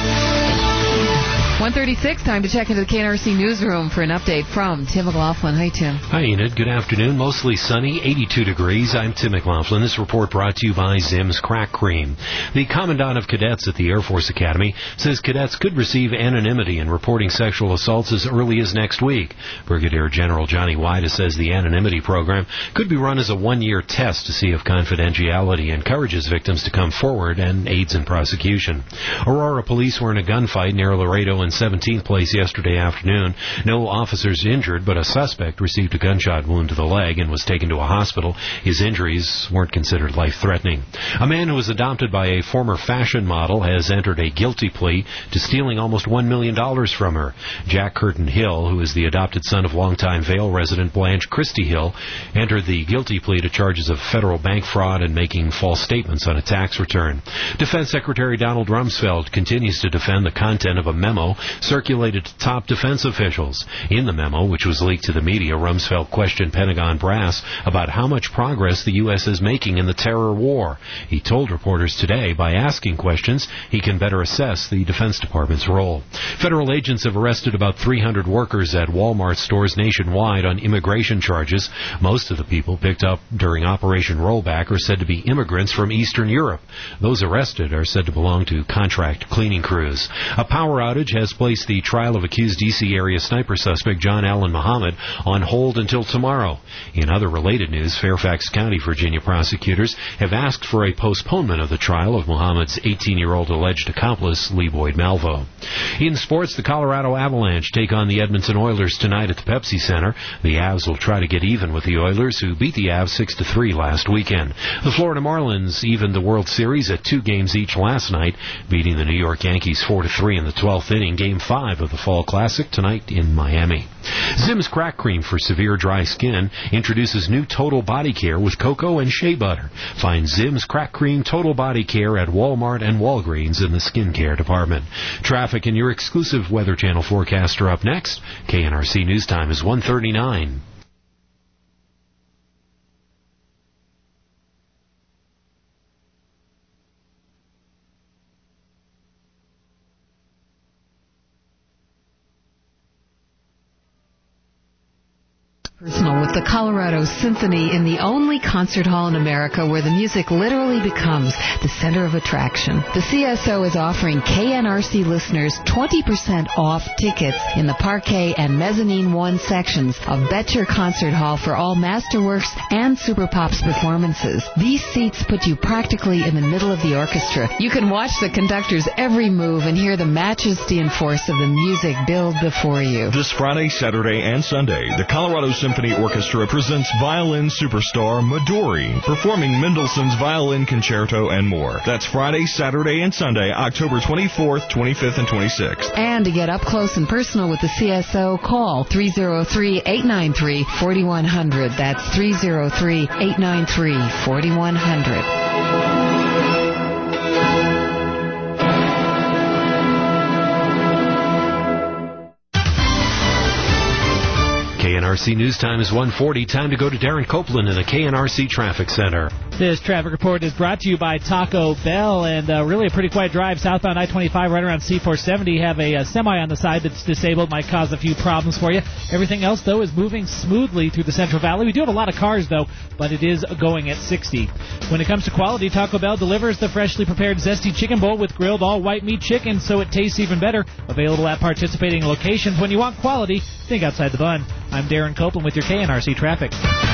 one thirty-six, time to check into the K N R C newsroom for an update from Tim McLaughlin. Hi, Tim. Hi, Enid. Good afternoon. Mostly sunny, eighty-two degrees. I'm Tim McLaughlin. This report brought to you by Zim's Crack Cream. The Commandant of Cadets at the Air Force Academy says cadets could receive anonymity in reporting sexual assaults as early as next week. Brigadier General Johnny Wida says the anonymity program could be run as a one-year test to see if confidentiality encourages victims to come forward and aids in prosecution. Aurora police were in a gunfight near Laredo and seventeenth place yesterday afternoon. No officers injured, but a suspect received a gunshot wound to the leg and was taken to a hospital. His injuries weren't considered life-threatening. A man who was adopted by a former fashion model has entered a guilty plea to stealing almost one million dollars from her. Jack Curtin Hill, who is the adopted son of longtime Vail resident Blanche Christie Hill, entered the guilty plea to charges of federal bank fraud and making false statements on a tax return. Defense Secretary Donald Rumsfeld continues to defend the content of a memo memo circulated to top defense officials. In the memo, which was leaked to the media, Rumsfeld questioned Pentagon brass about how much progress the U S is making in the terror war. He told reporters today by asking questions, he can better assess the Defense Department's role. Federal agents have arrested about three hundred workers at Walmart stores nationwide on immigration charges. Most of the people picked up during Operation Rollback are said to be immigrants from Eastern Europe. Those arrested are said to belong to contract cleaning crews. A power outage has placed the trial of accused D C area sniper suspect John Allen Muhammad on hold until tomorrow. In other related news, Fairfax County, Virginia prosecutors have asked for a postponement of the trial of Muhammad's eighteen-year-old alleged accomplice, Lee Boyd Malvo. In sports, the Colorado Avalanche take on the Edmonton Oilers tonight at the Pepsi Center. The Avs will try to get even with the Oilers, who beat the Avs six to three last weekend. The Florida Marlins evened the World Series at two games each last night, beating the New York Yankees four to three in the twelfth inning. Game five of the Fall Classic tonight in Miami. Zim's Crack Cream for severe dry skin introduces new Total Body Care with cocoa and shea butter. Find Zim's Crack Cream Total Body Care at Walmart and Walgreens in the skincare department. Traffic and your exclusive Weather Channel forecast are up next. K N R C News Time is one thirty-nine. Personal with the Colorado Symphony in the only concert hall in America where the music literally becomes the center of attraction. The C S O is offering K N R C listeners twenty percent off tickets in the Parquet and Mezzanine one sections of Betcher Concert Hall for all Masterworks and Super Pops performances. These seats put you practically in the middle of the orchestra. You can watch the conductor's every move and hear the majesty and force of the music build before you. This Friday, Saturday, and Sunday, the Colorado Symphony Orchestra presents violin superstar Midori, performing Mendelssohn's Violin Concerto and more. That's Friday, Saturday, and Sunday, October twenty-fourth, twenty-fifth, and twenty-sixth. And to get up close and personal with the C S O, call three oh three, eight nine three, four one zero zero. That's three oh three, eight nine three, four one zero zero. K N R C News Time is one forty. Time to go to Darren Copeland in the K N R C Traffic Center. This traffic report is brought to you by Taco Bell, and uh, really a pretty quiet drive southbound I twenty-five right around C four seventy. You have a, a semi on the side that's disabled, might cause a few problems for you. Everything else, though, is moving smoothly through the Central Valley. We do have a lot of cars, though, but it is going at sixty. When it comes to quality, Taco Bell delivers the freshly prepared zesty chicken bowl with grilled all-white meat chicken, so it tastes even better. Available at participating locations. When you want quality, think outside the bun. I'm Darren Copeland with your K N R C traffic.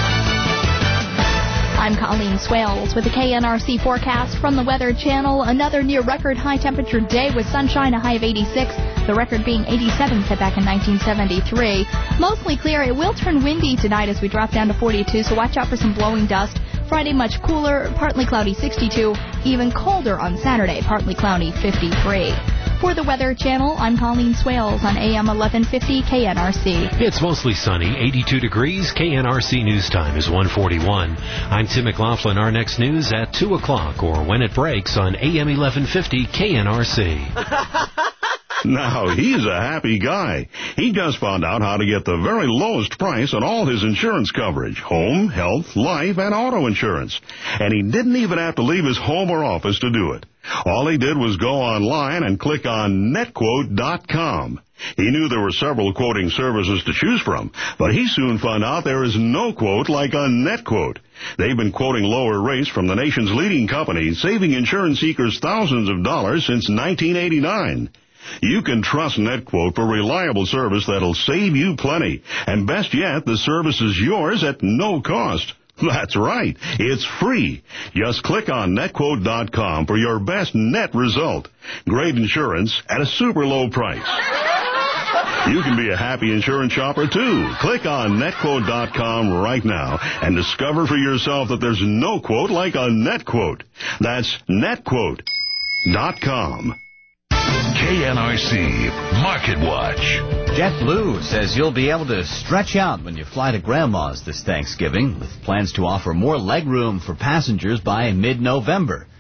I'm Colleen Swales with the K N R C forecast from the Weather Channel. Another near-record high-temperature day with sunshine, a high of eighty-six. The record being eighty-seven set back in nineteen seventy-three. Mostly clear. It will turn windy tonight as we drop down to forty-two, so watch out for some blowing dust. Friday, much cooler, partly cloudy, sixty-two. Even colder on Saturday, partly cloudy, fifty-three. For the Weather Channel, I'm Colleen Swales on A M eleven fifty K N R C. It's mostly sunny, eighty-two degrees. K N R C News Time is one forty-one. I'm Tim McLaughlin. Our next news at two o'clock or when it breaks on A M eleven fifty K N R C. Now, he's a happy guy. He just found out how to get the very lowest price on all his insurance coverage. Home, health, life, and auto insurance. And he didn't even have to leave his home or office to do it. All he did was go online and click on net quote dot com. He knew there were several quoting services to choose from, but he soon found out there is no quote like a NetQuote. They've been quoting lower rates from the nation's leading companies, saving insurance seekers thousands of dollars since nineteen eighty-nine. You can trust NetQuote for reliable service that'll save you plenty. And best yet, the service is yours at no cost. That's right. It's free. Just click on net quote dot com for your best net result. Great insurance at a super low price. You can be a happy insurance shopper, too. Click on net quote dot com right now and discover for yourself that there's no quote like a NetQuote. That's net quote dot com. K N R C Market Watch. JetBlue says you'll be able to stretch out when you fly to Grandma's this Thanksgiving, with plans to offer more legroom for passengers by mid-November.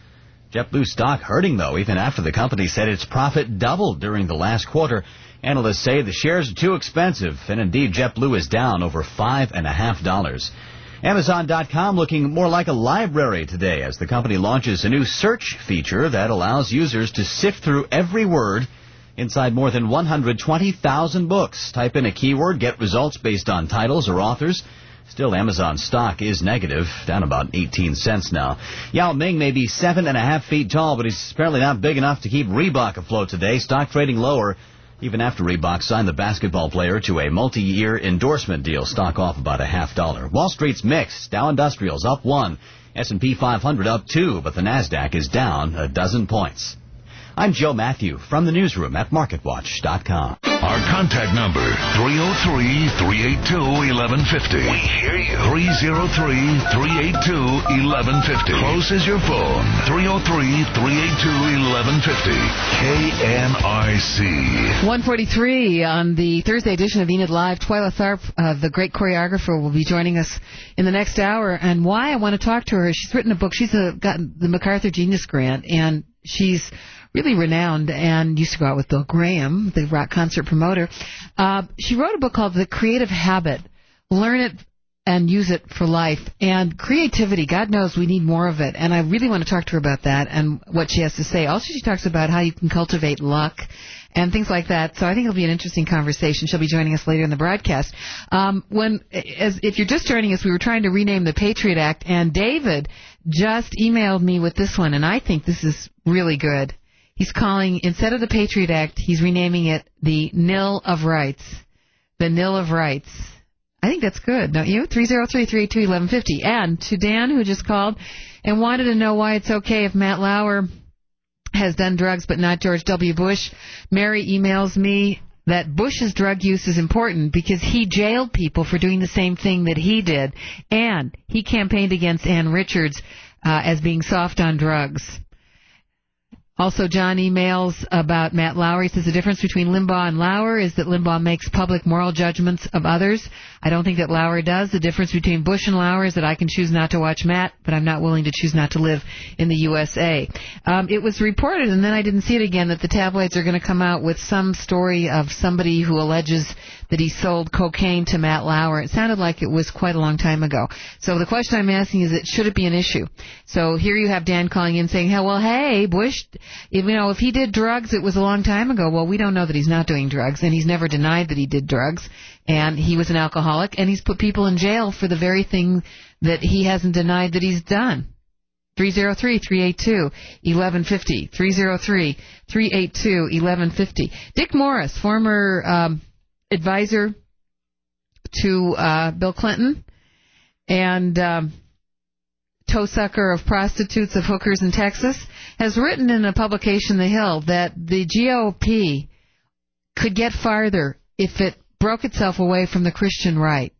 JetBlue stock hurting, though, even after the company said its profit doubled during the last quarter. Analysts say the shares are too expensive, and indeed JetBlue is down over five and a half dollars. Amazon dot com looking more like a library today as the company launches a new search feature that allows users to sift through every word inside more than one hundred twenty thousand books. Type in a keyword, get results based on titles or authors. Still, Amazon stock is negative, down about eighteen cents now. Yao Ming may be seven and a half feet tall, but he's apparently not big enough to keep Reebok afloat today. Stock trading lower, even after Reebok signed the basketball player to a multi-year endorsement deal. Stock off about a half dollar. Wall Street's mixed. Dow Industrials up one. S and P five hundred up two, but the NASDAQ is down a dozen points. I'm Joe Matthew from the newsroom at market watch dot com. Our contact number, three oh three, three eight two, eleven fifty. We hear you. three oh three, three eight two, eleven fifty. Close as your phone. three oh three, three eight two, eleven fifty. K N R C. one forty-three on the Thursday edition of Enid Live. Twyla Tharp, uh, the great choreographer, will be joining us in the next hour. And why I want to talk to her, she's written a book. She's a, got the MacArthur Genius Grant, and she's really renowned and used to go out with Bill Graham, the rock concert promoter. Uh, she wrote a book called The Creative Habit. Learn it and use it for life. And creativity, God knows we need more of it. And I really want to talk to her about that and what she has to say. Also, she talks about how you can cultivate luck and things like that. So I think it'll be an interesting conversation. She'll be joining us later in the broadcast. Um, when, as if you're just joining us, we were trying to rename the Patriot Act, and David just emailed me with this one, and I think this is really good. He's calling, instead of the Patriot Act, he's renaming it the Nil of Rights. The Nil of Rights. I think that's good, don't you? three oh three, three eight two, eleven fifty. And to Dan, who just called and wanted to know why it's okay if Matt Lauer has done drugs but not George W. Bush, Mary emails me that Bush's drug use is important because he jailed people for doing the same thing that he did, and he campaigned against Ann Richards uh, as being soft on drugs. Also, John emails about Matt Lauer. He says the difference between Limbaugh and Lauer is that Limbaugh makes public moral judgments of others. I don't think that Lauer does. The difference between Bush and Lauer is that I can choose not to watch Matt, but I'm not willing to choose not to live in the U S A. Um, it was reported, and then I didn't see it again, that the tabloids are going to come out with some story of somebody who alleges that he sold cocaine to Matt Lauer. It sounded like it was quite a long time ago. So the question I'm asking is, it should it be an issue? So here you have Dan calling in saying, hey, well, hey, Bush, if, you know, if he did drugs, it was a long time ago. Well, we don't know that he's not doing drugs, and he's never denied that he did drugs, and he was an alcoholic, and he's put people in jail for the very thing that he hasn't denied that he's done. three oh three, three eight two, eleven fifty. three oh three, three eight two, eleven fifty. Dick Morris, former um, advisor to uh, Bill Clinton and um, toe sucker of prostitutes, of hookers in Texas, has written in a publication, The Hill, that the G O P could get farther if it broke itself away from the Christian right.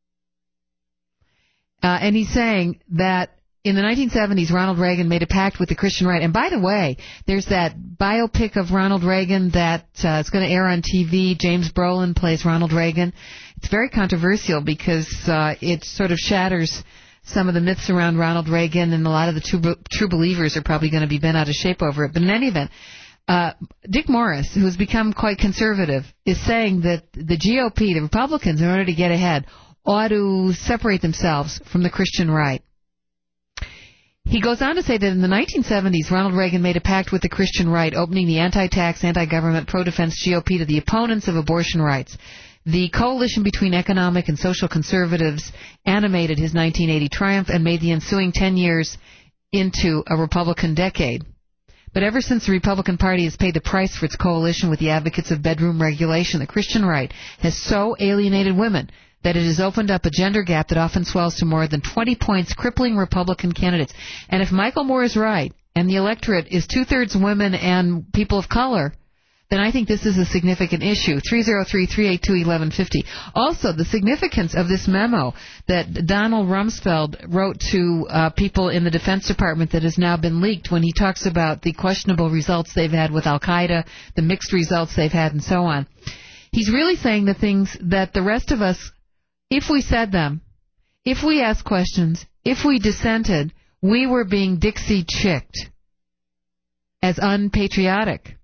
Uh, and he's saying that in the nineteen seventies, Ronald Reagan made a pact with the Christian right. And by the way, there's that biopic of Ronald Reagan that uh, is going to air on T V. James Brolin plays Ronald Reagan. It's very controversial because uh, it sort of shatters some of the myths around Ronald Reagan, and a lot of the true, true believers are probably going to be bent out of shape over it. But in any event, uh, Dick Morris, who has become quite conservative, is saying that the G O P, the Republicans, in order to get ahead, ought to separate themselves from the Christian right. He goes on to say that in the nineteen seventies, Ronald Reagan made a pact with the Christian right, opening the anti-tax, anti-government, pro-defense G O P to the opponents of abortion rights. The coalition between economic and social conservatives animated his nineteen eighty triumph and made the ensuing ten years into a Republican decade. But ever since the Republican Party has paid the price for its coalition with the advocates of bedroom regulation, the Christian right has so alienated women that it has opened up a gender gap that often swells to more than twenty points, crippling Republican candidates. And if Michael Moore is right, and the electorate is two-thirds women and people of color, then I think this is a significant issue. three oh three, three eight two, eleven fifty. Also, the significance of this memo that Donald Rumsfeld wrote to uh, people in the Defense Department that has now been leaked, when he talks about the questionable results they've had with Al-Qaeda, the mixed results they've had, and so on. He's really saying the things that the rest of us, if we said them, if we asked questions, if we dissented, we were being Dixie chicked. as unpatriotic.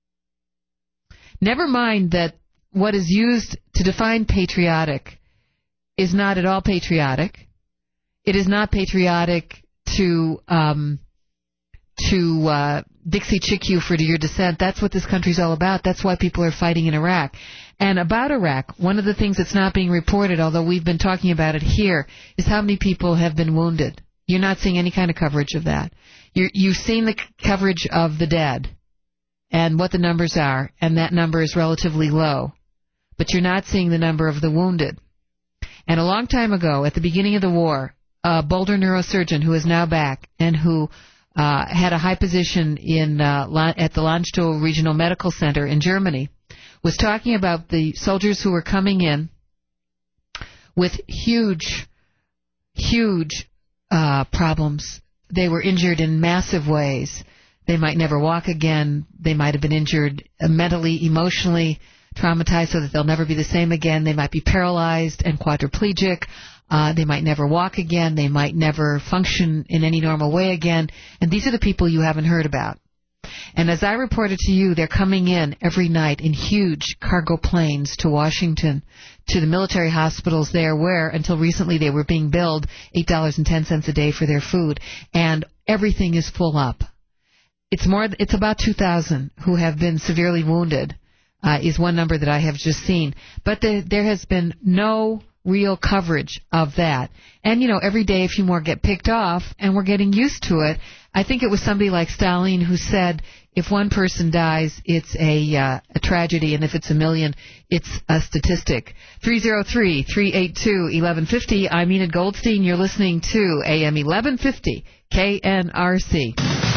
Never mind that what is used to define patriotic is not at all patriotic. It is not patriotic to um, to uh, Dixie Chick You for your dissent. That's what this country's all about. That's why people are fighting in Iraq. And about Iraq, one of the things that's not being reported, although we've been talking about it here, is how many people have been wounded. You're not seeing any kind of coverage of that. You're, you've seen the c- coverage of the dead and what the numbers are, and that number is relatively low. But you're not seeing the number of the wounded. And a long time ago, at the beginning of the war, a Boulder neurosurgeon who is now back and who uh, had a high position in uh, at the Landstuhl Regional Medical Center in Germany was talking about the soldiers who were coming in with huge, huge uh, problems. They were injured in massive ways. They might never walk again. They might have been injured mentally, emotionally, traumatized so that they'll never be the same again. They might be paralyzed and quadriplegic. Uh, they might never walk again. They might never function in any normal way again. And these are the people you haven't heard about. And as I reported to you, they're coming in every night in huge cargo planes to Washington, to the military hospitals there where, until recently, they were being billed eight dollars and ten cents a day for their food. And everything is full up. It's more. It's about two thousand who have been severely wounded, uh, is one number that I have just seen. But the, there has been no real coverage of that. And, you know, every day a few more get picked off, and we're getting used to it. I think it was somebody like Stalin who said, if one person dies, it's a, uh, a tragedy, and if it's a million, it's a statistic. three oh three, three eight two, eleven fifty. I'm Enid Goldstein. You're listening to A M eleven fifty K N R C.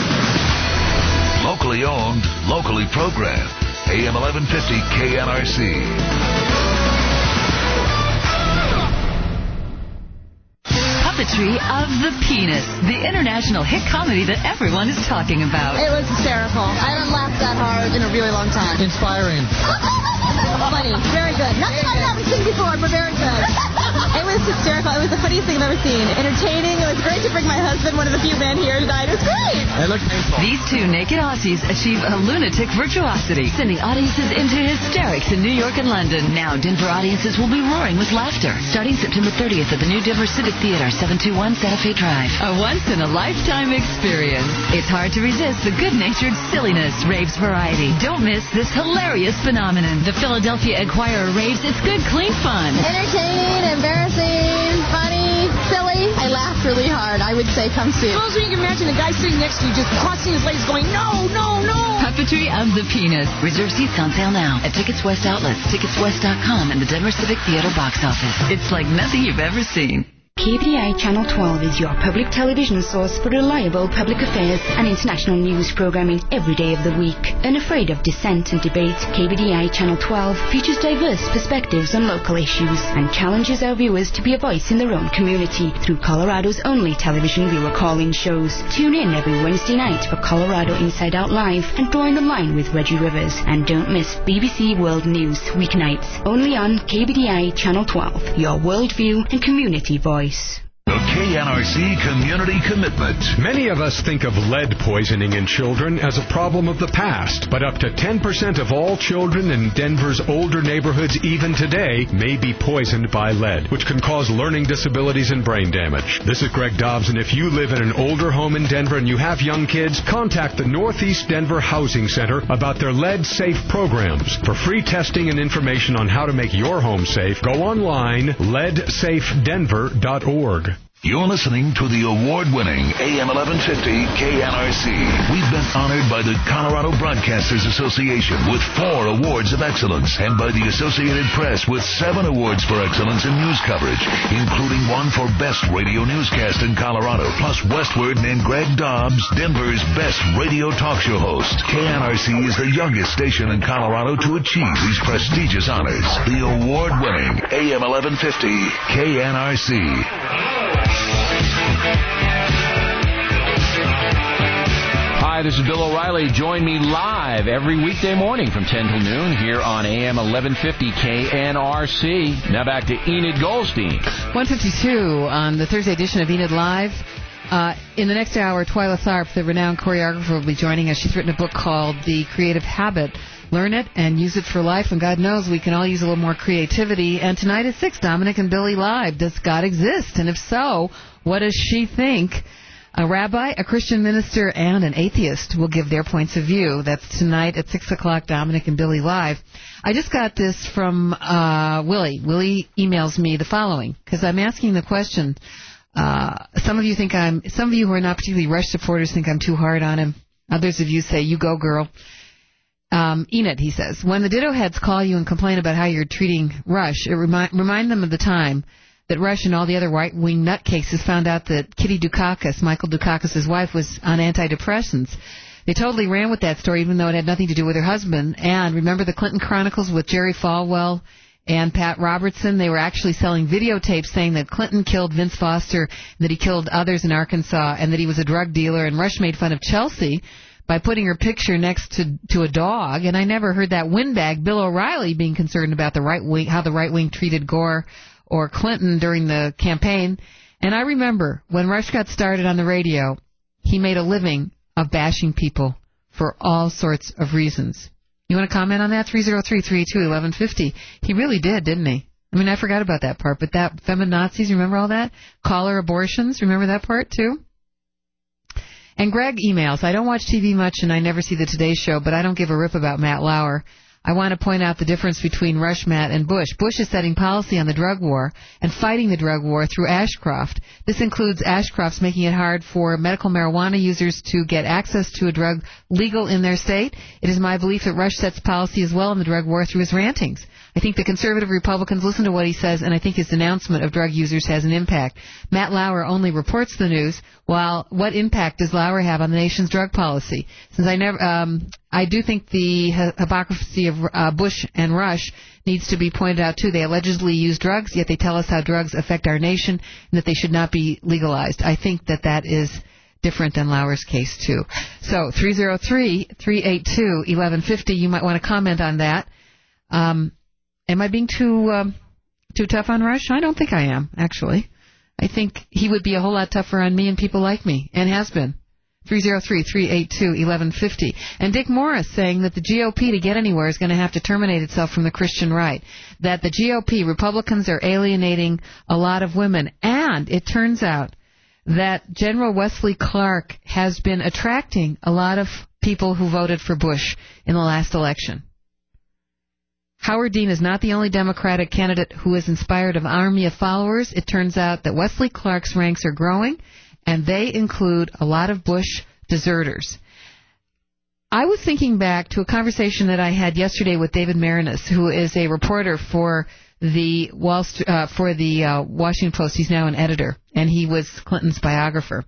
Locally owned, locally programmed. A M eleven fifty K N R C. Puppetry of the Penis, the international hit comedy that everyone is talking about. It was hysterical. I haven't laughed that hard in a really long time. Inspiring. Funny. Very good. Nothing I haven't seen before, but very good. It was hysterical. It was the funniest thing I've ever seen. Entertaining. It was great to bring my husband, one of the few men here tonight. It was great. I look painful. These two naked Aussies achieve a lunatic virtuosity, sending audiences into hysterics in New York and London. Now, Denver audiences will be roaring with laughter. Starting September thirtieth at the new Denver Civic Theater, seven two one Santa Fe Drive. A once-in-a-lifetime experience. It's hard to resist the good-natured silliness raves variety. Don't miss this hilarious phenomenon. The Philadelphia Enquirer raves it's good, clean fun. Entertaining, embarrassing, funny, silly. I laughed really hard. I would say come see it. Suppose you can imagine a guy sitting next to you just crossing his legs going, no, no, no. Puppetry of the Penis. Reserve seats on sale now at Tickets West outlets, tickets west dot com, and the Denver Civic Theater box office. It's like nothing you've ever seen. K B D I Channel twelve is your public television source for reliable public affairs and international news programming every day of the week. Unafraid of dissent and debate, K B D I Channel twelve features diverse perspectives on local issues and challenges our viewers to be a voice in their own community through Colorado's only television viewer call-in shows. Tune in every Wednesday night for Colorado Inside Out Live and Drawing the Line with Reggie Rivers. And don't miss B B C World News weeknights, only on K B D I Channel twelve, your worldview and community voice. The K N R C Community Commitment. Many of us think of lead poisoning in children as a problem of the past, but up to ten percent of all children in Denver's older neighborhoods even today may be poisoned by lead, which can cause learning disabilities and brain damage. This is Greg Dobbs, and if you live in an older home in Denver and you have young kids, contact the Northeast Denver Housing Center about their lead-safe programs. For free testing and information on how to make your home safe, go online, lead safe denver dot org. You're listening to the award-winning A M eleven fifty K N R C. We've been honored by the Colorado Broadcasters Association with four awards of excellence and by the Associated Press with seven awards for excellence in news coverage, including one for Best Radio Newscast in Colorado, plus Westward and Greg Dobbs, Denver's best radio talk show host. K N R C is the youngest station in Colorado to achieve these prestigious honors. The award-winning A M eleven fifty K N R C. Hi, this is Bill O'Reilly. Join me live every weekday morning from ten till noon here on A M eleven fifty K N R C. Now back to Enid Goldstein. one fifty-two on the Thursday edition of Enid Live. Uh, in the next hour, Twyla Tharp, the renowned choreographer, will be joining us. She's written a book called The Creative Habit. Learn it and use it for life, and God knows we can all use a little more creativity. And tonight at six, Dominic and Billy Live. Does God exist? And if so, what does she think? A rabbi, a Christian minister, and an atheist will give their points of view. That's tonight at six o'clock, Dominic and Billy Live. I just got this from uh, Willie. Willie emails me the following, because I'm asking the question. Uh, some of you think I'm, some of you who are not particularly Rush supporters think I'm too hard on him. Others of you say, you go, girl. Um, Enid, he says, when the ditto heads call you and complain about how you're treating Rush, it remi- remind them of the time that Rush and all the other right-wing nutcases found out that Kitty Dukakis, Michael Dukakis' wife, was on antidepressants. They totally ran with that story, even though it had nothing to do with her husband. And remember the Clinton Chronicles with Jerry Falwell and Pat Robertson? They were actually selling videotapes saying that Clinton killed Vince Foster, that he killed others in Arkansas, and that he was a drug dealer. And Rush made fun of Chelsea by putting her picture next to to a dog. And I never heard that windbag Bill O'Reilly being concerned about the right wing, how the right wing treated Gore or Clinton during the campaign. And I remember when Rush got started on the radio, he made a living of bashing people for all sorts of reasons. You want to comment on that? three oh three, three eight two, eleven fifty. He really did, didn't he? I mean, I forgot about that part, but that feminazis, remember all that? Caller abortions, remember that part too? And Greg emails, I don't watch T V much and I never see the Today Show, but I don't give a rip about Matt Lauer. I want to point out the difference between Rush, Matt, and Bush. Bush is setting policy on the drug war and fighting the drug war through Ashcroft. This includes Ashcroft's making it hard for medical marijuana users to get access to a drug legal in their state. It is my belief that Rush sets policy as well in the drug war through his rantings. I think the conservative Republicans listen to what he says, and I think his denouncement of drug users has an impact. Matt Lauer only reports the news, while what impact does Lauer have on the nation's drug policy? Since I never, um, I do think the hypocrisy of uh, Bush and Rush needs to be pointed out too. They allegedly use drugs, yet they tell us how drugs affect our nation and that they should not be legalized. I think that that is different than Lauer's case too. So three oh three, three eight two, eleven fifty. You might want to comment on that. Um, Am I being too um, too tough on Rush? I don't think I am, actually. I think he would be a whole lot tougher on me and people like me, and has been. three oh three, three eight two, eleven fifty. And Dick Morris saying that the G O P, to get anywhere, is going to have to terminate itself from the Christian right. That the G O P, Republicans, are alienating a lot of women. And it turns out that General Wesley Clark has been attracting a lot of people who voted for Bush in the last election. Howard Dean is not the only Democratic candidate who is inspired an army of followers. It turns out that Wesley Clark's ranks are growing, and they include a lot of Bush deserters. I was thinking back to a conversation that I had yesterday with David Marinas, who is a reporter for the Wall St- uh, for the uh, Washington Post. He's now an editor, and he was Clinton's biographer.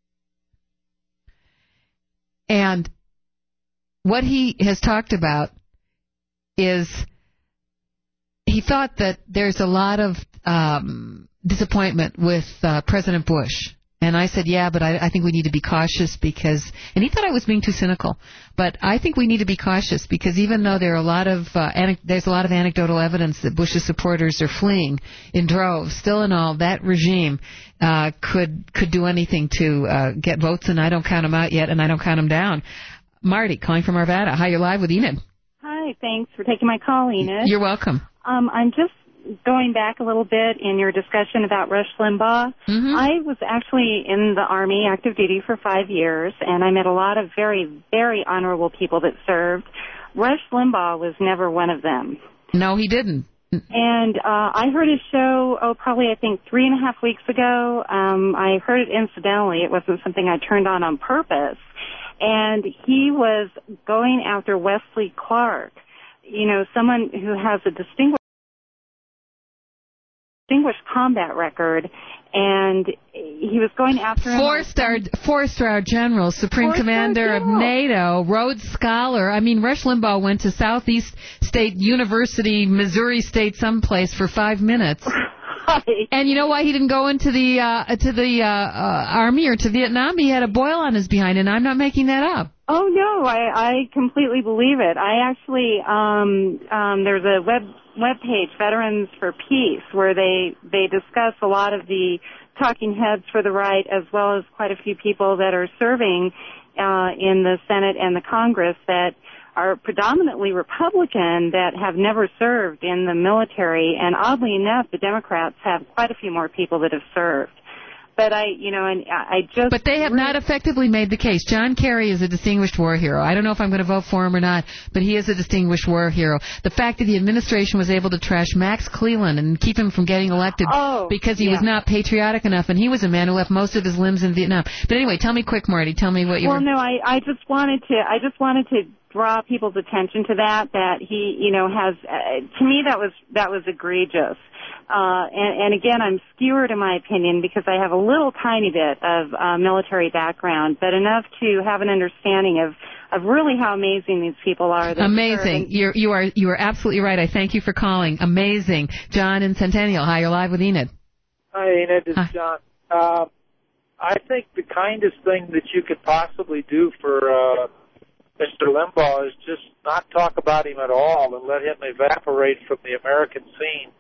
And what he has talked about is he thought that there's a lot of um, disappointment with uh, President Bush. And I said, yeah, but I, I think we need to be cautious because, and he thought I was being too cynical, but I think we need to be cautious because even though there are a lot of, uh, anec- there's a lot of anecdotal evidence that Bush's supporters are fleeing in droves, still in all, that regime uh, could could do anything to uh, get votes, and I don't count them out yet, and I don't count them down. Marty, calling from Arvada. Hi, you're live with Enid. Hi, thanks for taking my call, Enid. You're welcome. Um, I'm just going back a little bit in your discussion about Rush Limbaugh. Mm-hmm. I was actually in the Army, active duty, for five years, and I met a lot of very, very honorable people that served. Rush Limbaugh was never one of them. No, he didn't. And uh, I heard his show, oh, probably I think three and a half weeks ago. Um, I heard it incidentally. It wasn't something I turned on on purpose. And he was going after Wesley Clark, you know, someone who has a distinguished distinguished combat record, and he was going after him. Four-star, four-star general, Supreme Four-star Commander general. of NATO, Rhodes Scholar. I mean, Rush Limbaugh went to Southeast State University, Missouri State, someplace for five minutes. And you know why he didn't go into the uh, to the uh, uh, Army or to Vietnam? He had a boil on his behind, and I'm not making that up. Oh, no, I, I completely believe it. I actually, um, um, there's a web web page, Veterans for Peace, where they, they discuss a lot of the talking heads for the right, as well as quite a few people that are serving uh, in the Senate and the Congress that are predominantly Republican that have never served in the military. And oddly enough, the Democrats have quite a few more people that have served. But I, you know, and I just... But they have not effectively made the case. John Kerry is a distinguished war hero. I don't know if I'm going to vote for him or not, but he is a distinguished war hero. The fact that the administration was able to trash Max Cleland and keep him from getting elected oh, because he yeah. was not patriotic enough, and he was a man who left most of his limbs in Vietnam. But anyway, tell me quick, Marty. Tell me what you well, were... Well, no, I, I just wanted to... I just wanted to draw people's attention to that, that he, you know, has... Uh, to me, that was that was egregious. Uh, and, and again, I'm skewered in my opinion because I have a little tiny bit of uh, military background, but enough to have an understanding of, of really how amazing these people are. Amazing. You're, you are you are absolutely right. I thank you for calling. Amazing. John in Centennial. Hi, you're live with Enid. Hi, Enid. It's Hi. John. Uh, I think the kindest thing that you could possibly do for uh, Mister Limbaugh is just not talk about him at all and let him evaporate from the American scene.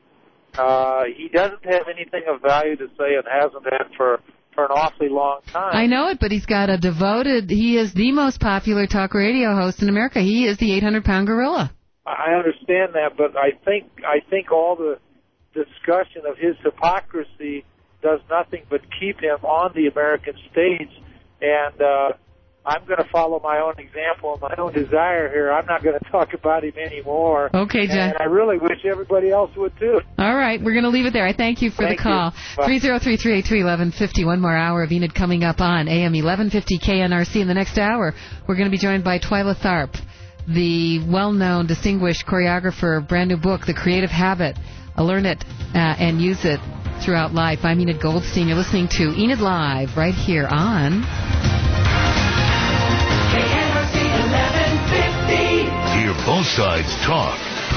Uh, he doesn't have anything of value to say and hasn't had for, for an awfully long time. I know it, but he's got a devoted, he is the most popular talk radio host in America. He is the eight hundred pound gorilla. I understand that, but I think I think all the discussion of his hypocrisy does nothing but keep him on the American stage. And uh, I'm going to follow my own example and my own desire here. I'm not going to talk about him anymore. Okay, John. And I really wish everybody else would, too. All right, we're going to leave it there. I thank you for thank the call. three oh three, three eight three, eleven fifty. One more hour of Enid coming up on A M eleven fifty K N R C. In the next hour, we're going to be joined by Twyla Tharp, the well-known, distinguished choreographer of brand new book, The Creative Habit. Uh, learn it uh, and use it throughout life. I'm Enid Goldstein. You're listening to Enid Live right here on... Hear both sides talk.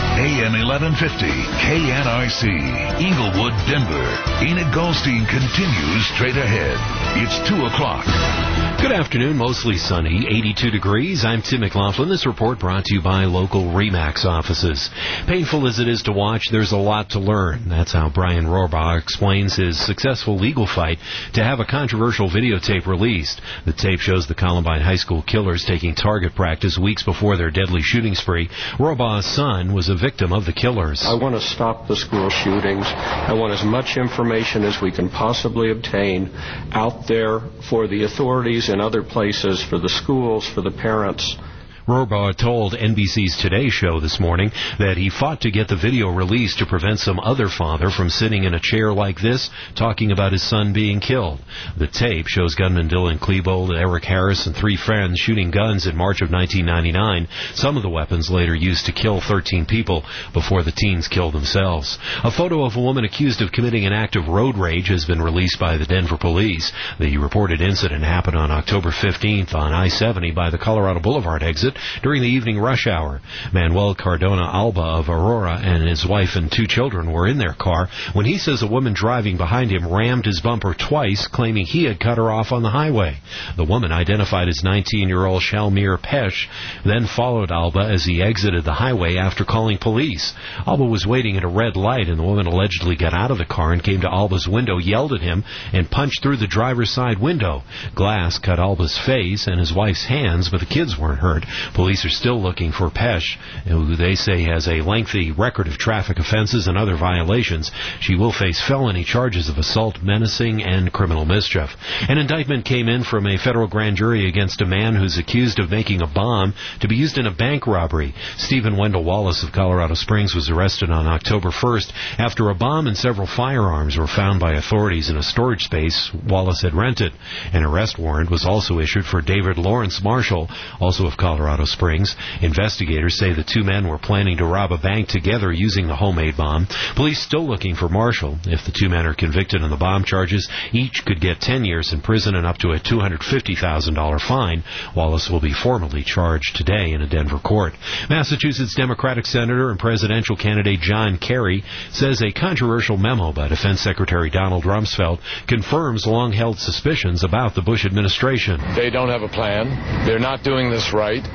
A M eleven fifty, K N R C, Inglewood, Denver. Enid Goldstein continues straight ahead. It's two o'clock. Good afternoon, mostly sunny, eighty-two degrees. I'm Tim McLaughlin. This report brought to you by local RE/MAX offices. Painful as it is to watch, there's a lot to learn. That's how Brian Rohrabaugh explains his successful legal fight to have a controversial videotape released. The tape shows the Columbine High School killers taking target practice weeks before their deadly shooting spree. Rohrbaugh's son was a victim of the killers. I want to stop the school shootings. I want as much information as we can possibly obtain out there for the authorities in other places, for the schools, for the parents. Rohrabaugh told N B C's Today Show this morning that he fought to get the video released to prevent some other father from sitting in a chair like this talking about his son being killed. The tape shows gunman Dylan Klebold, Eric Harris, and three friends shooting guns in March of nineteen ninety-nine. Some of the weapons later used to kill thirteen people before the teens killed themselves. A photo of a woman accused of committing an act of road rage has been released by the Denver police. The reported incident happened on October fifteenth on I seventy by the Colorado Boulevard exit during the evening rush hour. Manuel Cardona Alba of Aurora and his wife and two children were in their car when he says a woman driving behind him rammed his bumper twice, claiming he had cut her off on the highway. The woman, identified as nineteen-year-old Shalmir Pesh, then followed Alba as he exited the highway after calling police. Alba was waiting at a red light, and the woman allegedly got out of the car and came to Alba's window, yelled at him, and punched through the driver's side window. Glass cut Alba's face and his wife's hands, but the kids weren't hurt. Police are still looking for Pesh, who they say has a lengthy record of traffic offenses and other violations. She will face felony charges of assault, menacing, and criminal mischief. An indictment came in from a federal grand jury against a man who's accused of making a bomb to be used in a bank robbery. Stephen Wendell Wallace of Colorado Springs was arrested on October first after a bomb and several firearms were found by authorities in a storage space Wallace had rented. An arrest warrant was also issued for David Lawrence Marshall, also of Colorado Springs. Investigators say the two men were planning to rob a bank together using the homemade bomb. Police still looking for Marshall. If the two men are convicted on the bomb charges, each could get ten years in prison and up to a two hundred fifty thousand dollars fine. Wallace will be formally charged today in a Denver court. Massachusetts Democratic Senator and presidential candidate John Kerry says a controversial memo by Defense Secretary Donald Rumsfeld confirms long-held suspicions about the Bush administration. They don't have a plan. They're not doing this right.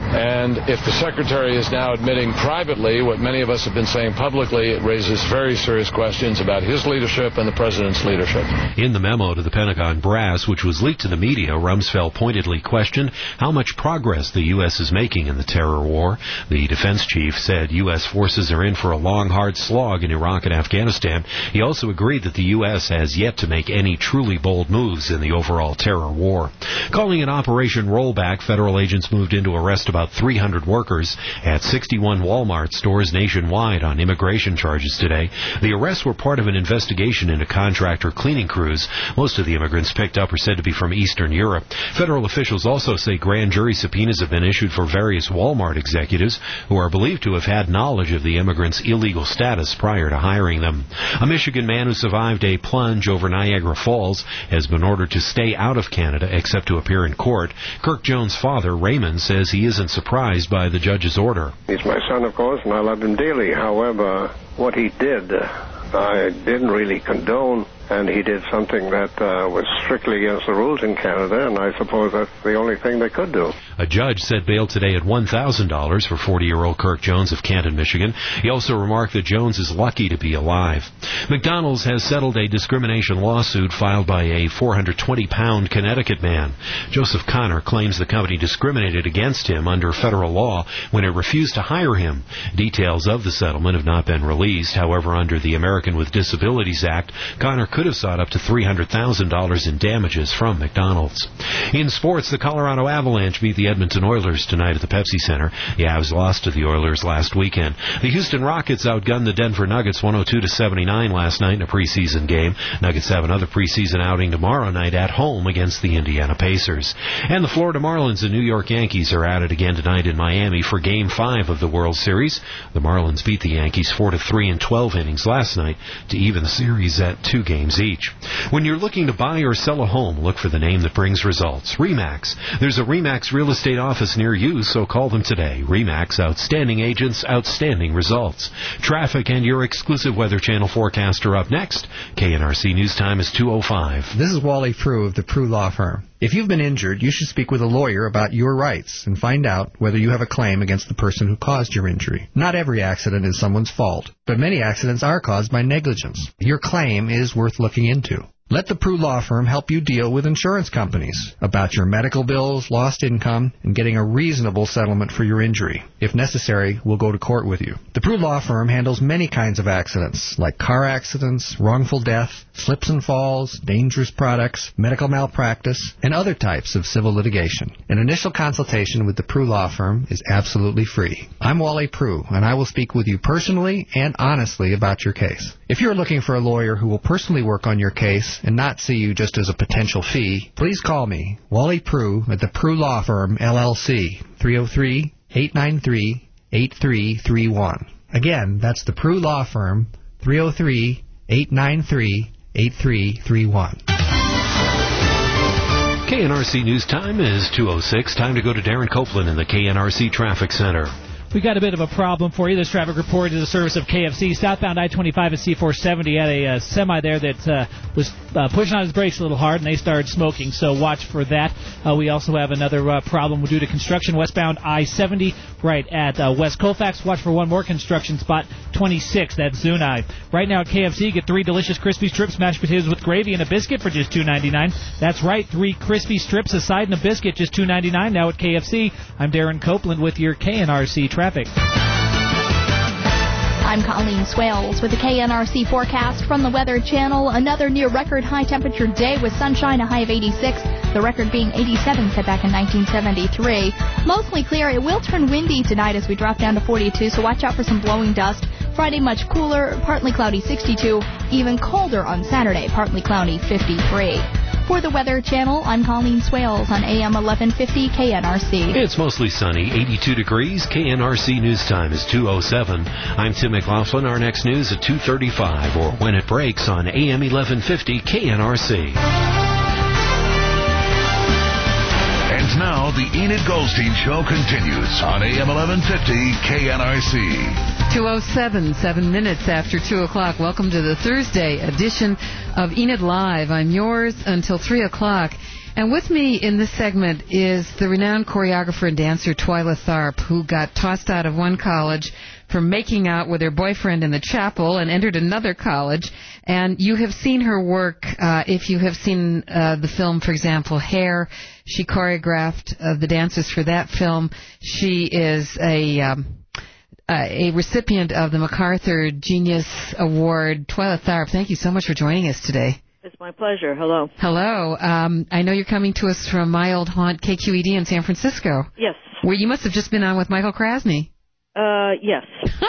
And if the Secretary is now admitting privately what many of us have been saying publicly, it raises very serious questions about his leadership and the President's leadership. In the memo to the Pentagon brass, which was leaked to the media, Rumsfeld pointedly questioned how much progress the U S is making in the terror war. The defense chief said U S forces are in for a long, hard slog in Iraq and Afghanistan. He also agreed that the U S has yet to make any truly bold moves in the overall terror war. Calling it Operation Rollback, federal agents moved in to arrest about three hundred workers at sixty-one Walmart stores nationwide on immigration charges today. The arrests were part of an investigation into contractor cleaning crews. Most of the immigrants picked up are said to be from Eastern Europe. Federal officials also say grand jury subpoenas have been issued for various Walmart executives who are believed to have had knowledge of the immigrants' illegal status prior to hiring them. A Michigan man who survived a plunge over Niagara Falls has been ordered to stay out of Canada except to appear in court. Kirk Jones' father, Raymond, says he isn't surprised by the judge's order. He's my son, of course, and I love him dearly. However, what he did, uh, I didn't really condone, and he did something that uh, was strictly against the rules in Canada, and I suppose that's the only thing they could do. A judge set bail today at one thousand dollars for forty-year-old Kirk Jones of Canton, Michigan. He also remarked that Jones is lucky to be alive. McDonald's has settled a discrimination lawsuit filed by a four hundred twenty pound Connecticut man. Joseph Connor claims the company discriminated against him under federal law when it refused to hire him. Details of the settlement have not been released. However, under the American with Disabilities Act, Connor could have sought up to three hundred thousand dollars in damages from McDonald's. In sports, the Colorado Avalanche beat the Edmonton Oilers tonight at the Pepsi Center. The Avs lost to the Oilers last weekend. The Houston Rockets outgunned the Denver Nuggets one oh two to seventy-nine last night in a preseason game. Nuggets have another preseason outing tomorrow night at home against the Indiana Pacers. And the Florida Marlins and New York Yankees are at it again tonight in Miami for Game five of the World Series. The Marlins beat the Yankees four to three in twelve innings last night to even the series at two games each. When you're looking to buy or sell a home, look for the name that brings results. RE/MAX. There's a RE/MAX real estate office near you, so call them today. RE/MAX, outstanding agents, outstanding results. Traffic and your exclusive Weather Channel forecast are up next. K N R C News Time is two oh five. This is Wally Prue of the Prue Law Firm. If you've been injured, you should speak with a lawyer about your rights and find out whether you have a claim against the person who caused your injury. Not every accident is someone's fault, but many accidents are caused by negligence. Your claim is worth looking into. Let the Prue Law Firm help you deal with insurance companies about your medical bills, lost income, and getting a reasonable settlement for your injury. If necessary, we'll go to court with you. The Prue Law Firm handles many kinds of accidents, like car accidents, wrongful death, slips and falls, dangerous products, medical malpractice, and other types of civil litigation. An initial consultation with the Prue Law Firm is absolutely free. I'm Wally Prue, and I will speak with you personally and honestly about your case. If you're looking for a lawyer who will personally work on your case and not see you just as a potential fee, please call me, Wally Prue, at the Prue Law Firm, L L C, three oh three, eight nine three, eight three three one. Again, that's the Prue Law Firm, three oh three, eight nine three, eight three three one. K N R C News Time is two oh six. Time to go to Darren Copeland in the K N R C Traffic Center. We got a bit of a problem for you. This traffic report is a service of K F C. Southbound I twenty-five at C four seventy had a uh, semi there that uh, was uh, pushing on his brakes a little hard, and they started smoking, so watch for that. Uh, we also have another uh, problem due to construction. Westbound I seventy right at uh, West Colfax. Watch for one more construction spot, twenty-six, that's Zuni. Right now at K F C, get three delicious crispy strips, mashed potatoes with gravy, and a biscuit for just two ninety-nine. That's right, three crispy strips, a side, and a biscuit, just two ninety-nine. Now at K F C, I'm Darren Copeland with your K N R C traffic. I'm Colleen Swales with the K N R C forecast from the Weather Channel. Another near-record high-temperature day with sunshine, a high of eighty-six. The record being eighty-seven set back in nineteen seventy-three. Mostly clear. It will turn windy tonight as we drop down to forty-two, so watch out for some blowing dust. Friday, much cooler, partly cloudy, sixty-two. Even colder on Saturday, partly cloudy, fifty-three. For the Weather Channel, I'm Colleen Swales on A M eleven fifty K N R C. It's mostly sunny, eighty-two degrees. K N R C News Time is two oh seven. I'm Tim McLaughlin. Our next news at two thirty-five, or when it breaks on A M eleven fifty K N R C. And now the Enid Goldstein Show continues on A M eleven fifty K N R C. two oh seven, seven minutes after two o'clock. Welcome to the Thursday edition of Enid Live. I'm yours until three o'clock. And with me in this segment is the renowned choreographer and dancer Twyla Tharp, who got tossed out of one college for making out with her boyfriend in the chapel and entered another college. And you have seen her work. Uh, if you have seen uh, the film, for example, Hair, she choreographed uh, the dancers for that film. She is a... Um, Uh, a recipient of the MacArthur Genius Award. Twyla Tharp, thank you so much for joining us today. It's my pleasure. Hello. Hello. Um, I know you're coming to us from my old haunt, K Q E D in San Francisco. Yes. Where you must have just been on with Michael Krasny. Uh, yes.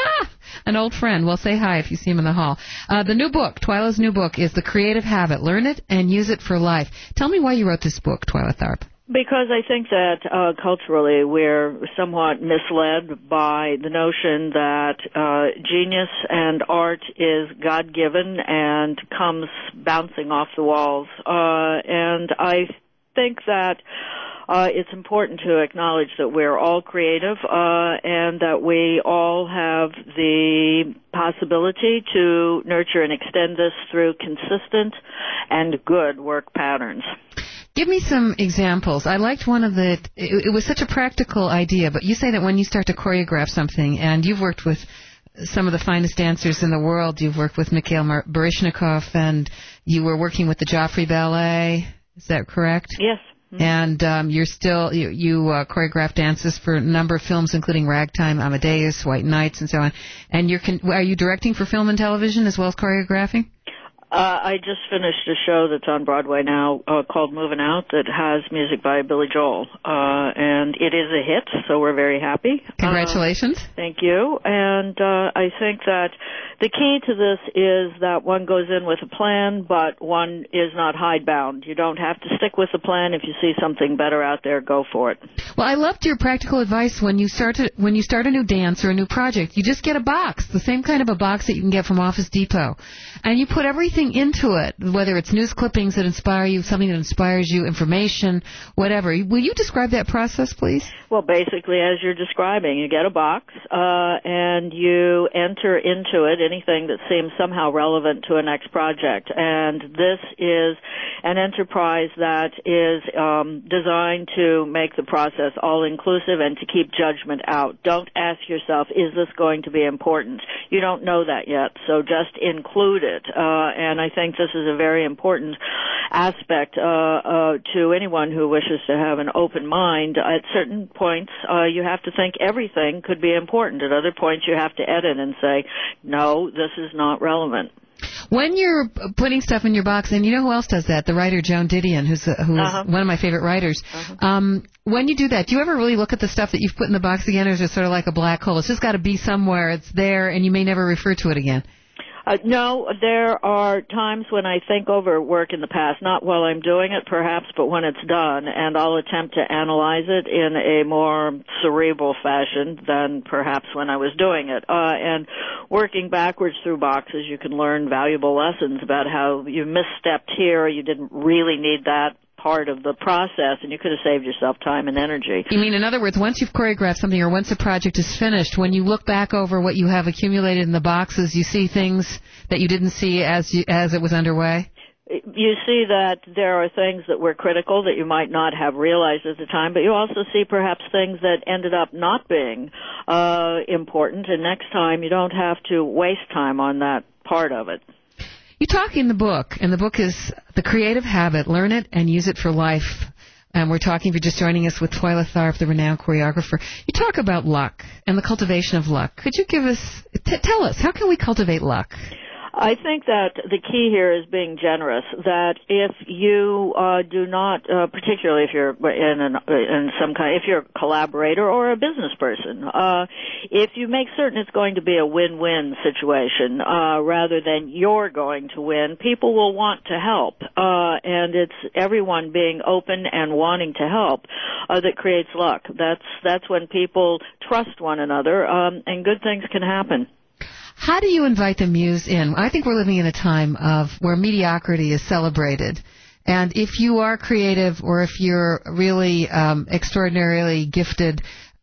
An old friend. Well, say hi if you see him in the hall. Uh, the new book, Twyla's new book, is The Creative Habit. Learn it and use it for life. Tell me why you wrote this book, Twyla Tharp. Because I think that uh, culturally we're somewhat misled by the notion that uh, genius and art is God-given and comes bouncing off the walls. Uh, and I think that uh, it's important to acknowledge that we're all creative uh, and that we all have the possibility to nurture and extend this through consistent and good work patterns. Give me some examples. I liked one of the, it, it was such a practical idea, but you say that when you start to choreograph something, and you've worked with some of the finest dancers in the world, you've worked with Mikhail Baryshnikov, and you were working with the Joffrey Ballet, is that correct? Yes. Mm-hmm. And um, you're still, you, you uh, choreograph dances for a number of films, including Ragtime, Amadeus, White Nights, and so on. And you're, con- are you directing for film and television as well as choreographing? Uh, I just finished a show that's on Broadway now uh, called Moving Out that has music by Billy Joel, uh, and it is a hit, so we're very happy. Congratulations. Uh, thank you. And uh, I think that the key to this is that one goes in with a plan, but one is not hidebound. You don't have to stick with the plan. If you see something better out there, go for it. Well, I loved your practical advice when you start to, when you start a new dance or a new project. You just get a box, the same kind of a box that you can get from Office Depot, and you put everything into it, whether it's news clippings that inspire you, something that inspires you, information, whatever. Will you describe that process, please? Well, basically, as you're describing, you get a box, uh, and you enter into it anything that seems somehow relevant to a next project. And this is an enterprise that is um, designed to make the process all-inclusive and to keep judgment out. Don't ask yourself, is this going to be important? You don't know that yet, so just include it. Uh, and I think this is a very important aspect uh, uh, to anyone who wishes to have an open mind. At certain points, uh, you have to think everything could be important. At other points, you have to edit and say, no, this is not relevant. When you're putting stuff in your box, and you know who else does that? The writer Joan Didion, who's, uh, who's uh-huh. one of my favorite writers. Uh-huh. Um, when you do that, do you ever really look at the stuff that you've put in the box again, or is it sort of like a black hole? It's just got to be somewhere. It's there, and you may never refer to it again. Uh, no, there are times when I think over work in the past, not while I'm doing it perhaps, but when it's done, and I'll attempt to analyze it in a more cerebral fashion than perhaps when I was doing it. Uh, and working backwards through boxes, you can learn valuable lessons about how you misstepped here, you didn't really need that part of the process, and you could have saved yourself time and energy. You mean, in other words, once you've choreographed something or once a project is finished, when you look back over what you have accumulated in the boxes, you see things that you didn't see as you, as it was underway? You see that there are things that were critical that you might not have realized at the time, but you also see perhaps things that ended up not being uh, important, and next time you don't have to waste time on that part of it. You talk in the book, and the book is The Creative Habit. Learn it and use it for life. And we're talking, if you're just joining us, with Twyla Tharp, the renowned choreographer. You talk about luck and the cultivation of luck. Could you give us, t- tell us, how can we cultivate luck? I think that the key here is being generous, that if you uh, do not, uh, particularly if you're in, an, in some kind, if you're a collaborator or a business person, uh, if you make certain it's going to be a win-win situation uh, rather than you're going to win, people will want to help. Uh, and it's everyone being open and wanting to help uh, that creates luck. That's, that's when people trust one another, um, and good things can happen. How do you invite the muse in? I think we're living in a time of where mediocrity is celebrated. And if you are creative or if you're really um, extraordinarily gifted,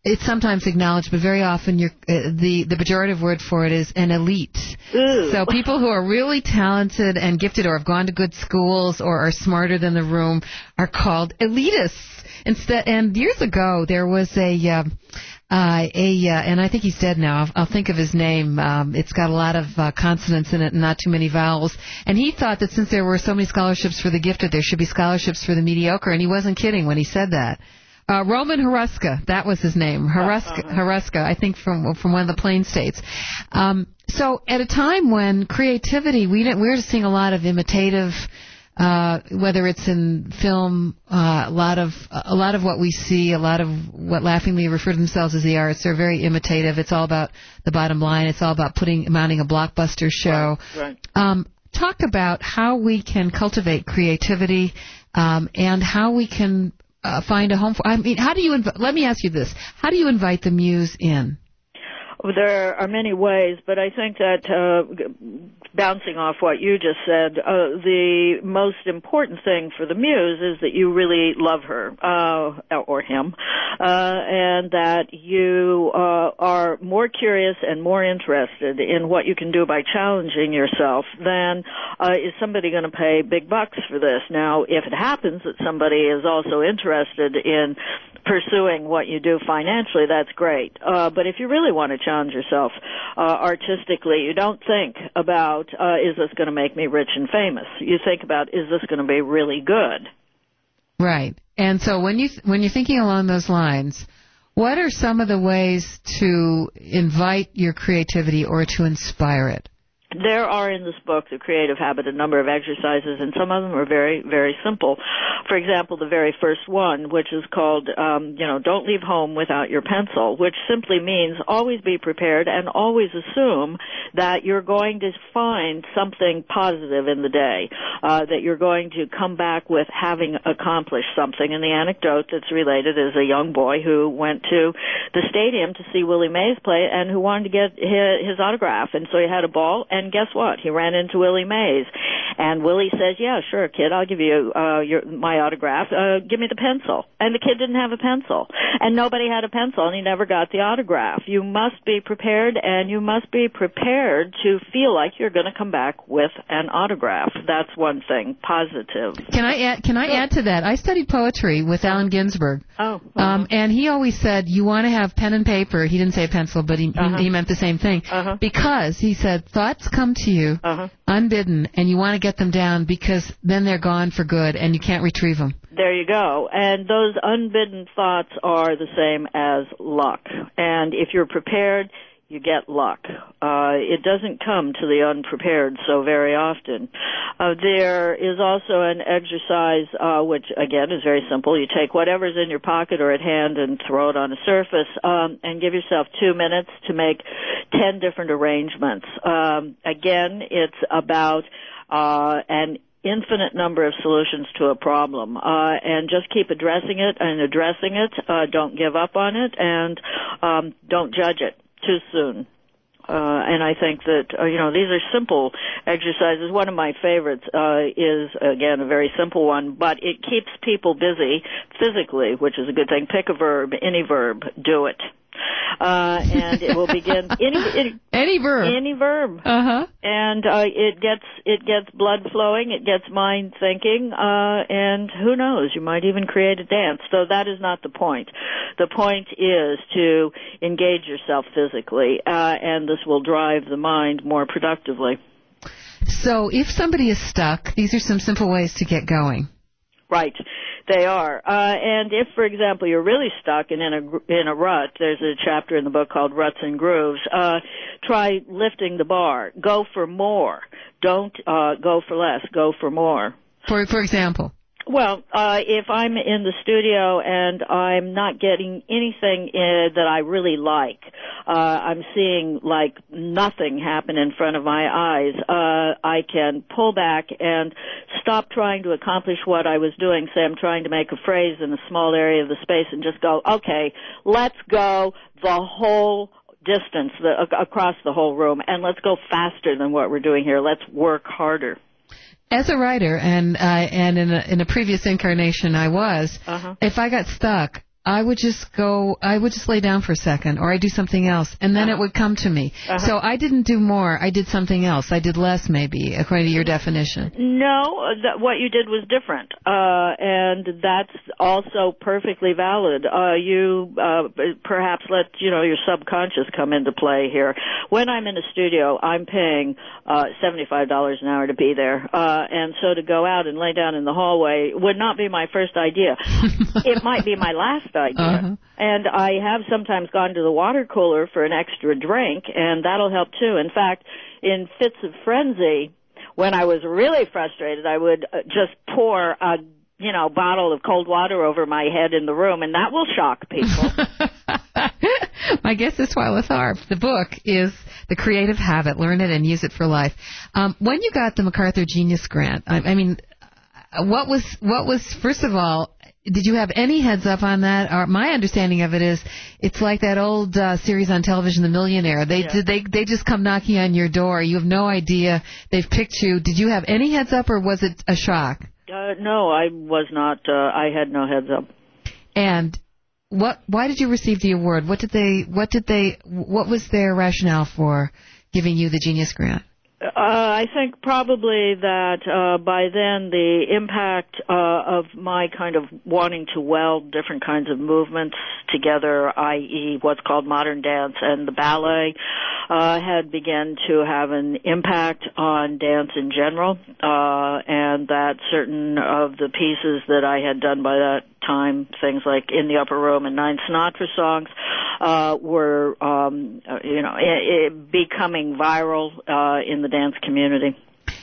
it's sometimes acknowledged, but very often you're, uh, the, the pejorative word for it is an elite. Ooh. So people who are really talented and gifted or have gone to good schools or are smarter than the room are called elitists. Instead, and years ago, there was a... Uh, Uh, a uh, and I think he's dead now. I'll, I'll think of his name. Um, it's got a lot of uh, consonants in it and not too many vowels. And he thought that since there were so many scholarships for the gifted, there should be scholarships for the mediocre. And he wasn't kidding when he said that. Uh, Roman Haruska, that was his name. Haruska, uh-huh. Haruska, I think from from one of the Plain States. Um, so at a time when creativity, we didn't, we were seeing a lot of imitative. Uh, whether it's in film, uh, a lot of a lot of what we see, a lot of what laughingly refer to themselves as the arts, they're very imitative. It's all about the bottom line. It's all about putting mounting a blockbuster show. Right. right. Um, talk about how we can cultivate creativity um, and how we can uh, find a home for. I mean, how do you? Inv- let me ask you this: how do you invite the muse in? There are many ways, but I think that uh, bouncing off what you just said, uh, the most important thing for the muse is that you really love her, uh, or him, uh, and that you uh, are more curious and more interested in what you can do by challenging yourself than uh, is somebody going to pay big bucks for this. Now, if it happens that somebody is also interested in pursuing what you do financially, that's great. Uh, but if you really want to challenge yourself uh, artistically, you don't think about, uh, is this going to make me rich and famous? You think about, is this going to be really good? Right. And so when, you th- when you're thinking along those lines, what are some of the ways to invite your creativity or to inspire it? There are in this book, The Creative Habit, a number of exercises, and some of them are very, very simple. For example, the very first one, which is called, um, you know, don't leave home without your pencil, which simply means always be prepared and always assume that you're going to find something positive in the day, uh, that you're going to come back with having accomplished something. And the anecdote that's related is a young boy who went to the stadium to see Willie Mays play and who wanted to get his, his autograph. And so he had a ball, and guess what? He ran into Willie Mays. And Willie says, yeah, sure, kid, I'll give you uh, your, my autograph. Uh, give me the pencil. And the kid didn't have a pencil. And nobody had a pencil, and he never got the autograph. You must be prepared, and you must be prepared to feel like you're going to come back with an autograph. That's one thing, positive. Can I add, can I add to that? I studied poetry with Allen Ginsberg. Oh. Uh-huh. Um, and he always said, you want to have pen and paper. He didn't say pencil, but he, uh-huh. he, he meant the same thing. Uh-huh. Because, he said, thoughts come to you uh-huh. unbidden, and you want to get them down because then they're gone for good, and you can't retrieve them. There you go. And those unbidden thoughts are the same as luck. And if you're prepared, you get luck. Uh, it doesn't come to the unprepared so very often. Uh, there is also an exercise, uh, which again is very simple. You take whatever's in your pocket or at hand and throw it on a surface, um, and give yourself two minutes to make ten different arrangements. Um, again, it's about, uh, an infinite number of solutions to a problem, uh, and just keep addressing it and addressing it. Uh, don't give up on it, and um, don't judge it too soon. Uh, and I think that, uh, you know, these are simple exercises. One of my favorites uh, is, again, a very simple one, but it keeps people busy physically, which is a good thing. Pick a verb, any verb, do it. Uh, and it will begin any any, any verb, any verb, uh huh, and uh, it gets it gets blood flowing, it gets mind thinking, uh, and who knows, you might even create a dance. So that is not the point. The point is to engage yourself physically, uh, and this will drive the mind more productively. So, if somebody is stuck, these are some simple ways to get going. Right. They are. Uh, and if, for example, you're really stuck and in a, in a rut, there's a chapter in the book called Ruts and Grooves, uh, try lifting the bar. Go for more. Don't uh, go for less. Go for more. For, for example? Well, uh, if I'm in the studio and I'm not getting anything uh, that I really like, uh, I'm seeing like nothing happen in front of my eyes, uh, I can pull back and stop trying to accomplish what I was doing. Say I'm trying to make a phrase in a small area of the space and just go, okay, let's go the whole distance the, across the whole room, and let's go faster than what we're doing here. Let's work harder. As a writer, and uh, and in a, in a previous incarnation I was, uh-huh. if I got stuck, I would just go, I would just lay down for a second, or I'd do something else, and then uh-huh. it would come to me. Uh-huh. So I didn't do more, I did something else. I did less, maybe, according to your definition. No, that what you did was different, uh, and that's also perfectly valid. Uh, you uh, perhaps let, you know, your subconscious come into play here. When I'm in a studio, I'm paying uh, seventy-five dollars an hour to be there, uh, and so to go out and lay down in the hallway would not be my first idea. It might be my last idea. Uh-huh. And I have sometimes gone to the water cooler for an extra drink, and that'll help too. In fact, in fits of frenzy, when I was really frustrated, I would just pour a, you know, bottle of cold water over my head in the room, and that will shock people. My guest is Twyla Tharp. The book is The Creative Habit, Learn It and Use It for Life. Um, when you got the MacArthur Genius Grant, I, I mean, what was, what was, first of all, did you have any heads up on that? Or my understanding of it is, it's like that old uh, series on television, The Millionaire. They yeah. they they just come knocking on your door. You have no idea. They've picked you. Did you have any heads up, or was it a shock? Uh, no, I was not. Uh, I had no heads up. And what? Why did you receive the award? What did they? What did they? What was their rationale for giving you the Genius Grant? Uh, I think probably that uh, by then the impact uh, of my kind of wanting to weld different kinds of movements together, that is what's called modern dance and the ballet, uh, had begun to have an impact on dance in general, uh, and that certain of the pieces that I had done by that time, things like In the Upper Room and Nine Sinatra songs, uh, were, um, you know, it, it becoming viral uh, in the dance community.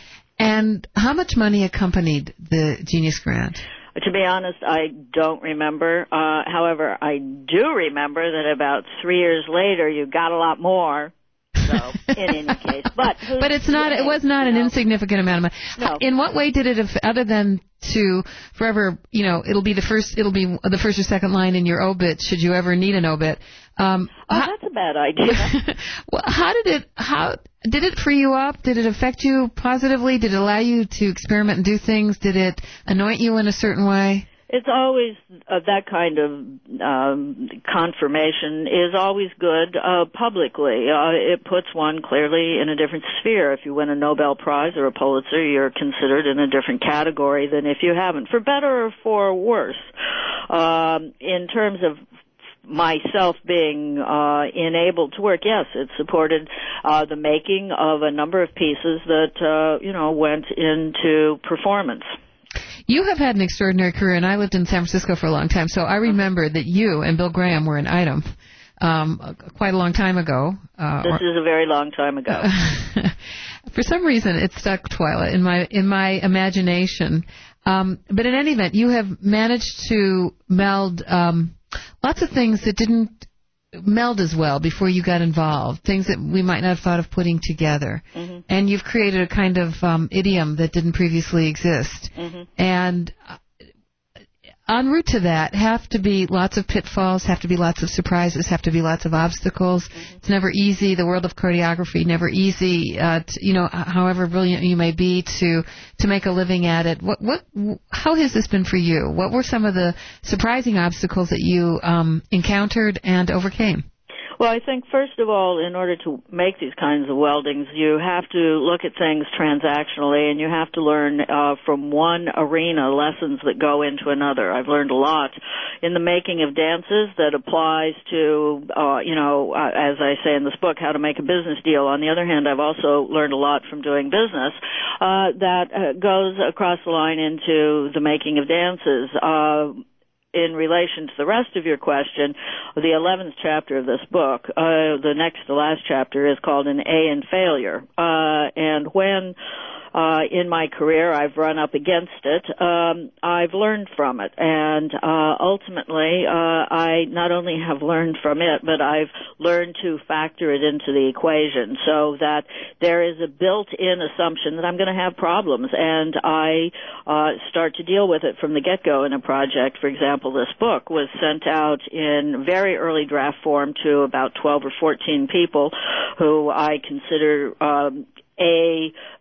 And how much money accompanied the Genius Grant? To be honest, I don't remember. Uh, however, I do remember that about three years later, you got a lot more. So, in any case, but but it's not. It was not an know? insignificant amount of money. No. In what way did it, other than to forever, you know, it'll be the first, it'll be the first or second line in your obit, should you ever need an obit. Um, oh, how, that's a bad idea. Well, how did it? How did it free you up? Did it affect you positively? Did it allow you to experiment and do things? Did it anoint you in a certain way? It's always, uh, that kind of um, confirmation is always good uh, publicly. Uh, it puts one clearly in a different sphere. If you win a Nobel Prize or a Pulitzer, you're considered in a different category than if you haven't, for better or for worse. Um, in terms of myself being uh, enabled to work, yes, it supported uh, the making of a number of pieces that, uh, you know, went into performance. You have had an extraordinary career, and I lived in San Francisco for a long time, so I remember that you and Bill Graham were an item um, quite a long time ago. Uh, this is a very long time ago. For some reason, it stuck, Twyla, in my in my imagination. Um, but in any event, you have managed to meld um, lots of things that didn't meld as well before you got involved, things that we might not have thought of putting together. Mm-hmm. And you've created a kind of um, idiom that didn't previously exist. Mm-hmm. And uh, en route to that have to be lots of pitfalls, have to be lots of surprises, have to be lots of obstacles. Mm-hmm. It's never easy. The world of choreography, never easy, uh, to, you know, however brilliant you may be to to make a living at it. What, what, how has this been for you? What were some of the surprising obstacles that you um, encountered and overcame? Well, I think, first of all, in order to make these kinds of weldings, you have to look at things transactionally, and you have to learn uh, from one arena lessons that go into another. I've learned a lot in the making of dances that applies to, uh, you know, uh, as I say in this book, how to make a business deal. On the other hand, I've also learned a lot from doing business uh, that uh, goes across the line into the making of dances. Uh, In relation to the rest of your question, the eleventh chapter of this book, uh, the next to last chapter, is called An A in Failure. Uh, and when uh, in my career I've run up against it, um, I've learned from it. And uh, ultimately, uh, I not only have learned from it, but I've learned to factor it into the equation so that there is a built-in assumption that I'm going to have problems. And I uh, start to deal with it from the get-go in a project. For example, this book was sent out in very early draft form to about twelve or fourteen people who I consider um, A,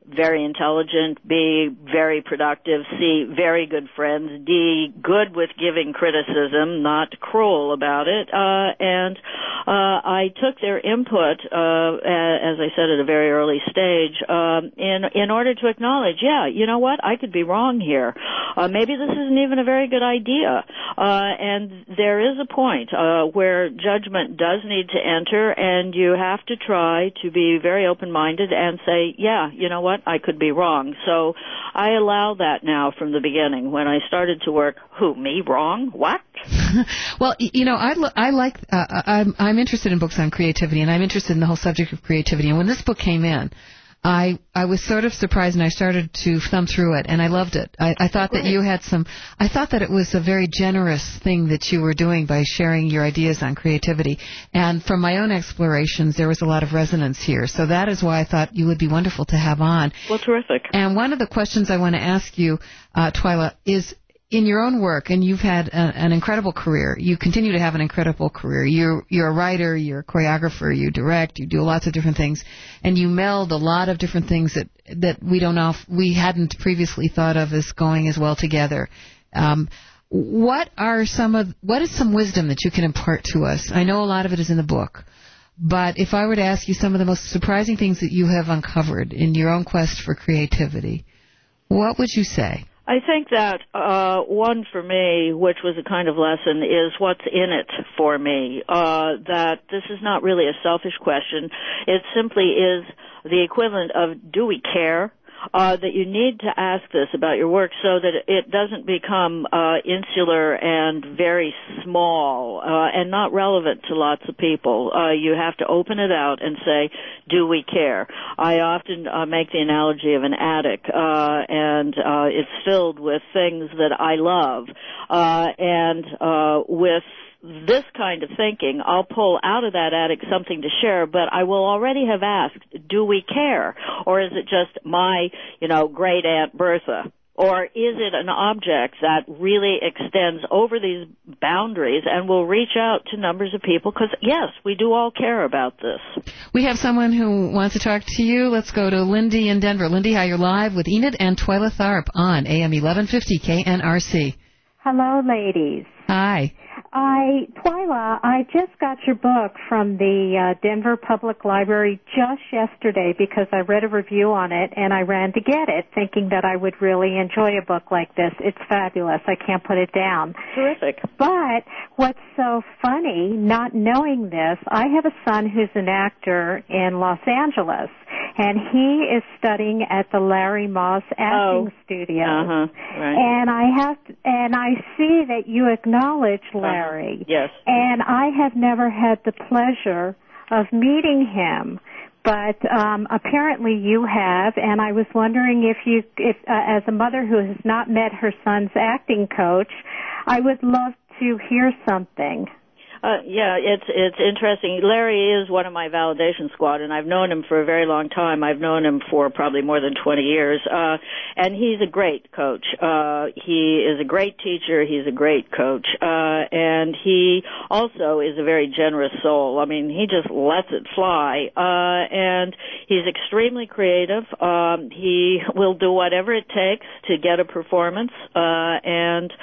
very intelligent, B, very productive, C, very good friends, D, good with giving criticism, not cruel about it, uh, and uh, I took their input, uh, as I said, at a very early stage, um, in in order to acknowledge, yeah, you know what, I could be wrong here. Uh, maybe this isn't even a very good idea. Uh, and there is a point uh, where judgment does need to enter, and you have to try to be very open-minded and say, yeah, you know what, I could be wrong. So I allow that now from the beginning. When I started to work, who, me, wrong? What? Well, you know, I, I like, uh, I'm, I'm interested in books on creativity, and I'm interested in the whole subject of creativity. And when this book came in, I I was sort of surprised, and I started to thumb through it, and I loved it. I, I thought Great. that you had some, I thought that it was a very generous thing that you were doing by sharing your ideas on creativity. And from my own explorations, there was a lot of resonance here. So that is why I thought you would be wonderful to have on. Well, terrific. And one of the questions I want to ask you, uh, Twyla, is, in your own work, and you've had a, an incredible career. You continue to have an incredible career. You're you're a writer, you're a choreographer, you direct, you do lots of different things, and you meld a lot of different things that that we don't know, we hadn't previously thought of as going as well together. Um, what are some of what is some wisdom that you can impart to us? I know a lot of it is in the book, but if I were to ask you some of the most surprising things that you have uncovered in your own quest for creativity, what would you say? I think that uh, one for me, which was a kind of lesson, is what's in it for me. Uh, that this is not really a selfish question. It simply is the equivalent of, do we care? Uh, that you need to ask this about your work so that it doesn't become uh, insular and very small uh, and not relevant to lots of people. Uh, you have to open it out and say, do we care? I often uh, make the analogy of an attic, uh, and uh, it's filled with things that I love, uh, and uh, with this kind of thinking, I'll pull out of that attic something to share, but I will already have asked, do we care? Or is it just my, you know, great Aunt Bertha? Or is it an object that really extends over these boundaries and will reach out to numbers of people? Because, yes, we do all care about this. We have someone who wants to talk to you. Let's go to Lindy in Denver. Lindy, hi, you're live with Enid and Twyla Tharp on A M eleven fifty K N R C. Hello, ladies. Hi. I, Twyla, I just got your book from the uh, Denver Public Library just yesterday because I read a review on it and I ran to get it thinking that I would really enjoy a book like this. It's fabulous. I can't put it down. Terrific. But what's so funny, not knowing this, I have a son who's an actor in Los Angeles, and he is studying at the Larry Moss Acting oh. Studio. Uh-huh. Right. And I have to, and I see that you acknowledge Larry. Uh-huh. Yes. And I have never had the pleasure of meeting him. But um, apparently you have, and I was wondering if you, if uh, as a mother who has not met her son's acting coach, I would love to hear something. Uh, yeah, it's it's interesting. Larry is one of my validation squad, and I've known him for a very long time. I've known him for probably more than twenty years, uh, and he's a great coach. Uh, he is a great teacher. He's a great coach, uh, and he also is a very generous soul. I mean, he just lets it fly, uh, and he's extremely creative. Um, he will do whatever it takes to get a performance, uh, and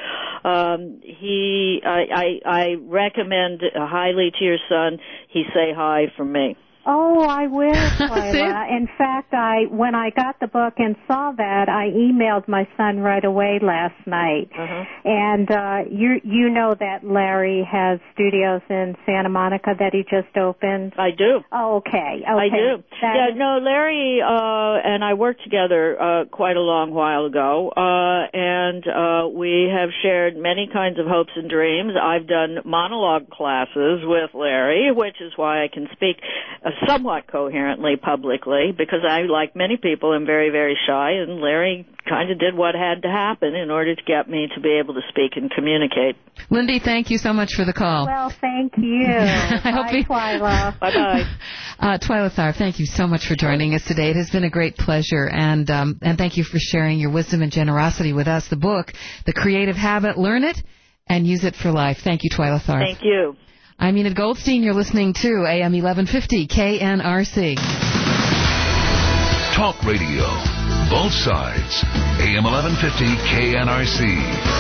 um, he, I, I, I recommend highly to your son, he say hi from me. Oh, I will, Twyla. In fact, I when I got the book and saw that, I emailed my son right away last night. Uh-huh. And uh, you you know that Larry has studios in Santa Monica that he just opened? I do. Oh, okay. okay. I do. That yeah, is... no, Larry uh, and I worked together uh, quite a long while ago, uh, and uh, we have shared many kinds of hopes and dreams. I've done monologue classes with Larry, which is why I can speak uh, somewhat coherently publicly, because I, like many people, am very, very shy, and Larry kind of did what had to happen in order to get me to be able to speak and communicate. Lindy, thank you so much for the call. Well, thank you. Bye, Twyla. Bye-bye. Uh, Twyla Tharp, thank you so much for joining us today. It has been a great pleasure, and um, and thank you for sharing your wisdom and generosity with us. The book, The Creative Habit, Learn It and Use It for Life. Thank you, Twyla Tharp. Thank you. I'm Enid Goldstein. You're listening to A M eleven fifty K N R C. Talk radio. Both sides. A M eleven fifty K N R C.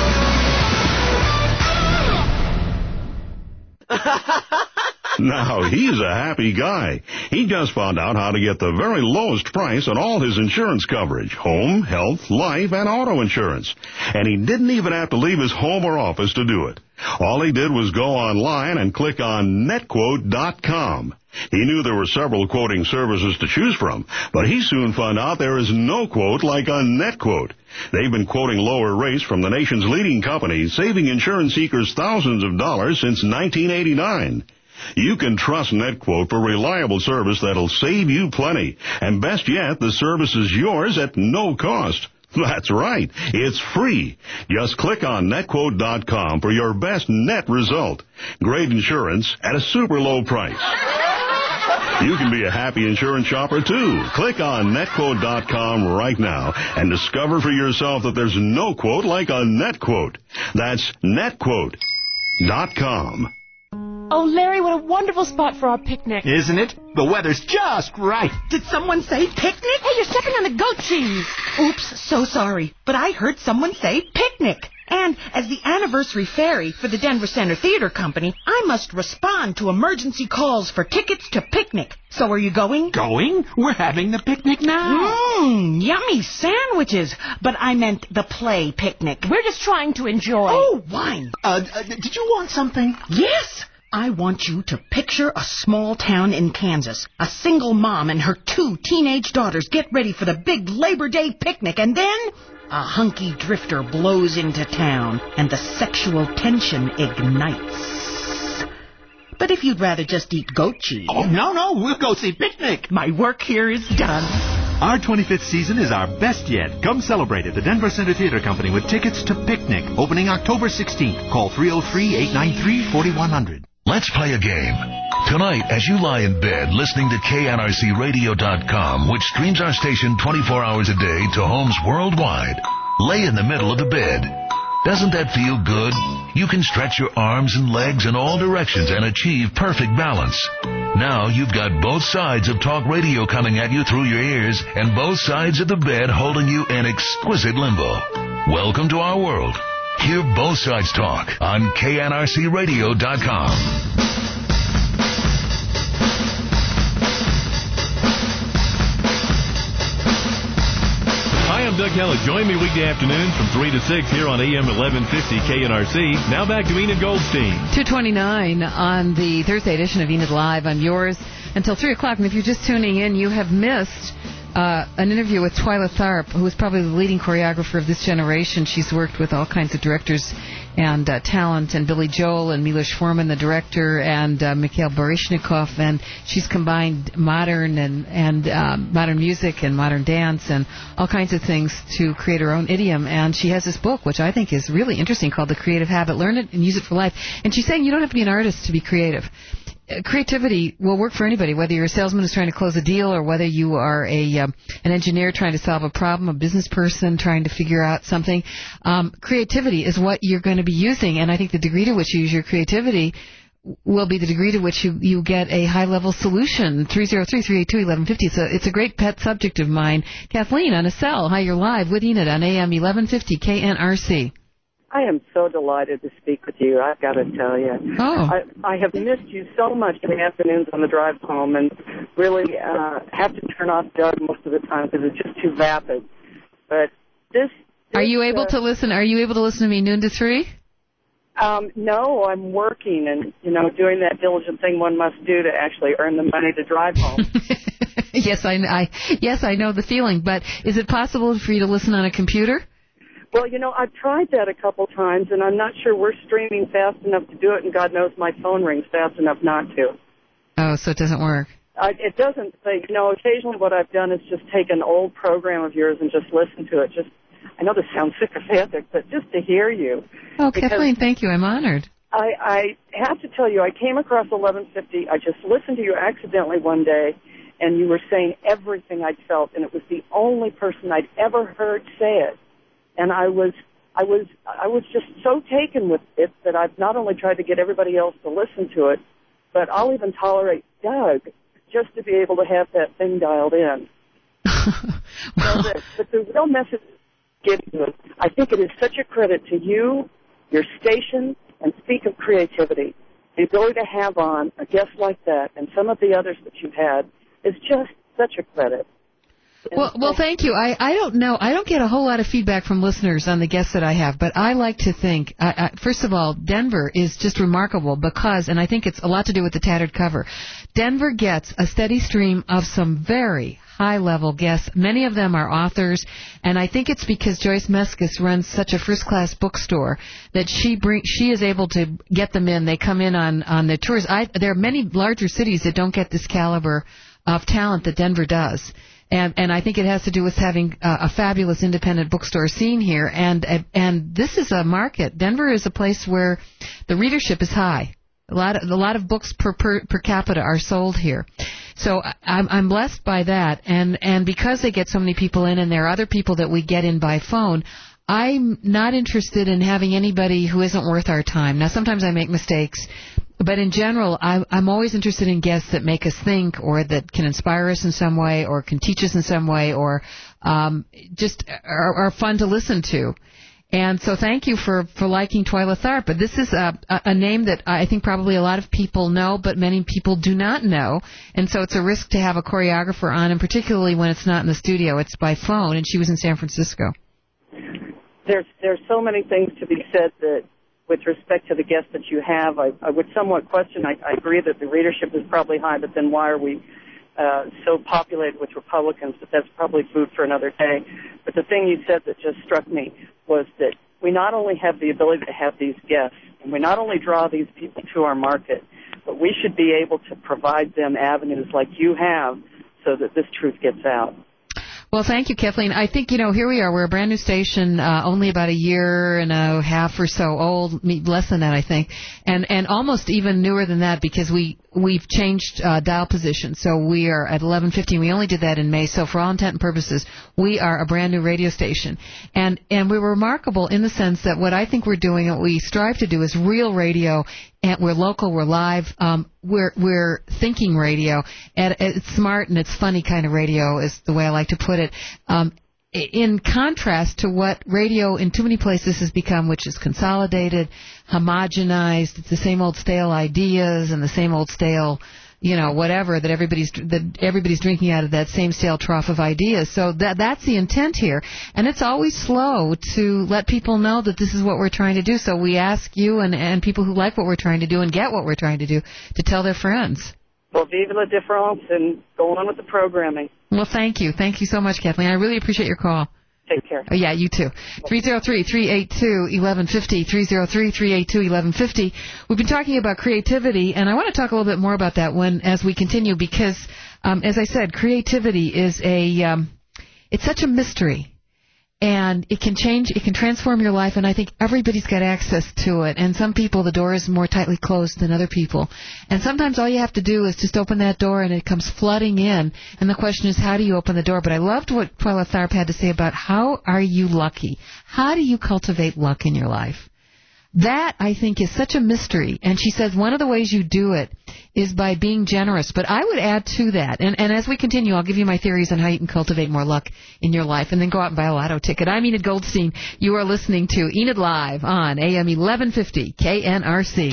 Now, he's a happy guy. He just found out how to get the very lowest price on all his insurance coverage. Home, health, life, and auto insurance. And he didn't even have to leave his home or office to do it. All he did was go online and click on net quote dot com. He knew there were several quoting services to choose from, but he soon found out there is no quote like a NetQuote. They've been quoting lower rates from the nation's leading companies, saving insurance seekers thousands of dollars since nineteen eighty-nine. You can trust NetQuote for reliable service that'll save you plenty. And best yet, the service is yours at no cost. That's right. It's free. Just click on net quote dot com for your best net result. Great insurance at a super low price. You can be a happy insurance shopper, too. Click on net quote dot com right now and discover for yourself that there's no quote like a NetQuote. That's net quote dot com. Oh, Larry, what a wonderful spot for our picnic. Isn't it? The weather's just right. Did someone say picnic? Hey, you're stepping on the goat cheese. Oops, so sorry. But I heard someone say picnic. And as the anniversary fairy for the Denver Center Theater Company, I must respond to emergency calls for tickets to picnic. So are you going? Going? We're having the picnic now. Mmm, yummy sandwiches. But I meant the play picnic. We're just trying to enjoy. Oh, wine. Uh, uh, did you want something? Yes. I want you to picture a small town in Kansas. A single mom and her two teenage daughters get ready for the big Labor Day picnic, and then a hunky drifter blows into town, and the sexual tension ignites. But if you'd rather just eat goat cheese... Oh, no, no, we'll go see Picnic. My work here is done. Our twenty-fifth season is our best yet. Come celebrate at the Denver Center Theater Company with tickets to Picnic, opening October sixteenth. Call three oh three, eight nine three, four one zero zero. Let's play a game. Tonight, as you lie in bed listening to K N R C radio dot com, which streams our station twenty-four hours a day to homes worldwide, lay in the middle of the bed. Doesn't that feel good? You can stretch your arms and legs in all directions and achieve perfect balance. Now you've got both sides of talk radio coming at you through your ears and both sides of the bed holding you in exquisite limbo. Welcome to our world. Hear both sides talk on K N R C radio dot com. Hi, I'm Doug Heller. Join me weekday afternoons from three to six here on A M eleven fifty K N R C. Now back to Enid Goldstein. two twenty-nine on the Thursday edition of Enid Live. I'm yours until three o'clock. And if you're just tuning in, you have missed Uh, an interview with Twyla Tharp, who is probably the leading choreographer of this generation. She's worked with all kinds of directors and uh, talent, and Billy Joel and Milos Forman, the director, and uh, Mikhail Baryshnikov, and she's combined modern and, and uh, modern music and modern dance and all kinds of things to create her own idiom. And she has this book, which I think is really interesting, called The Creative Habit. Learn it and use it for life. And she's saying you don't have to be an artist to be creative. Creativity will work for anybody, whether you're a salesman who's trying to close a deal or whether you are a um, an engineer trying to solve a problem, a business person trying to figure out something. Um, creativity is what you're going to be using, and I think the degree to which you use your creativity will be the degree to which you, you get a high-level solution. three oh three, three eight two, one one five oh. It's a, it's a great pet subject of mine. Kathleen on a cell. Hi, you're live with Enid on A M eleven fifty K N R C. I am so delighted to speak with you, I've got to tell you. Oh. I, I have missed you so much in the afternoons on the drive home, and really uh, have to turn off Doug most of the time because it's just too vapid. But this... this are you able uh, to listen? Are you able to listen to me noon to three? Um, no, I'm working and, you know, doing that diligent thing one must do to actually earn the money to drive home. yes, I, I, yes, I know the feeling, but is it possible for you to listen on a computer? Well, you know, I've tried that a couple times, and I'm not sure we're streaming fast enough to do it, and God knows my phone rings fast enough not to. Oh, so it doesn't work. I, it doesn't. You know, occasionally what I've done is just take an old program of yours and just listen to it. Just, I know this sounds sycophantic, but just to hear you. Oh, Kathleen, thank you. I'm honored. I, I have to tell you, I came across eleven fifty. I just listened to you accidentally one day, and you were saying everything I'd felt, and it was the only person I'd ever heard say it. And I was, I was, I was just so taken with it that I've not only tried to get everybody else to listen to it, but I'll even tolerate Doug just to be able to have that thing dialed in. well, the, but the real message given to us, I think it is such a credit to you, your station, and speak of creativity. The ability to have on a guest like that and some of the others that you've had is just such a credit. Well, well, thank you. I, I don't know. I don't get a whole lot of feedback from listeners on the guests that I have, but I like to think, I, I, first of all, Denver is just remarkable because, and I think it's a lot to do with the tattered cover, Denver gets a steady stream of some very high-level guests. Many of them are authors, and I think it's because Joyce Meskis runs such a first-class bookstore that she bring, she is able to get them in. They come in on, on the tours. I, there are many larger cities that don't get this caliber of talent that Denver does. And, and I think it has to do with having uh, a fabulous independent bookstore scene here. And, and this is a market. Denver is a place where the readership is high. A lot of, a lot of books per, per, per capita are sold here. So I'm, I'm blessed by that. And, and because they get so many people in, and there are other people that we get in by phone, I'm not interested in having anybody who isn't worth our time. Now, sometimes I make mistakes. But in general, I, I'm always interested in guests that make us think, or that can inspire us in some way, or can teach us in some way, or um, just are, are fun to listen to. And so thank you for, for liking Twyla Tharp. But this is a, a name that I think probably a lot of people know, but many people do not know. And so it's a risk to have a choreographer on, and particularly when it's not in the studio. It's by phone, and she was in San Francisco. There's, there's so many things to be said that, with respect to the guests that you have, I, I would somewhat question. I, I agree that the readership is probably high, but then why are we uh, so populated with Republicans? But that's probably food for another day. But the thing you said that just struck me was that we not only have the ability to have these guests, and we not only draw these people to our market, but we should be able to provide them avenues like you have so that this truth gets out. Well, thank you, Kathleen. I think, you know, here we are. We're a brand new station, uh, only about a year and a half or so old, less than that, I think, and and almost even newer than that because we, we've changed uh, dial position. So we are at eleven fifteen. We only did that in May. So for all intent and purposes, we are a brand new radio station. And, and we're remarkable in the sense that what I think we're doing, what we strive to do is real radio. And we're local, we're live, um, we're we're thinking radio, and it's smart and it's funny kind of radio is the way I like to put it. Um, in contrast to what radio in too many places has become, which is consolidated, homogenized. It's the same old stale ideas and the same old stale, you know, whatever that everybody's that everybody's drinking out of that same stale trough of ideas. So that that's the intent here, and it's always slow to let people know that this is what we're trying to do. So we ask you and and people who like what we're trying to do and get what we're trying to do to tell their friends. Well, vive la différence, and go on with the programming. Well, thank you, thank you so much, Kathleen. I really appreciate your call. Take care. Oh, yeah, you too. three oh three, three eight two, eleven fifty, three oh three, three eight two, eleven fifty. We've been talking about creativity, and I want to talk a little bit more about that when as we continue because, um, as I said, creativity is a, um, it's such a mystery. And it can change, it can transform your life, and I think everybody's got access to it. And some people, the door is more tightly closed than other people. And sometimes all you have to do is just open that door, and it comes flooding in. And the question is, how do you open the door? But I loved what Twyla Tharp had to say about how are you lucky? How do you cultivate luck in your life? That, I think, is such a mystery. And she says one of the ways you do it is by being generous. But I would add to that, and, and as we continue, I'll give you my theories on how you can cultivate more luck in your life, and then go out and buy a lotto ticket. I'm Enid Goldstein. You are listening to Enid Live on A M eleven fifty K N R C.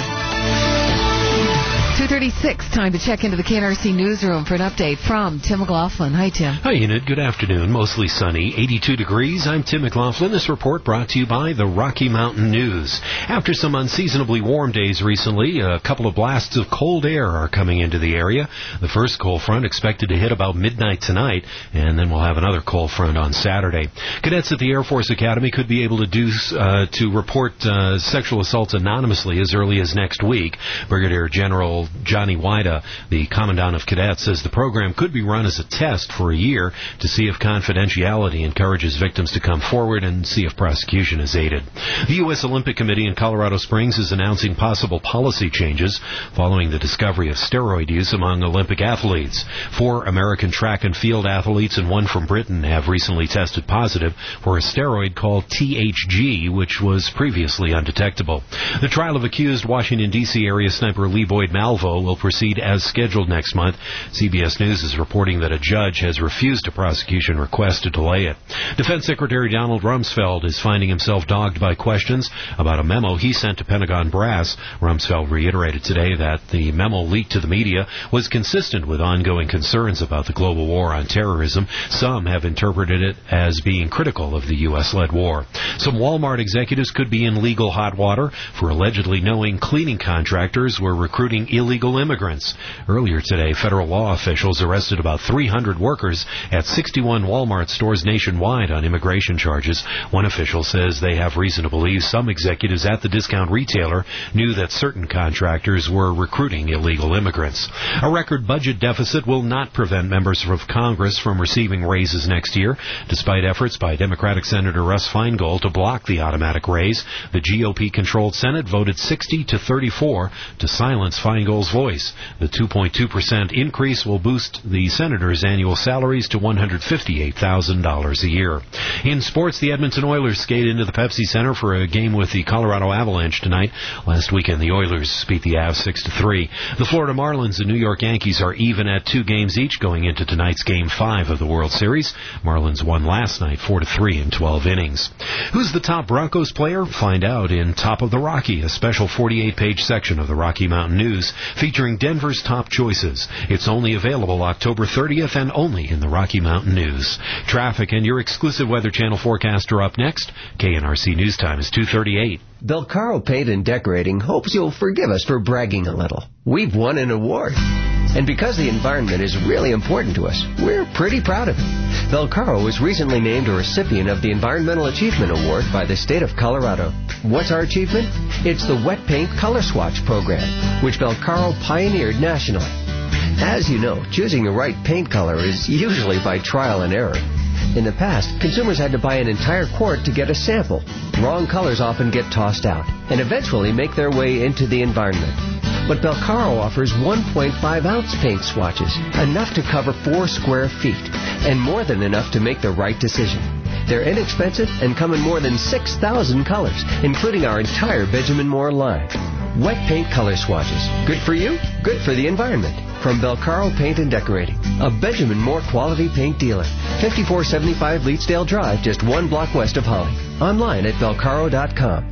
two thirty-six, time to check into the K N R C newsroom for an update from Tim McLaughlin. Hi, Tim. Hi, Enid. Good afternoon. Mostly sunny, eighty-two degrees. I'm Tim McLaughlin. This report brought to you by the Rocky Mountain News. After some unseasonably warm days recently, a couple of blasts of cold air are coming into the area. The first cold front expected to hit about midnight tonight, and then we'll have another cold front on Saturday. Cadets at the Air Force Academy could be able to do uh, to report uh, sexual assaults anonymously as early as next week. Brigadier General Johnny Wida, the Commandant of Cadets, says the program could be run as a test for a year to see if confidentiality encourages victims to come forward and see if prosecution is aided. The U S Olympic Committee in Colorado Springs is announcing possible policy changes following the discovery of steroid use among Olympic athletes. Four American track and field athletes and one from Britain have recently tested positive for a steroid called T H G, which was previously undetectable. The trial of accused Washington, D C area sniper Lee Boyd Malvo Provo will proceed as scheduled next month. C B S News is reporting that a judge has refused a prosecution request to delay it. Defense Secretary Donald Rumsfeld is finding himself dogged by questions about a memo he sent to Pentagon brass. Rumsfeld reiterated today that the memo leaked to the media was consistent with ongoing concerns about the global war on terrorism. Some have interpreted it as being critical of the U S-led war. Some Walmart executives could be in legal hot water for allegedly knowing cleaning contractors were recruiting illegal immigrants. Earlier today, federal law officials arrested about three hundred workers at sixty-one Walmart stores nationwide on immigration charges. One official says they have reason to believe some executives at the discount retailer knew that certain contractors were recruiting illegal immigrants. A record budget deficit will not prevent members of Congress from receiving raises next year. Despite efforts by Democratic Senator Russ Feingold to block the automatic raise, the G O P-controlled Senate voted sixty to thirty-four to silence Feingold's voice. The two point two percent increase will boost the senator's annual salaries to one hundred fifty-eight thousand dollars a year. In sports, the Edmonton Oilers skate into the Pepsi Center for a game with the Colorado Avalanche tonight. Last weekend, the Oilers beat the Avs six to three. The Florida Marlins and New York Yankees are even at two games each going into tonight's Game five of the World Series. Marlins won last night four to three in twelve innings. Who's the top Broncos player? Find out in Top of the Rocky, a special forty-eight page section of the Rocky Mountain News featuring Denver's top choices. It's only available October thirtieth and only in the Rocky Mountain News. Traffic and your exclusive Weather Channel forecast are up next. K N R C News Time is two thirty-eight. Belcaro Paint and Decorating hopes you'll forgive us for bragging a little. We've won an award. And because the environment is really important to us, we're pretty proud of it. Belcaro was recently named a recipient of the Environmental Achievement Award by the state of Colorado. What's our achievement? It's the Wet Paint Color Swatch program, which Belcaro pioneered nationally. As you know, choosing the right paint color is usually by trial and error. In the past, consumers had to buy an entire quart to get a sample. Wrong colors often get tossed out and eventually make their way into the environment. But Belcaro offers one point five ounce paint swatches, enough to cover four square feet, and more than enough to make the right decision. They're inexpensive and come in more than six thousand colors, including our entire Benjamin Moore line. Wet paint color swatches. Good for you, good for the environment. From Belcaro Paint and Decorating, a Benjamin Moore quality paint dealer. fifty-four seventy-five Leetsdale Drive, just one block west of Holly. Online at belcaro dot com.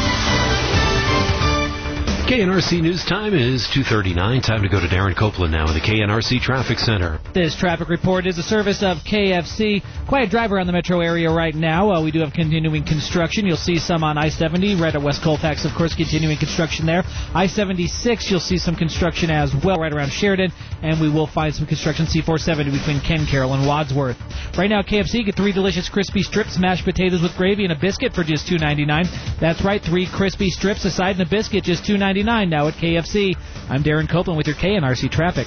K N R C News Time is two thirty-nine. Time to go to Darren Copeland now in the K N R C Traffic Center. This traffic report is a service of K F C. Quiet drive around the metro area right now. Uh, we do have continuing construction. You'll see some on I seventy, right at West Colfax, of course, continuing construction there. I seventy-six, you'll see some construction as well right around Sheridan, and we will find some construction C four seventy between Ken Carroll and Wadsworth. Right now, K F C, get three delicious crispy strips, mashed potatoes with gravy, and a biscuit for just two ninety-nine. That's right, three crispy strips, a side, and a biscuit, just two ninety-nine. Now at K F C. I'm Darren Copeland with your K N R C traffic.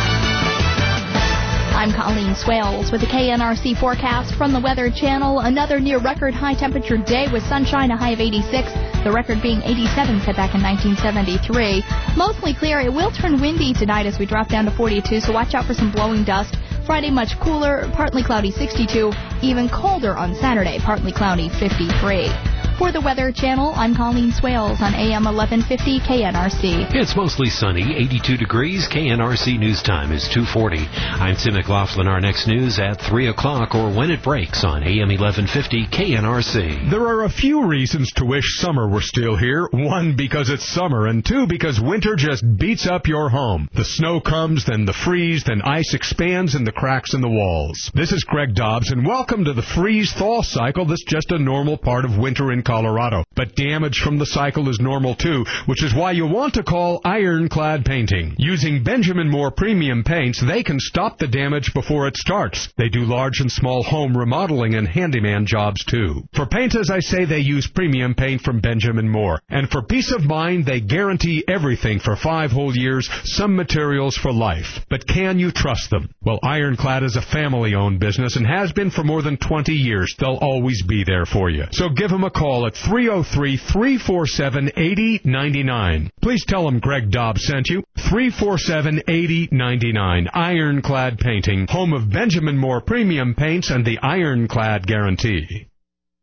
I'm Colleen Swales with the K N R C forecast from the Weather Channel. Another near record high temperature day with sunshine, a high of eighty-six. The record being eighty-seven set back in nineteen seventy-three. Mostly clear. It will turn windy tonight as we drop down to forty-two, so watch out for some blowing dust. Friday much cooler, partly cloudy sixty-two. Even colder on Saturday, partly cloudy fifty-three. For the Weather Channel, I'm Colleen Swales on A M eleven fifty K N R C. It's mostly sunny, eighty-two degrees. K N R C News Time is two forty. I'm Tim McLaughlin. Our next news at three o'clock or when it breaks on A M eleven fifty K N R C. There are a few reasons to wish summer were still here. One, because it's summer, and two, because winter just beats up your home. The snow comes, then the freeze, then ice expands and the cracks in the walls. This is Greg Dobbs, and welcome to the freeze-thaw cycle that's just a normal part of winter in Colorado. But damage from the cycle is normal too, which is why you want to call Ironclad Painting. Using Benjamin Moore premium paints, they can stop the damage before it starts. They do large and small home remodeling and handyman jobs too. For paint, as I say, they use premium paint from Benjamin Moore. And for peace of mind, they guarantee everything for five whole years, some materials for life. But can you trust them? Well, Ironclad is a family-owned business and has been for more than twenty years. They'll always be there for you. So give them a call at three oh three, three four seven, eight oh nine nine. Please tell them Greg Dobbs sent you. three four seven, eight oh nine nine. Ironclad Painting, home of Benjamin Moore Premium Paints and the Ironclad Guarantee. K N R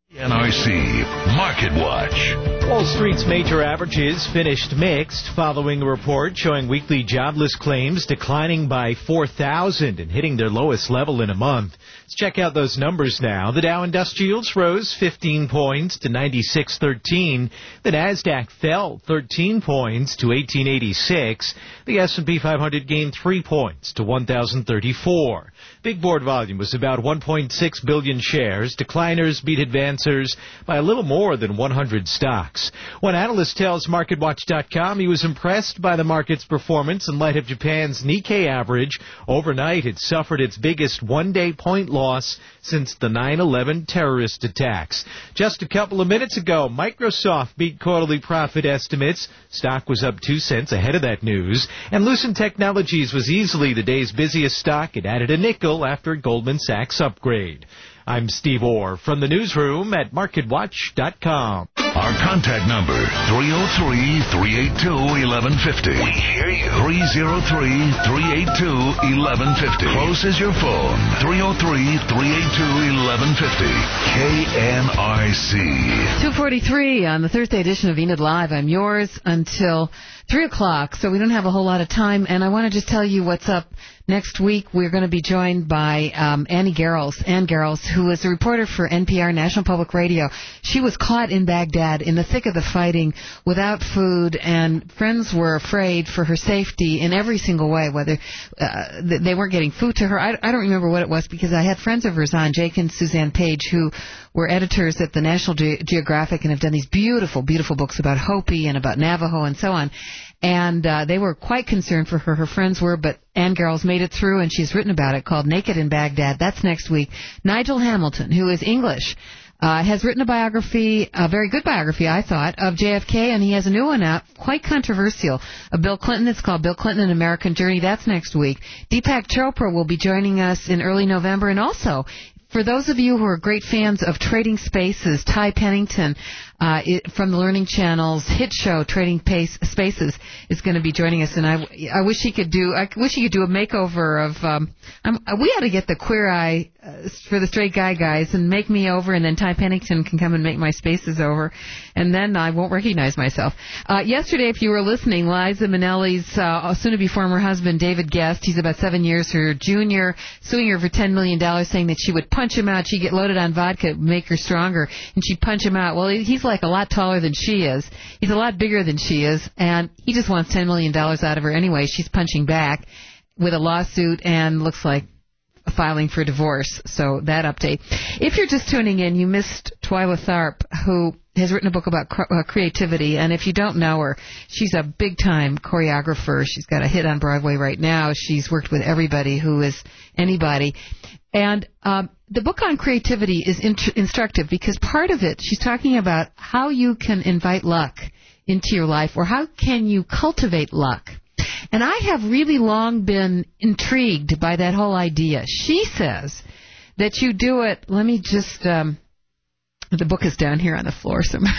R C Market Watch. Wall Street's major averages finished mixed following a report showing weekly jobless claims declining by four thousand and hitting their lowest level in a month. Let's check out those numbers now. The Dow Industrials rose fifteen points to ninety-six thirteen. The Nasdaq fell thirteen points to eighteen eighty-six. The S and P five hundred gained three points to one thousand thirty-four. Big board volume was about one point six billion shares. Decliners beat advancers by a little more than one hundred stocks. One analyst tells Market Watch dot com he was impressed by the market's performance in light of Japan's Nikkei average. Overnight, it suffered its biggest one-day point loss since the nine eleven terrorist attacks. Just a couple of minutes ago, Microsoft beat quarterly profit estimates. Stock was up two cents ahead of that news. And Lucent Technologies was easily the day's busiest stock. It added a nickel after a Goldman Sachs upgrade. I'm Steve Orr from the newsroom at Market Watch dot com. Our contact number, three oh three, three eight two, one one five oh. We hear you. three oh three, three eight two, one one five oh. Close as your phone. three oh three, three eight two, one one five oh. K N R C. two forty-three on the Thursday edition of Enid Live. I'm yours until three o'clock, so we don't have a whole lot of time. And I want to just tell you what's up. Next week, we're going to be joined by um, Annie Garrels, Ann Garrels, who is a reporter for N P R, National Public Radio. She was caught in Baghdad in the thick of the fighting without food, and friends were afraid for her safety in every single way, whether uh, they weren't getting food to her. I, I don't remember what it was because I had friends of hers on, Jake and Suzanne Page, who were editors at the National Ge- Geographic and have done these beautiful, beautiful books about Hopi and about Navajo and so on. And uh, they were quite concerned for her. Her friends were, but Ann Garrels made it through, and she's written about it, called Naked in Baghdad. That's next week. Nigel Hamilton, who is English, uh, has written a biography, a very good biography, I thought, of J F K, and he has a new one out, quite controversial, of Bill Clinton. It's called Bill Clinton, An American Journey. That's next week. Deepak Chopra will be joining us in early November, and also, for those of you who are great fans of Trading Spaces, Ty Pennington uh, it, from the Learning Channel's hit show Trading Pace, Spaces is going to be joining us, and I, I wish he could do I wish he could do a makeover of. Um, I'm, we ought to get the Queer Eye uh, for the Straight Guy guys and make me over, and then Ty Pennington can come and make my spaces over, and then I won't recognize myself. Uh, yesterday, if you were listening, Liza Minnelli's uh, soon-to-be former husband David Guest, he's about seven years her junior, suing her for ten million dollars, saying that she would punch him out. She'd get loaded on vodka, make her stronger, and she'd punch him out. Well, he's like a lot taller than she is. He's a lot bigger than she is, and he just wants ten million dollars out of her anyway. She's punching back with a lawsuit and looks like filing for divorce. So that update. If you're just tuning in, you missed Twyla Tharp, who has written a book about cr- uh, creativity, and if you don't know her, she's a big-time choreographer. She's got a hit on Broadway right now. She's worked with everybody who is anybody. And um, the book on creativity is int- instructive because part of it, she's talking about how you can invite luck into your life, or how can you cultivate luck. And I have really long been intrigued by that whole idea. She says that you do it, let me just, um, the book is down here on the floor, so I'm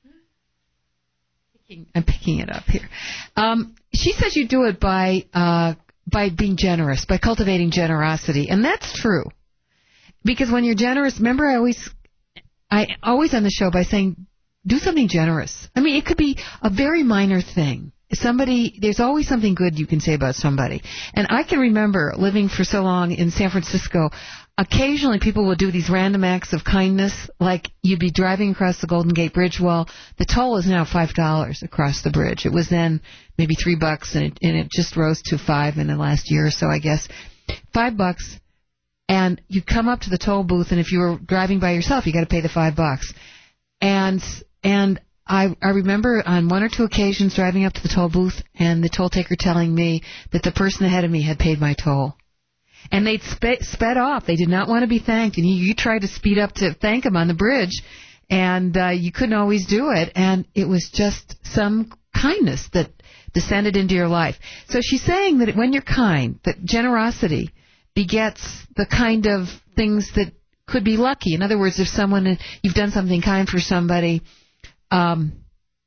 picking, I'm picking it up here. Um, she says you do it by uh, by being generous, by cultivating generosity, and that's true. Because when you're generous, remember I always, I always on the show by saying, do something generous. I mean, it could be a very minor thing. Somebody, there's always something good you can say about somebody. And I can remember living for so long in San Francisco, occasionally people would do these random acts of kindness, like you'd be driving across the Golden Gate Bridge. Well, the toll is now five dollars across the bridge. It was then maybe three bucks, and it, and it just rose to five in the last year or so, I guess. Five bucks, and you come up to the toll booth, and if you were driving by yourself, you got to pay the five bucks. And, and, I, I remember on one or two occasions driving up to the toll booth and the toll taker telling me that the person ahead of me had paid my toll. And they'd spe- sped off. They did not want to be thanked. And you, you tried to speed up to thank them on the bridge, and uh, you couldn't always do it. And it was just some kindness that descended into your life. So she's saying that when you're kind, that generosity begets the kind of things that could be lucky. In other words, if someone, you've done something kind for somebody, Um,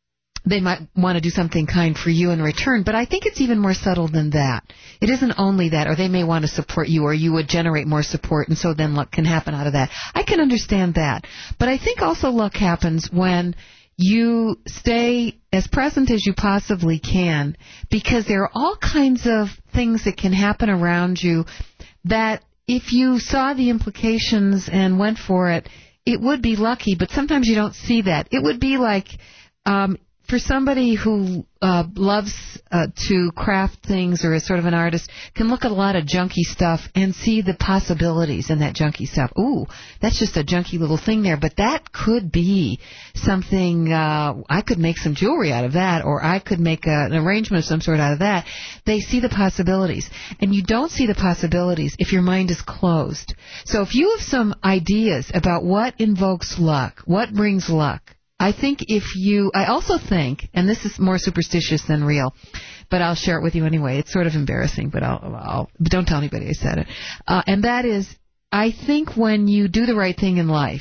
they might want to do something kind for you in return. But I think it's even more subtle than that. It isn't only that, or they may want to support you, or you would generate more support, and so then luck can happen out of that. I can understand that. But I think also luck happens when you stay as present as you possibly can, because there are all kinds of things that can happen around you that if you saw the implications and went for it, it would be lucky, but sometimes you don't see that. It would be like um, for somebody who uh, loves uh, to craft things or is sort of an artist, can look at a lot of junky stuff and see the possibilities in that junky stuff. Ooh, that's just a junky little thing there, but that could be something, uh, I could make some jewelry out of that, or I could make a, an arrangement of some sort out of that. They see the possibilities. And you don't see the possibilities if your mind is closed. So if you have some ideas about what invokes luck, what brings luck, I think if you, I also think, and this is more superstitious than real, but I'll share it with you anyway. It's sort of embarrassing, but I'll, I'll but don't tell anybody I said it. Uh, and that is, I think when you do the right thing in life,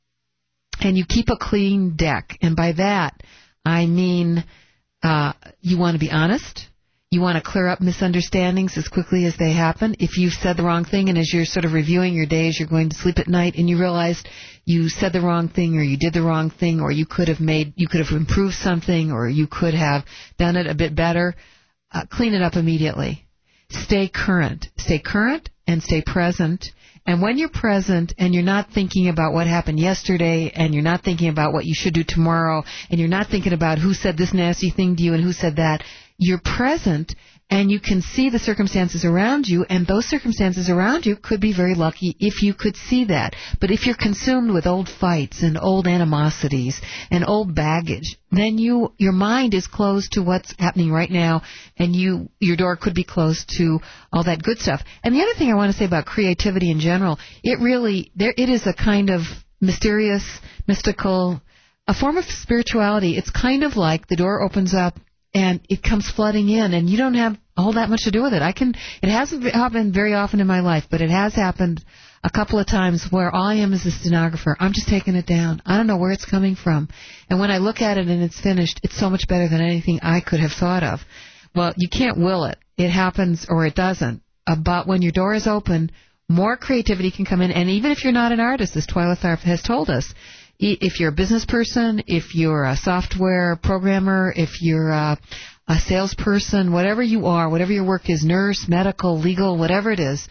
and you keep a clean deck, and by that, I mean, uh, you want to be honest. You want to clear up misunderstandings as quickly as they happen. If you've said the wrong thing, and as you're sort of reviewing your day as you're going to sleep at night, and you realized you said the wrong thing, or you did the wrong thing, or you could have made, you could have improved something, or you could have done it a bit better, uh, clean it up immediately. Stay current. Stay current and stay present. And when you're present and you're not thinking about what happened yesterday, and you're not thinking about what you should do tomorrow, and you're not thinking about who said this nasty thing to you and who said that, you're present and you can see the circumstances around you, and those circumstances around you could be very lucky if you could see that. But if you're consumed with old fights and old animosities and old baggage, then you your mind is closed to what's happening right now, and you your door could be closed to all that good stuff. And the other thing I want to say about creativity in general, it really there it is a kind of mysterious, mystical, a form of spirituality. It's kind of like the door opens up and it comes flooding in, and you don't have all that much to do with it. I can. It hasn't happened very often in my life, but it has happened a couple of times where all I am is a stenographer. I'm just taking it down. I don't know where it's coming from. And when I look at it and it's finished, it's so much better than anything I could have thought of. Well, you can't will it. It happens or it doesn't. Uh, but when your door is open, more creativity can come in. And even if you're not an artist, as Twyla Tharp has told us, if you're a business person, if you're a software programmer, if you're a, a salesperson, whatever you are, whatever your work is, nurse, medical, legal, whatever it is,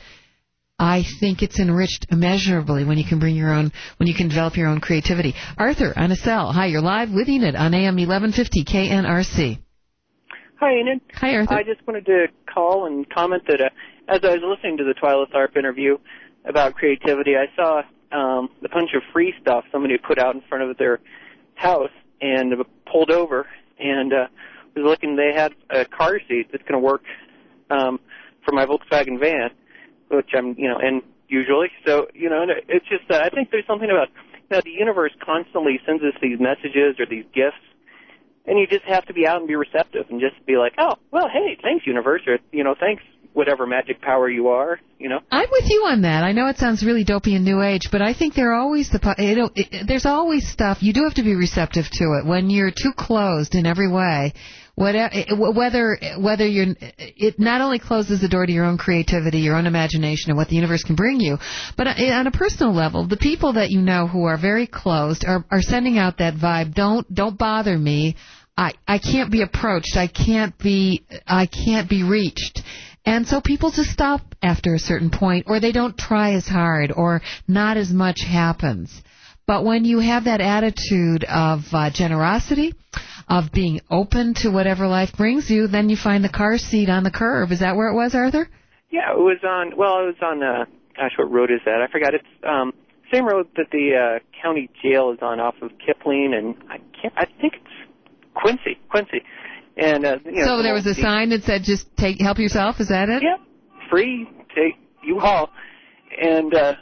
I think it's enriched immeasurably when you can bring your own, when you can develop your own creativity. Arthur on a cell. Hi, you're live with Enid on A M eleven fifty K N R C. Hi, Enid. Hi, Arthur. I just wanted to call and comment that uh, as I was listening to the Twyla Tharp interview about creativity, I saw Um, a bunch of free stuff somebody put out in front of their house and pulled over and uh, was looking. They had a car seat that's going to work um, for my Volkswagen van, which I'm, you know, in usually. So, you know, it's just uh, I think there's something about, you know, the universe constantly sends us these messages or these gifts, and you just have to be out and be receptive and just be like, oh, well, hey, thanks, universe, or, you know, thanks, whatever magic power you are, you know. I'm with you on that. I know it sounds really dopey and new age, but I think there are always the you know, it, there's always stuff. You do have to be receptive to it. When you're too closed in every way, whatever, whether whether you're, it not only closes the door to your own creativity, your own imagination, and what the universe can bring you, but on a personal level, the people that you know who are very closed are are sending out that vibe. Don't don't bother me. I I can't be approached. I can't be I can't be reached. And so people just stop after a certain point, or they don't try as hard, or not as much happens. But when you have that attitude of uh, generosity, of being open to whatever life brings you, then you find the car seat on the curb. Is that where it was, Arthur? Yeah, it was on, well, it was on, uh, gosh, what road is that? I forgot. It's um, same road that the uh, county jail is on off of Kipling, and I can't, I think it's Quincy, Quincy. And, uh, you know, so there was a sign that said, just take, help yourself, is that it? Yep, free, take, you haul. And, uh,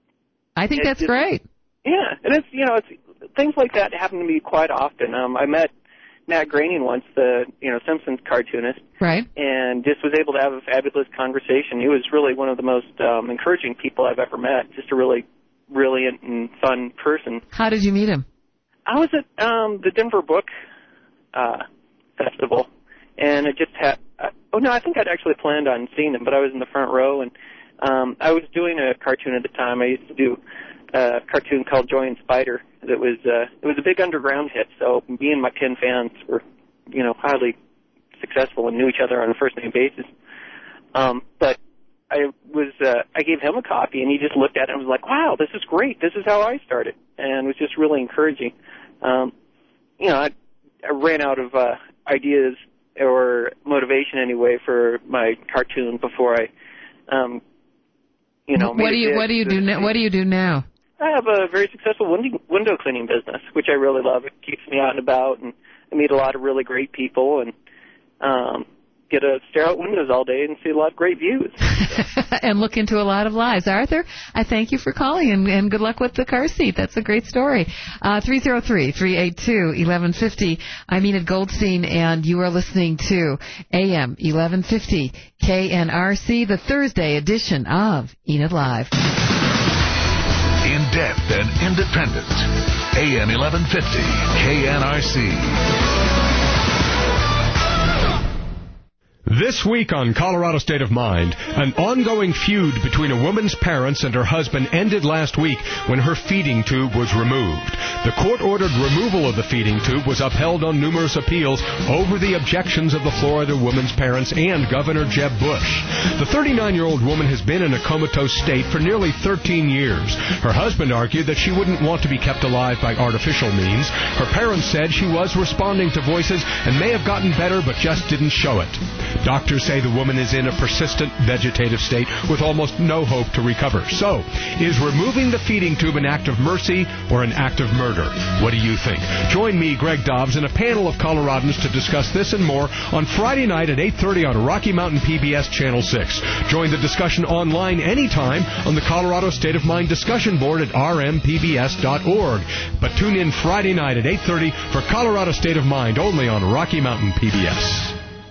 I think that's just, great. Yeah, and it's, you know, it's, things like that happen to me quite often. Um, I met Matt Groening once, the, you know, Simpsons cartoonist. Right. And just was able to have a fabulous conversation. He was really one of the most, um, encouraging people I've ever met. Just a really brilliant and fun person. How did you meet him? I was at, um, the Denver Book uh, festival, and it just had. Uh, oh no, I think I'd actually planned on seeing them, but I was in the front row, and um, I was doing a cartoon at the time. I used to do a cartoon called Joy and Spider. That was uh, it was a big underground hit. So me and my Ken fans were, you know, highly successful and knew each other on a first name basis. Um, but I was uh, I gave him a copy, and he just looked at it and was like, "Wow, this is great. This is how I started," and it was just really encouraging. Um, you know, I, I ran out of uh, ideas or motivation anyway for my cartoon before I, um, you know. What do you What do you do now? What do you do now? I have a very successful window, window cleaning business, which I really love. It keeps me out and about, and I meet a lot of really great people, and um, get to stare out windows all day and see a lot of great views. And look into a lot of lives. Arthur, I thank you for calling, and, and good luck with the car seat. That's a great story. Uh, three oh three, three eight two, eleven fifty. I'm Enid Goldstein, and you are listening to A M eleven fifty K N R C, the Thursday edition of Enid Live. In-depth and independent. A M eleven fifty K N R C. This week on Colorado State of Mind, an ongoing feud between a woman's parents and her husband ended last week when her feeding tube was removed. The court-ordered removal of the feeding tube was upheld on numerous appeals over the objections of the Florida woman's parents and Governor Jeb Bush. The thirty-nine-year-old woman has been in a comatose state for nearly thirteen years. Her husband argued that she wouldn't want to be kept alive by artificial means. Her parents said she was responding to voices and may have gotten better but just didn't show it. Doctors say the woman is in a persistent vegetative state with almost no hope to recover. So, is removing the feeding tube an act of mercy or an act of murder? What do you think? Join me, Greg Dobbs, and a panel of Coloradans to discuss this and more on Friday night at eight thirty on Rocky Mountain P B S Channel six. Join the discussion online anytime on the Colorado State of Mind discussion board at r m p b s dot org. But tune in Friday night at eight thirty for Colorado State of Mind only on Rocky Mountain P B S.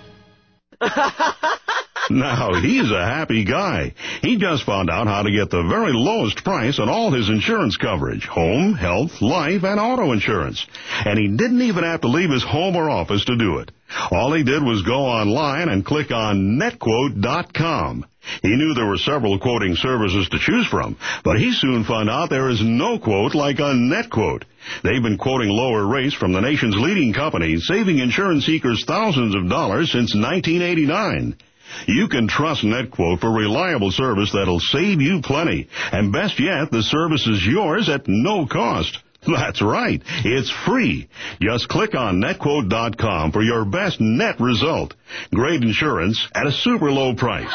Now, he's a happy guy. He just found out how to get the very lowest price on all his insurance coverage, home, health, life, and auto insurance. And he didn't even have to leave his home or office to do it. All he did was go online and click on net quote dot com. He knew there were several quoting services to choose from, but he soon found out there is no quote like a NetQuote. They've been quoting lower rates from the nation's leading companies, saving insurance seekers thousands of dollars since nineteen eighty-nine. You can trust NetQuote for reliable service that'll save you plenty. And best yet, the service is yours at no cost. That's right. It's free. Just click on net quote dot com for your best net result. Great insurance at a super low price.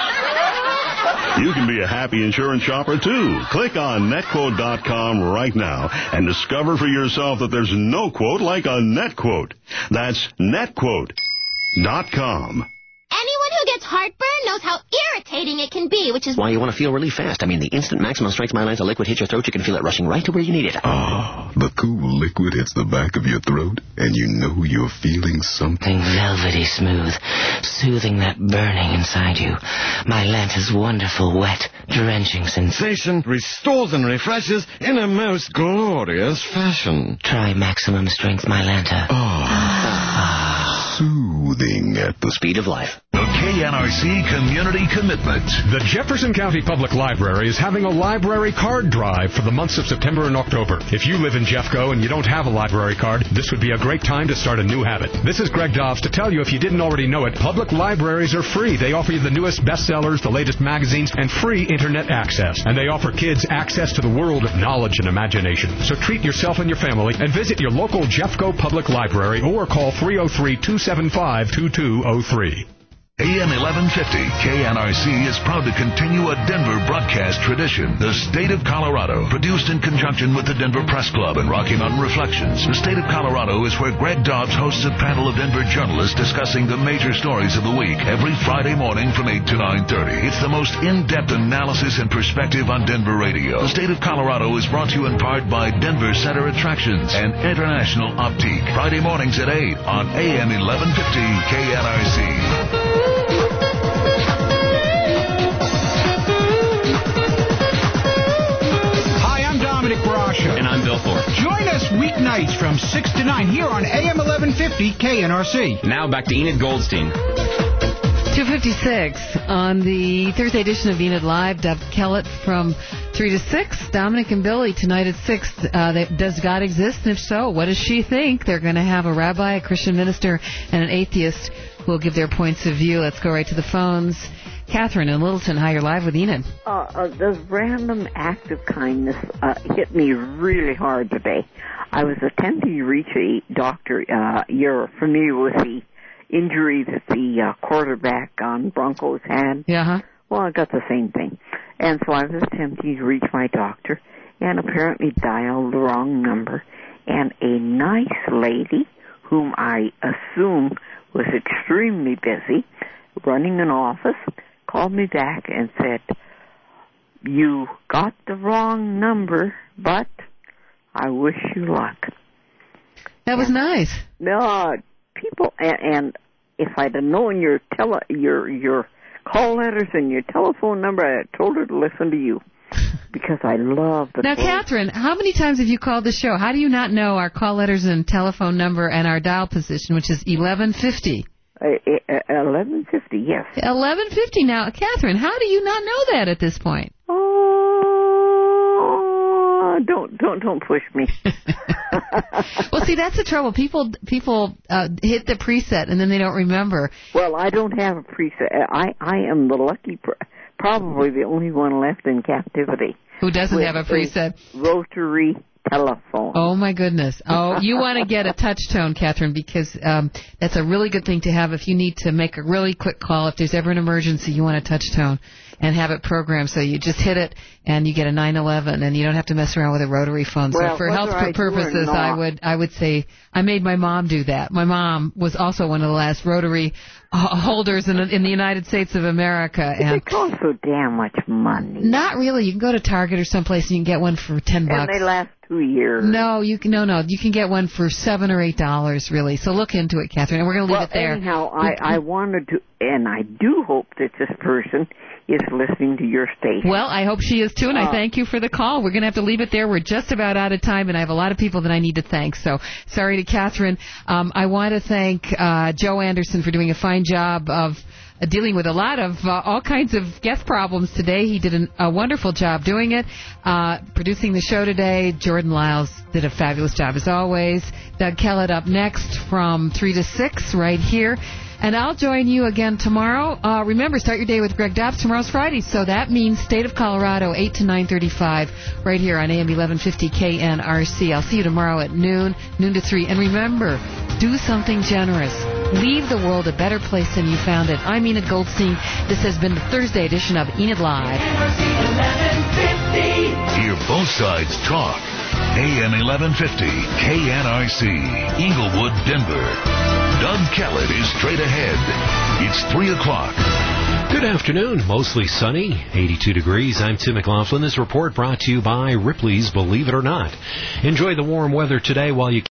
You can be a happy insurance shopper, too. Click on net quote dot com right now and discover for yourself that there's no quote like a NetQuote. That's net quote dot com. Anyone who gets heartburn knows how irritating it can be, which is why you want to feel relief fast. I mean, the instant maximum strength Mylanta liquid hits your throat, you can feel it rushing right to where you need it. Ah, the cool liquid hits the back of your throat, and you know you're feeling something velvety smooth, soothing that burning inside you. Mylanta's wonderful, wet, drenching sensation restores and refreshes in a most glorious fashion. Try maximum strength Mylanta. Ah, soothing at the speed of life. The K N R C Community Commitment. The Jefferson County Public Library is having a library card drive for the months of September and October. If you live in Jeffco and you don't have a library card, this would be a great time to start a new habit. This is Greg Dobbs to tell you, if you didn't already know it, public libraries are free. They offer you the newest bestsellers, the latest magazines, and free internet access. And they offer kids access to the world of knowledge and imagination. So treat yourself and your family and visit your local Jeffco Public Library or call three oh three, two seven five, two two oh three. A M eleven fifty K N R C is proud to continue a Denver broadcast tradition. The State of Colorado, produced in conjunction with the Denver Press Club and Rocky Mountain Reflections. The State of Colorado is where Greg Dobbs hosts a panel of Denver journalists discussing the major stories of the week every Friday morning from eight to nine thirty. It's the most in-depth analysis and perspective on Denver radio. The State of Colorado is brought to you in part by Denver Center Attractions and International Optique. Friday mornings at eight on A M eleven fifty K N R C. Hi, I'm Dominic Brosh. Show. And I'm Bill Thorpe. Join us weeknights from six to nine here on A M eleven fifty K N R C. Now back to Enid Goldstein. two fifty-six on the Thursday edition of Enid Live. Deb Kellett from three to six. Dominic and Billy tonight at six. Uh, they, does God exist? And if so, what does she think? They're going to have a rabbi, a Christian minister, and an atheist who will give their points of view. Let's go right to the phones. Catherine in Littleton, hi, you're live with Enid. Uh, uh, the random act of kindness uh, hit me really hard today. I was attempting to reach a doctor. Uh, you're familiar with the injury that the uh, quarterback on Broncos had? Yeah. Uh-huh. Well, I got the same thing. And so I was attempting to reach my doctor and apparently dialed the wrong number. And a nice lady, whom I assume was extremely busy, running an office, called me back and said, "You got the wrong number, but I wish you luck." That was and, nice. No, people, and, and if I'd have known your tele, your your call letters and your telephone number, I had told her to listen to you because I love the. Now, phone. Catherine, how many times have you called the show? How do you not know our call letters and telephone number and our dial position, which is eleven fifty? Uh, eleven fifty, yes. eleven fifty. Now, Catherine, how do you not know that at this point? Oh, don't don't don't push me. Well, see, that's the trouble. People people uh, hit the preset and then they don't remember. Well, I don't have a preset. I I am the lucky, pr- probably the only one left in captivity who doesn't have a preset. A rotary telephone. Oh, my goodness. Oh, you want to get a touch tone, Catherine, because um, that's a really good thing to have if you need to make a really quick call. If there's ever an emergency, you want a touch tone and have it programmed so you just hit it and you get a nine eleven and you don't have to mess around with a rotary phone. Well, so for health I purposes, I would I would say I made my mom do that. My mom was also one of the last rotary holders in, in the United States of America. And they cost so damn much money. Not really. You can go to Target or someplace and you can get one for ten bucks. And they last two years. No, you can no no. You can get one for seven or eight dollars really. So look into it, Catherine. And we're going to leave well, it there. Anyhow, I I wanted to, and I do hope that this person is listening to your station. Well, I hope she is too, and uh, I thank you for the call. We're going to have to leave it there. We're just about out of time, and I have a lot of people that I need to thank. So sorry to Catherine. Um, I want to thank uh, Joe Anderson for doing a fine job of uh, dealing with a lot of uh, all kinds of guest problems today. He did an, a wonderful job doing it. Uh, producing the show today, Jordan Lyles did a fabulous job as always. Doug Kellett up next from three to six right here. And I'll join you again tomorrow. Uh, remember, start your day with Greg Dobbs. Tomorrow's Friday, so that means State of Colorado, eight to nine thirty-five, right here on A M eleven fifty K N R C. I'll see you tomorrow at noon, noon to three. And remember, do something generous. Leave the world a better place than you found it. I'm Enid Goldstein. This has been the Thursday edition of Enid Live. Hear both sides talk. A M eleven fifty K N R C, Inglewood, Denver. Doug Kellett is straight ahead. It's three o'clock. Good afternoon. Mostly sunny, eighty-two degrees. I'm Tim McLaughlin. This report brought to you by Ripley's Believe It or Not. Enjoy the warm weather today while you